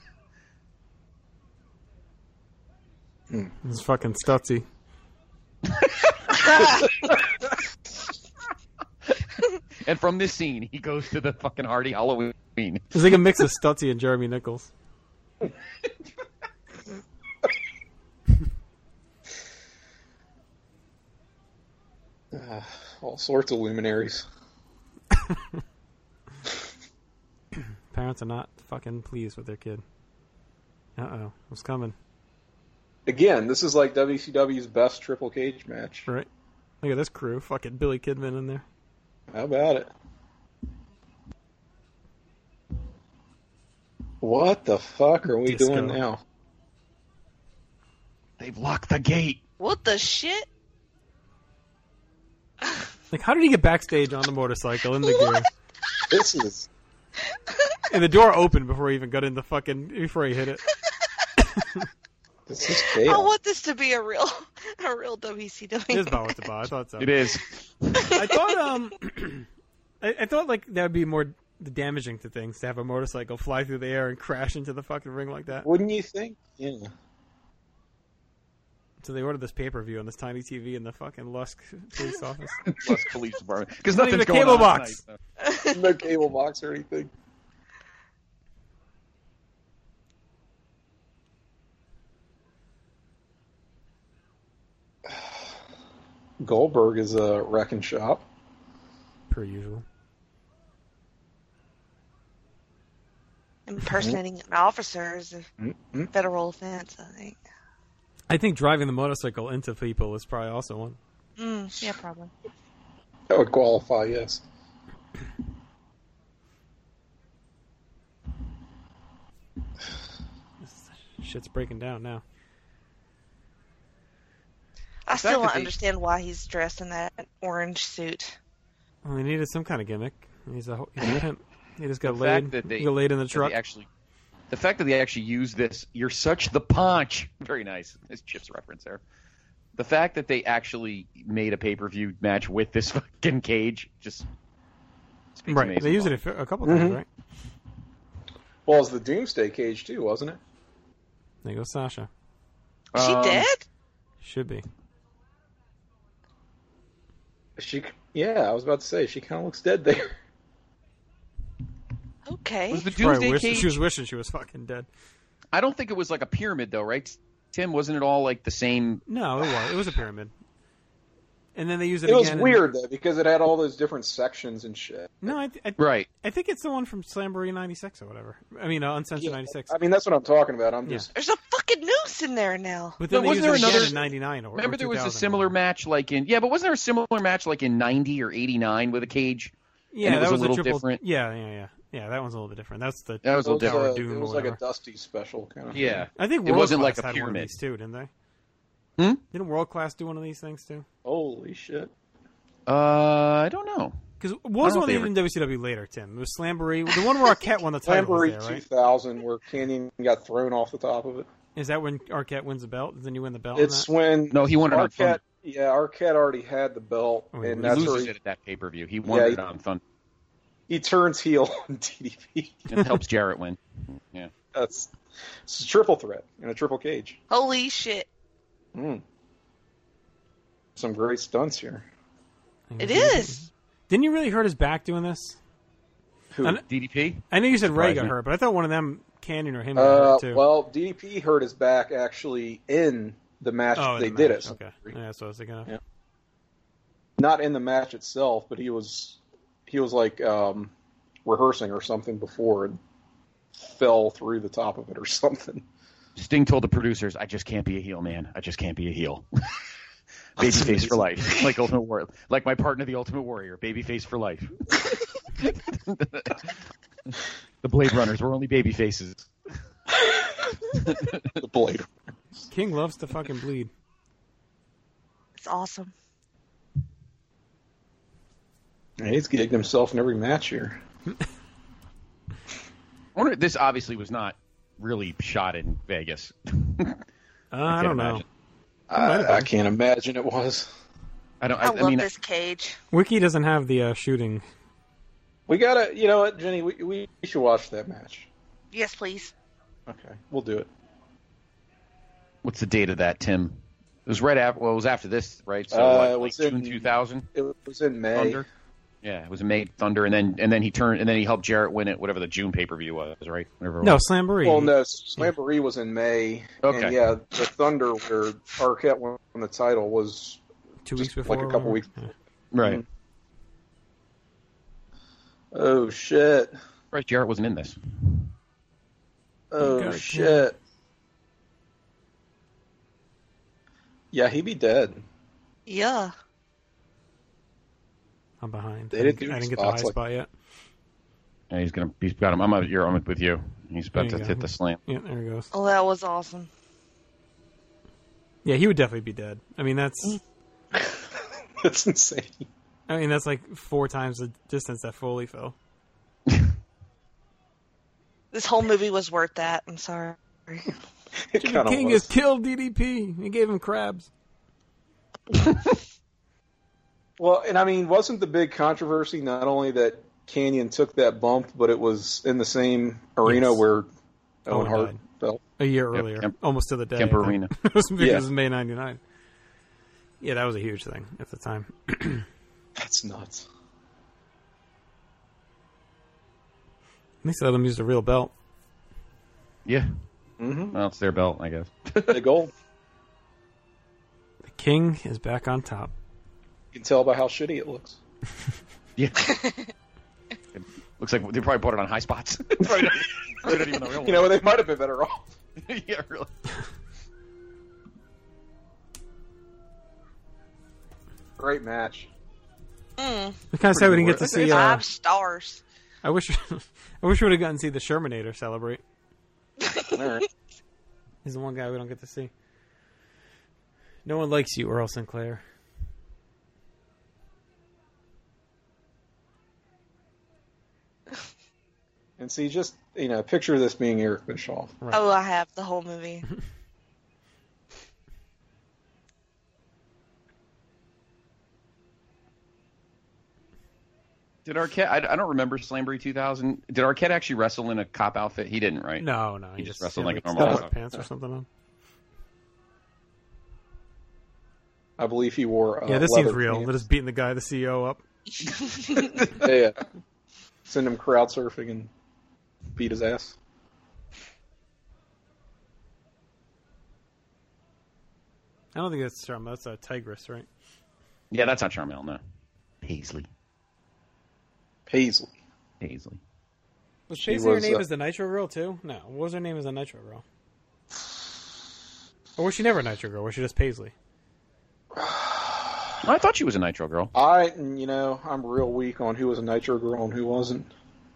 It's fucking Stutzy. And from this scene, he goes to the fucking Hardy Halloween. It's like a mix of Stutzy and Jeremy Nichols. All sorts of luminaries. Parents are not fucking pleased with their kid. Uh-oh. What's coming? Again, this is like WCW's best triple cage match. Right. Look at this crew. Fucking Billy Kidman in there. How about it? What the fuck are we doing now? They've locked the gate. What the shit? Like, how did he get backstage on the motorcycle in the gear? This is... And the door opened before he even got in the before he hit it. This is chaos. I want this to be a real WCW. It is Bawa to Ba. I thought so. It is. I thought I thought like that would be more damaging to things to have a motorcycle fly through the air and crash into the fucking ring like that. Wouldn't you think? Yeah. So they ordered this pay-per-view on this tiny TV in the fucking Lusk police office. Lusk Police Department. Because not nothing's even a going cable on box. tonight, No cable box or anything. Goldberg is a wrecking shop. Per usual. Impersonating an officer is a federal offense, I think. I think driving the motorcycle into people is probably also one. Yeah, probably. That would qualify, yes. Shit's breaking down now. I still don't understand why he's dressed in that orange suit. Well, he needed some kind of gimmick. He's a pimp. He just got laid. He got laid in the truck. The fact that they actually use this, you're such the punch. Very nice. Nice Chips reference there. The fact that they actually made a pay-per-view match with this fucking cage just speaks right. amazing. They used it a couple times, right? Well, it was the Doomsday cage too, wasn't it? There goes Sasha. Is she dead? Should be. Yeah, I was about to say, she kind of looks dead there. Okay. Was the Doomsday cage... She was wishing she was fucking dead. I don't think it was like a pyramid, though, right? Tim, wasn't it all like the same? No, it was a pyramid. And then they used it again. It was weird, though, because it had all those different sections and shit. No, right. I think it's the one from Slamboree 96 or whatever. I mean, Uncensored 96. I mean, that's what I'm talking about. There's a fucking noose in there now. But then wasn't there another in 99 or remember there was a 2000 similar match like in... Yeah, but wasn't there a similar match like in 90 or 89 with a cage? Yeah, and it was that was a little triple, different. Yeah, that one's a little bit different. That was a little different. It was like a Dusty special kind of thing. I think it wasn't like a had pyramid. One of these too, didn't they? Didn't World Class do one of these things too? Holy shit. I don't know. Because what was one they did in WCW later, Tim? It was Slamboree. The one where Arquette won the title. Slamboree was there, right? 2000, where Canyon got thrown off the top of it. Is that when Arquette wins the belt? Then you win the belt? It's when... No, he won it on Thunder. Yeah, Arquette already had the belt. And that's loses it at that pay-per-view. He won it on Thunder. He turns heel on DDP. And helps Jarrett win. Yeah. It's a triple threat in a triple cage. Holy shit. Some great stunts here. It is. Didn't you really hurt his back doing this? Who? DDP? I know you said Ray got hurt, but I thought one of them, Canyon or him, got hurt too. Well, DDP hurt his back actually in the match they did it. Okay. Yeah, that's what I was thinking of. Yeah. Not in the match itself, but he was like rehearsing or something before and fell through the top of it or something. Sting told the producers, "I just can't be a heel, man. I just can't be a heel." Babyface for life, like Ultimate Warrior, like my partner, the Ultimate Warrior. Babyface for life. The Blade Runners were only baby faces. The Blade. King loves to fucking bleed. It's awesome. Yeah, he's gigged himself in every match here. I wonder, this obviously was not really shot in Vegas. I don't know. I can't imagine it was. I love this cage. Wiki doesn't have the shooting. We gotta, you know what, Jenny? We should watch that match. Yes, please. Okay, we'll do it. What's the date of that, Tim? It was right after. Well, it was after this, right? So it was June 2000. It was in May. Thunder? Yeah, it was May Thunder, and then he helped Jarrett win it, whatever the June pay-per-view was, right? Whatever. No, Slamboree. Well, no, Slamboree was in May. Okay. And yeah, the Thunder where Arquette won the title was 2 weeks before, like a couple weeks before. Right. Mm-hmm. Oh shit! Right, Jarrett wasn't in this. Oh shit! Yeah, he'd be dead. Yeah. I'm behind. They I didn't didn't do get the high spots like- spot yet. Yeah, he's got him. I'm with you. He's about There to you hit go. the slam. Yeah, there he goes. Oh, that was awesome. Yeah, he would definitely be dead. I mean, that's That's insane. I mean, that's like 4 times the distance that Foley fell. This whole movie was worth that. I'm sorry. Jimmy King has killed DDP. He gave him crabs. Well, and I mean, wasn't the big controversy not only that Canyon took that bump, but it was in the same arena where Owen Hart died fell a year earlier, almost to the day. Kemper I think. Arena. It was because it was May '99. Yeah, that was a huge thing at the time. That's nuts. At least let them use the real belt. Yeah. Mm-hmm. Well, it's their belt, I guess. The gold. The King is back on top. You can tell by how shitty it looks. Yeah. It looks like they probably bought it on high spots. Probably not even the real You know, they might have been better off. Yeah, really. Great match. Mm. I kind of sad we didn't get to see. 5 stars. I wish we would have gotten to see the Shermanator celebrate. All right. He's the one guy we don't get to see. No one likes you, Earl Sinclair. And see, just, picture this being Eric Bischoff. Right. Oh, I have the whole movie. Did Arquette? I don't remember Slamboree 2000. Did Arquette actually wrestle in a cop outfit? He didn't, right? No. He just wrestled had, like a normal pants or something on. I believe he wore. Yeah, this seems leather real. pants. They're just beating the guy, the CEO, up. Yeah. Send him crowd surfing and beat his ass. I don't think that's Charm. That's a Tigress, right? Yeah, that's not Charmel, no. Paisley. Paisley. Was She Paisley her was, name as the Nitro Girl, too? No. What was her name as the Nitro Girl? Or was she never a Nitro Girl? Was she just Paisley? I thought she was a Nitro Girl. I'm real weak on who was a Nitro Girl and who wasn't.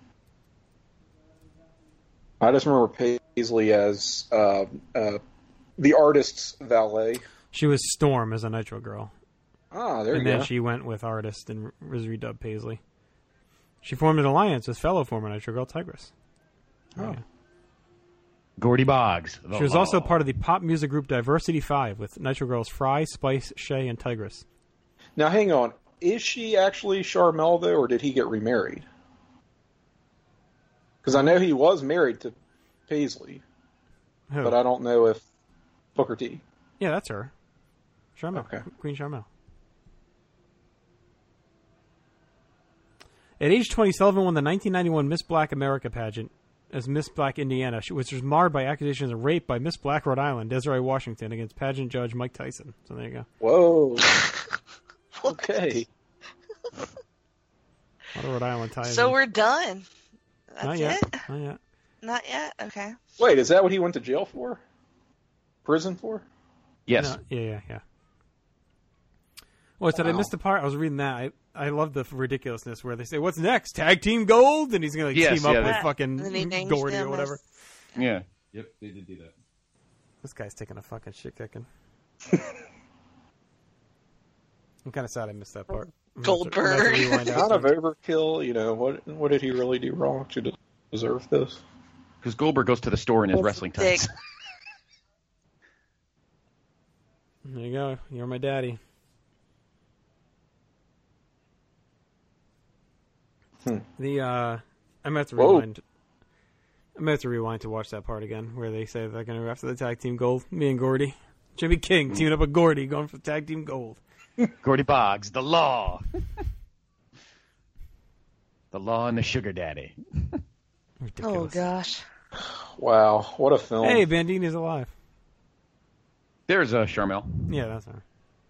I just remember Paisley as the artist's valet. She was Storm as a Nitro Girl. Ah, there you And go. then she went with Artist and was redubbed Paisley. She formed an alliance with fellow former Nitro Girl Tigress. Oh. Yeah. Gordy Boggs. She was also part of the pop music group Diversity 5 with Nitro Girls Fry, Spice, Shay, and Tigress. Now, hang on. Is she actually Charmel, though, or did he get remarried? Because I know he was married to Paisley, Who? but I don't know if Booker T. Yeah, that's her. Charmel. Okay. Queen Charmel. At age 20, Sullivan won the 1991 Miss Black America pageant as Miss Black Indiana, which was marred by accusations of rape by Miss Black Rhode Island, Desiree Washington, against pageant judge Mike Tyson. So there you go. Whoa. Okay. A lot of Rhode Island ties. So we're done. That's Not yet. it? Not yet. Not yet? Okay. Wait, is that what he went to jail for? Prison for? Yes. No, yeah. Well, I missed the part. I was reading that. I love the ridiculousness where they say, "What's next? Tag Team Gold," and he's gonna team up with fucking And he names Gordy or them whatever. Yeah. Yep, they did do that. This guy's taking a fucking shit kicking. I'm kind of sad I missed that part. Goldberg. Kind of overkill. What did he really do wrong to deserve this? Because Goldberg goes to the store in his wrestling tights. There you go. You're my daddy. I'm gonna have to rewind. I'm gonna have to rewind to watch that part again, where they say they're gonna go after the tag team gold. Me and Gordy, Jimmy King teaming up with Gordy, going for the tag team gold. Gordy Boggs, the law. The Law and the Sugar Daddy. Oh, gosh. Wow, what a film. Hey, Bandini's alive. There's Charmel. Yeah, that's her.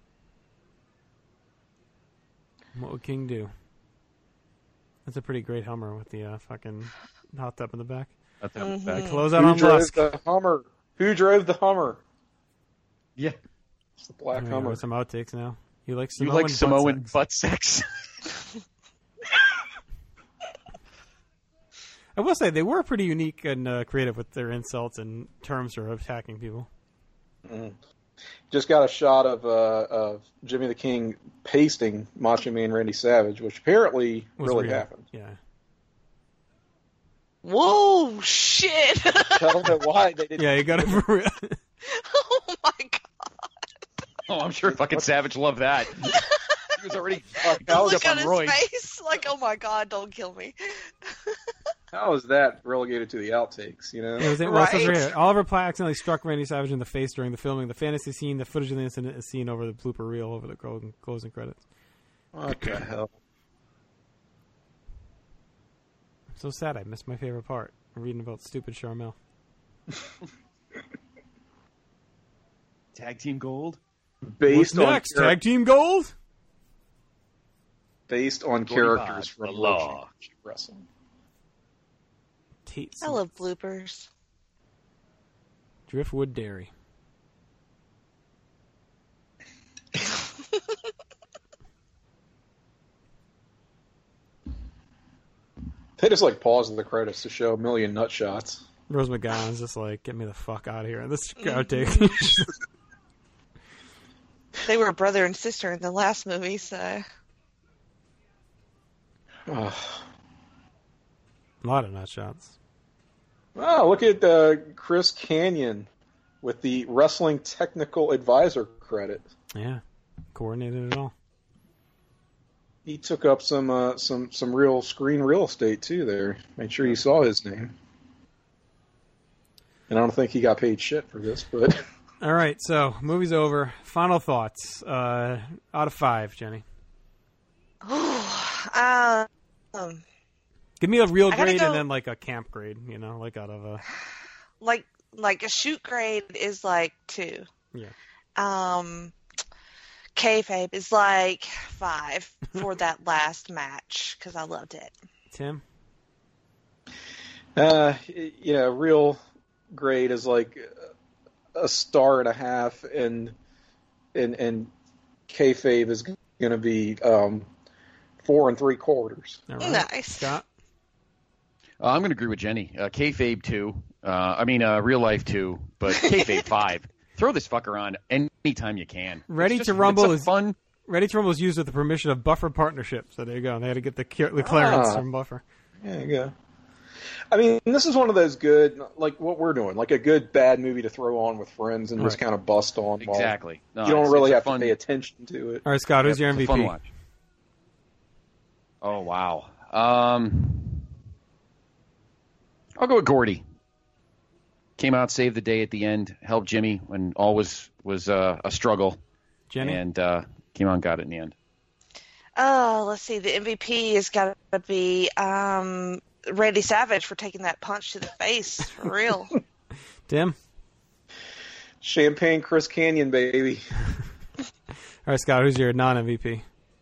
What would King do? That's a pretty great Hummer with the fucking hot tub in the back. Back. Close out Who on drove Lusk. the Hummer? Who drove the Hummer? Yeah. It's the black Hummer. With some outtakes now. You like Samoan butt sex? I will say they were pretty unique and creative with their insults and terms for attacking people. Just got a shot of Jimmy the King pasting Macho Man Randy Savage, which apparently really happened. Yeah. Whoa, shit! I don't know why they didn't. Yeah, you got it for real. Oh my god! Oh, I'm sure fucking Savage loved that. He was already fucked The up look on on Roy. his face, like, oh my god, don't kill me. How is that relegated to the outtakes? You know, Right? Oliver Platt accidentally struck Randy Savage in the face during the filming. The fantasy scene, the footage of the incident is seen over the blooper reel over the closing credits. What the hell? I'm so sad I missed my favorite part. Reading about stupid Charmel. Tag Team Gold? Based What's next? Tag Team Gold? Based on Gordy characters Pod, from the Law. wrestling. I love bloopers. Driftwood Dairy. They just like pausing the credits to show a million nut shots. Rose McGowan's just like, get me the fuck out of here. This outtake. They were brother and sister in the last movie, so. A lot of nut shots. Oh, look at Chris Kanyon with the Wrestling Technical Advisor credit. Yeah, coordinated it all. He took up some real screen real estate too there. Made sure you saw his name. And I don't think he got paid shit for this, but... All right, so movie's over. Final thoughts. Out of 5, Jenny. Give me a real grade and then like a camp grade, you know, like out of a... Like a shoot grade is like 2. Yeah. Kayfabe is like 5 for that last match because I loved it. Tim? Real grade is like a 1.5, and kayfabe is going to be 4 3/4. All right. Nice. Scott? I'm going to agree with Jenny. Kayfabe 2. Real life 2, but kayfabe 5. Throw this fucker on anytime you can. Ready to Rumble is fun. Ready to Rumble is used with the permission of Buffer Partnership. So there you go. They had to get the clearance from Buffer. There you go. I mean, this is one of those good, like what we're doing, like a good bad movie to throw on with friends and just kind of bust on. Exactly. No, you don't really have to pay attention to it. All right, Scott, who's your MVP? Fun watch. Oh, wow. I'll go with Gordy. Came out, saved the day at the end, helped Jimmy when all was a struggle. Jenny? And came out and got it in the end. Oh, let's see. The MVP has got to be Randy Savage for taking that punch to the face, for real. Tim? Champagne Chris Kanyon, baby. All right, Scott, who's your non-MVP?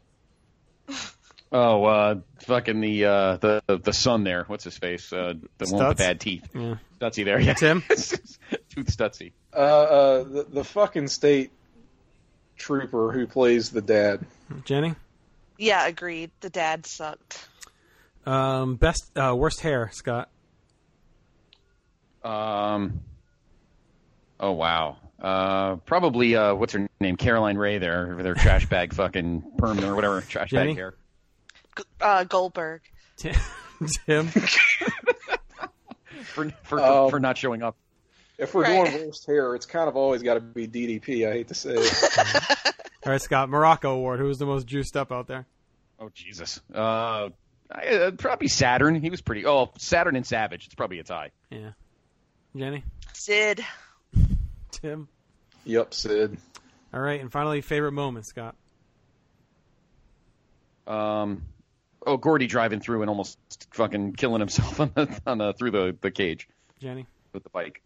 Oh, fucking the son there. What's his face? The one with the bad teeth. Yeah. Stutzy there. Yeah. Tim? Tooth Stutzy. The fucking state trooper who plays the dad. Jenny? Yeah, agreed. The dad sucked. Worst hair, Scott. Oh wow. Probably what's her name? Caroline Ray there, with her trash bag fucking perm or whatever trash Jenny? bag hair. Goldberg. Tim? for not showing up. If we're doing worst hair, it's kind of always got to be DDP. I hate to say it. All right, Scott. Morocco Award. Who was the most juiced up out there? Oh Jesus. Probably Saturn. He was pretty. Oh, Saturn and Savage. It's probably a tie. Yeah. Jenny? Sid. Tim? Yep, Sid. All right, and finally, favorite moment, Scott. Gordy driving through and almost fucking killing himself through the cage. Jenny? With the bike.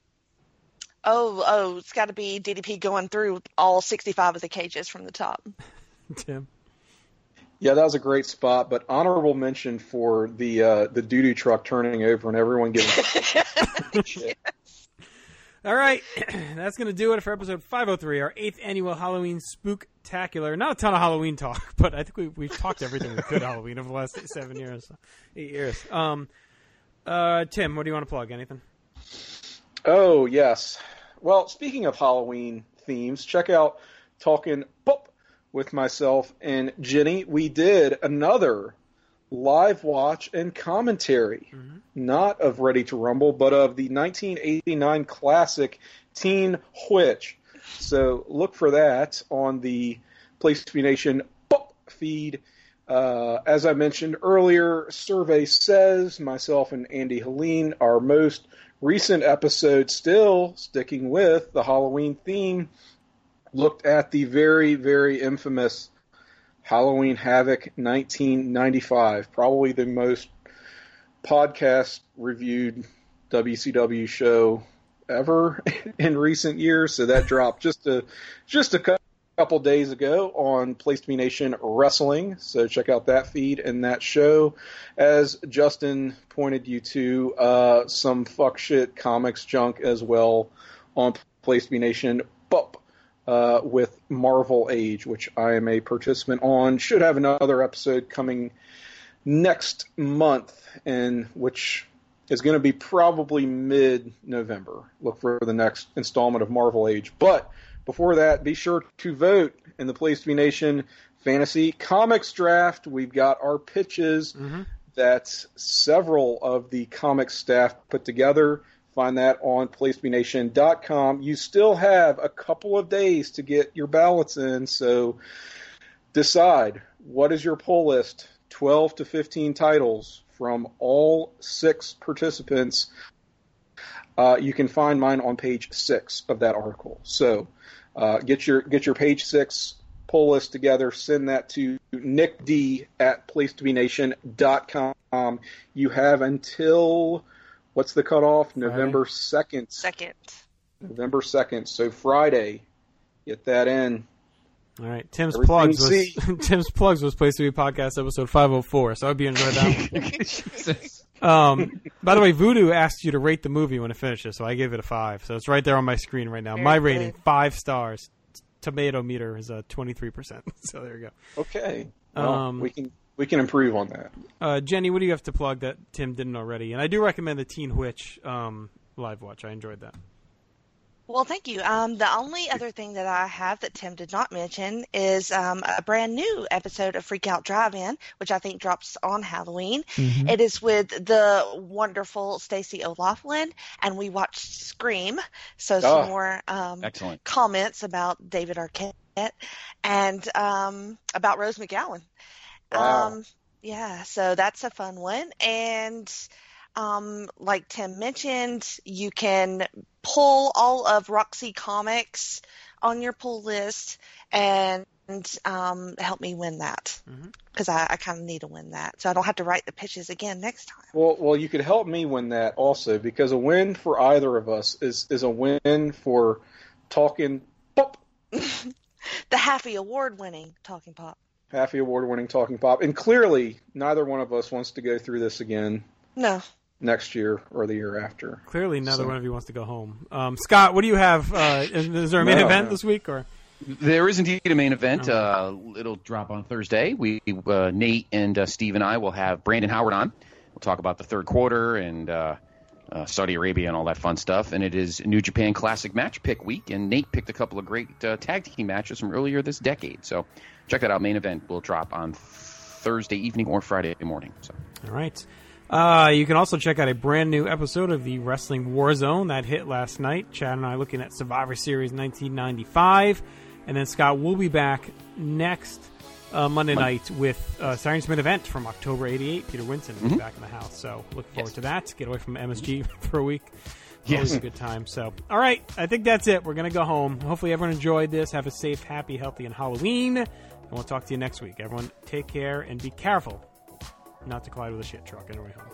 Oh, it's got to be DDP going through all 65 of the cages from the top. Tim? Yeah, that was a great spot, but honorable mention for the doo-doo truck turning over and everyone giving shit. All right, that's going to do it for episode 503, our 8th annual Halloween Spooktacular. Not a ton of Halloween talk, but I think we've talked everything we could Halloween over the last 8 years. Tim, what do you want to plug? Anything? Oh, yes. Well, speaking of Halloween themes, check out Talking Pop with myself and Jenny. We did another live watch and commentary, not of Ready to Rumble, but of the 1989 classic Teen Witch. So look for that on the Place to Be Nation feed. As I mentioned earlier, Survey Says, myself and Andy Helene, our most recent episode, still sticking with the Halloween theme, looked at the very, very infamous Halloween Havoc 1995, probably the most podcast-reviewed WCW show ever in recent years. So that dropped just a couple days ago on Place to Be Nation Wrestling. So check out that feed and that show. As Justin pointed you to, some fuck shit comics junk as well on Place to Be Nation with Marvel Age, which I am a participant on. Should have another episode coming next month, and which is going to be probably mid-November. Look for the next installment of Marvel Age. But before that, be sure to vote in the Place to Be Nation Fantasy Comics Draft. We've got our pitches that several of the comics staff put together. Find that on placetobenation.com. You still have a couple of days to get your ballots in, so decide, what is your pull list? 12 to 15 titles from all 6 participants. You can find mine on page 6 of that article. So get your page 6 pull list together. Send that to nickd@placetobenation.com. You have until... what's the cutoff? Friday. November 2nd. November 2nd. So Friday. Get that in. All right. Tim's plugs was Place to Be Podcast episode 504. So I hope you enjoyed that one. By the way, Voodoo asked you to rate the movie when it finishes, so I gave it a 5. So it's right there on my screen right now. Very my good. rating, 5 stars. Tomato meter is 23%. So there you go. Okay. Well, we can improve on that. Jenny, what do you have to plug that Tim didn't already? And I do recommend the Teen Witch live watch. I enjoyed that. Well, thank you. The only other thing that I have that Tim did not mention is a brand new episode of Freak Out Drive-In, which I think drops on Halloween. It is with the wonderful Stacey O'Loughlin, and we watched Scream. So some more excellent comments about David Arquette and about Rose McGowan. Wow. Yeah, so that's a fun one. And like Tim mentioned, you can pull all of Roxy Comics on your pull list and help me win that, because I kind of need to win that, so I don't have to write the pitches again next time. Well, you could help me win that also, because a win for either of us is a win for Talking Pop. The Happy Award-winning Talking Pop. Happy Award-winning Talking Pop. And clearly, neither one of us wants to go through this again. No. Next year or the year after. Clearly, neither one of you wants to go home. Scott, what do you have? Is there a main event this week? Or there is indeed a main event. It'll drop on Thursday. Nate and Steve and I will have Brandon Howard on. We'll talk about the third quarter and Saudi Arabia and all that fun stuff. And it is New Japan Classic Match Pick Week. And Nate picked a couple of great tag team matches from earlier this decade. So check that out. Main event will drop on Thursday evening or Friday morning. So. All right. You can also check out a brand new episode of the Wrestling Warzone that hit last night. Chad and I looking at Survivor Series 1995. And then Scott will be back next Monday night with Saturday Smith event from October 88. Peter Winson will be back in the house. So looking forward to that. Get away from MSG for a week. Always a good time. So, all right. I think that's it. We're going to go home. Hopefully everyone enjoyed this. Have a safe, happy, healthy, and Halloween. And we'll talk to you next week. Everyone take care and be careful. not to collide with a shit truck on our way home.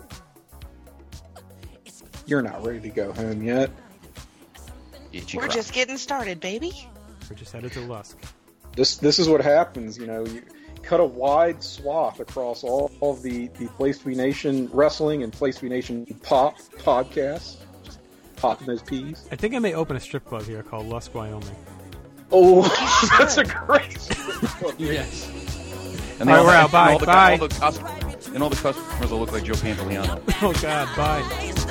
You're not ready to go home yet. We're just getting started, baby. We're just headed to Lusk. This is what happens, you cut a wide swath across all of the Place to Be Nation wrestling and Place to Be Nation pop podcasts. Just popping those peas. I think I may open a strip club here called Lusk, Wyoming. Oh, that's a great strip club. Yes. And all right, we're out. Bye. Bye. And all the customers will look like Joe Pantoliano. Oh, God. Bye.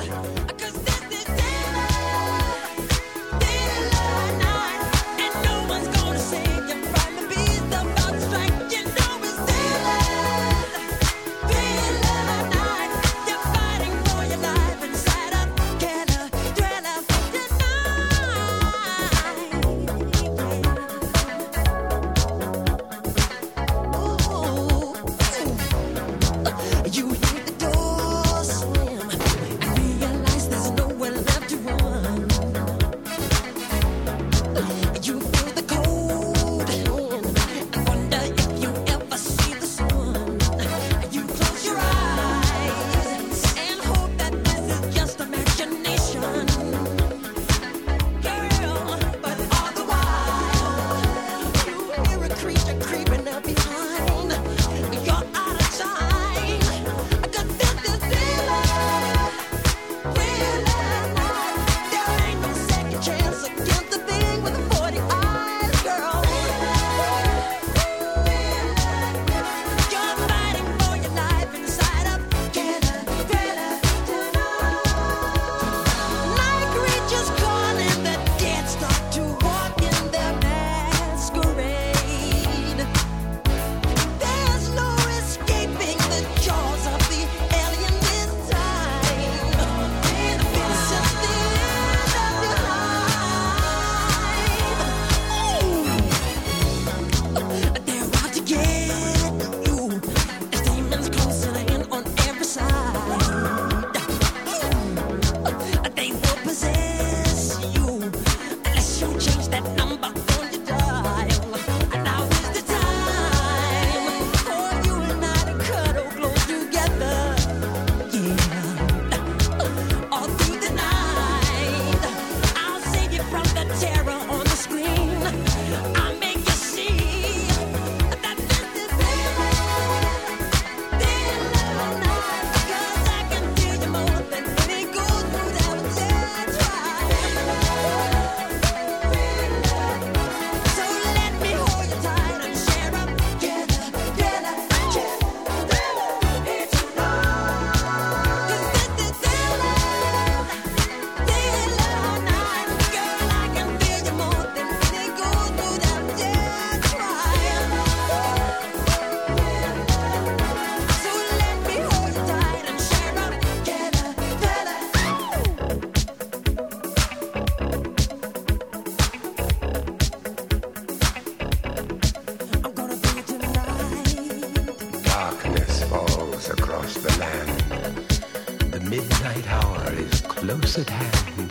close at hand.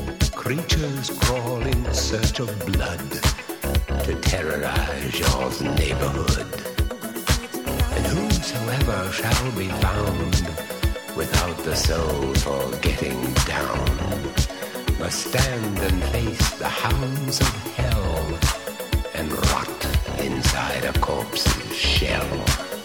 Creatures crawl in search of blood to terrorize your neighborhood. And whosoever shall be found without the soul for getting down must stand and face the hounds of hell and rot inside a corpse's shell.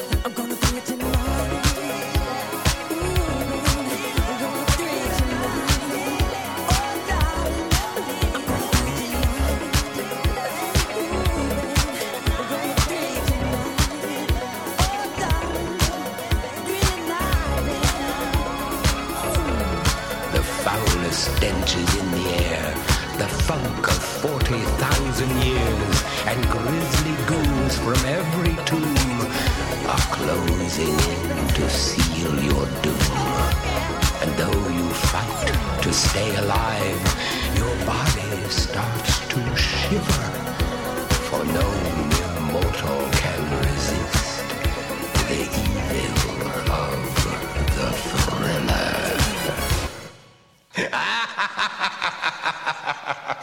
Stench is in the air, the funk of 40,000 years, and grisly ghouls from every tomb are closing in to seal your doom. And though you fight to stay alive, your body starts to shiver, for no immortal can resist the evil of the thriller.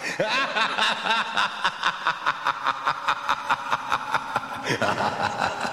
Ha ha ha ha!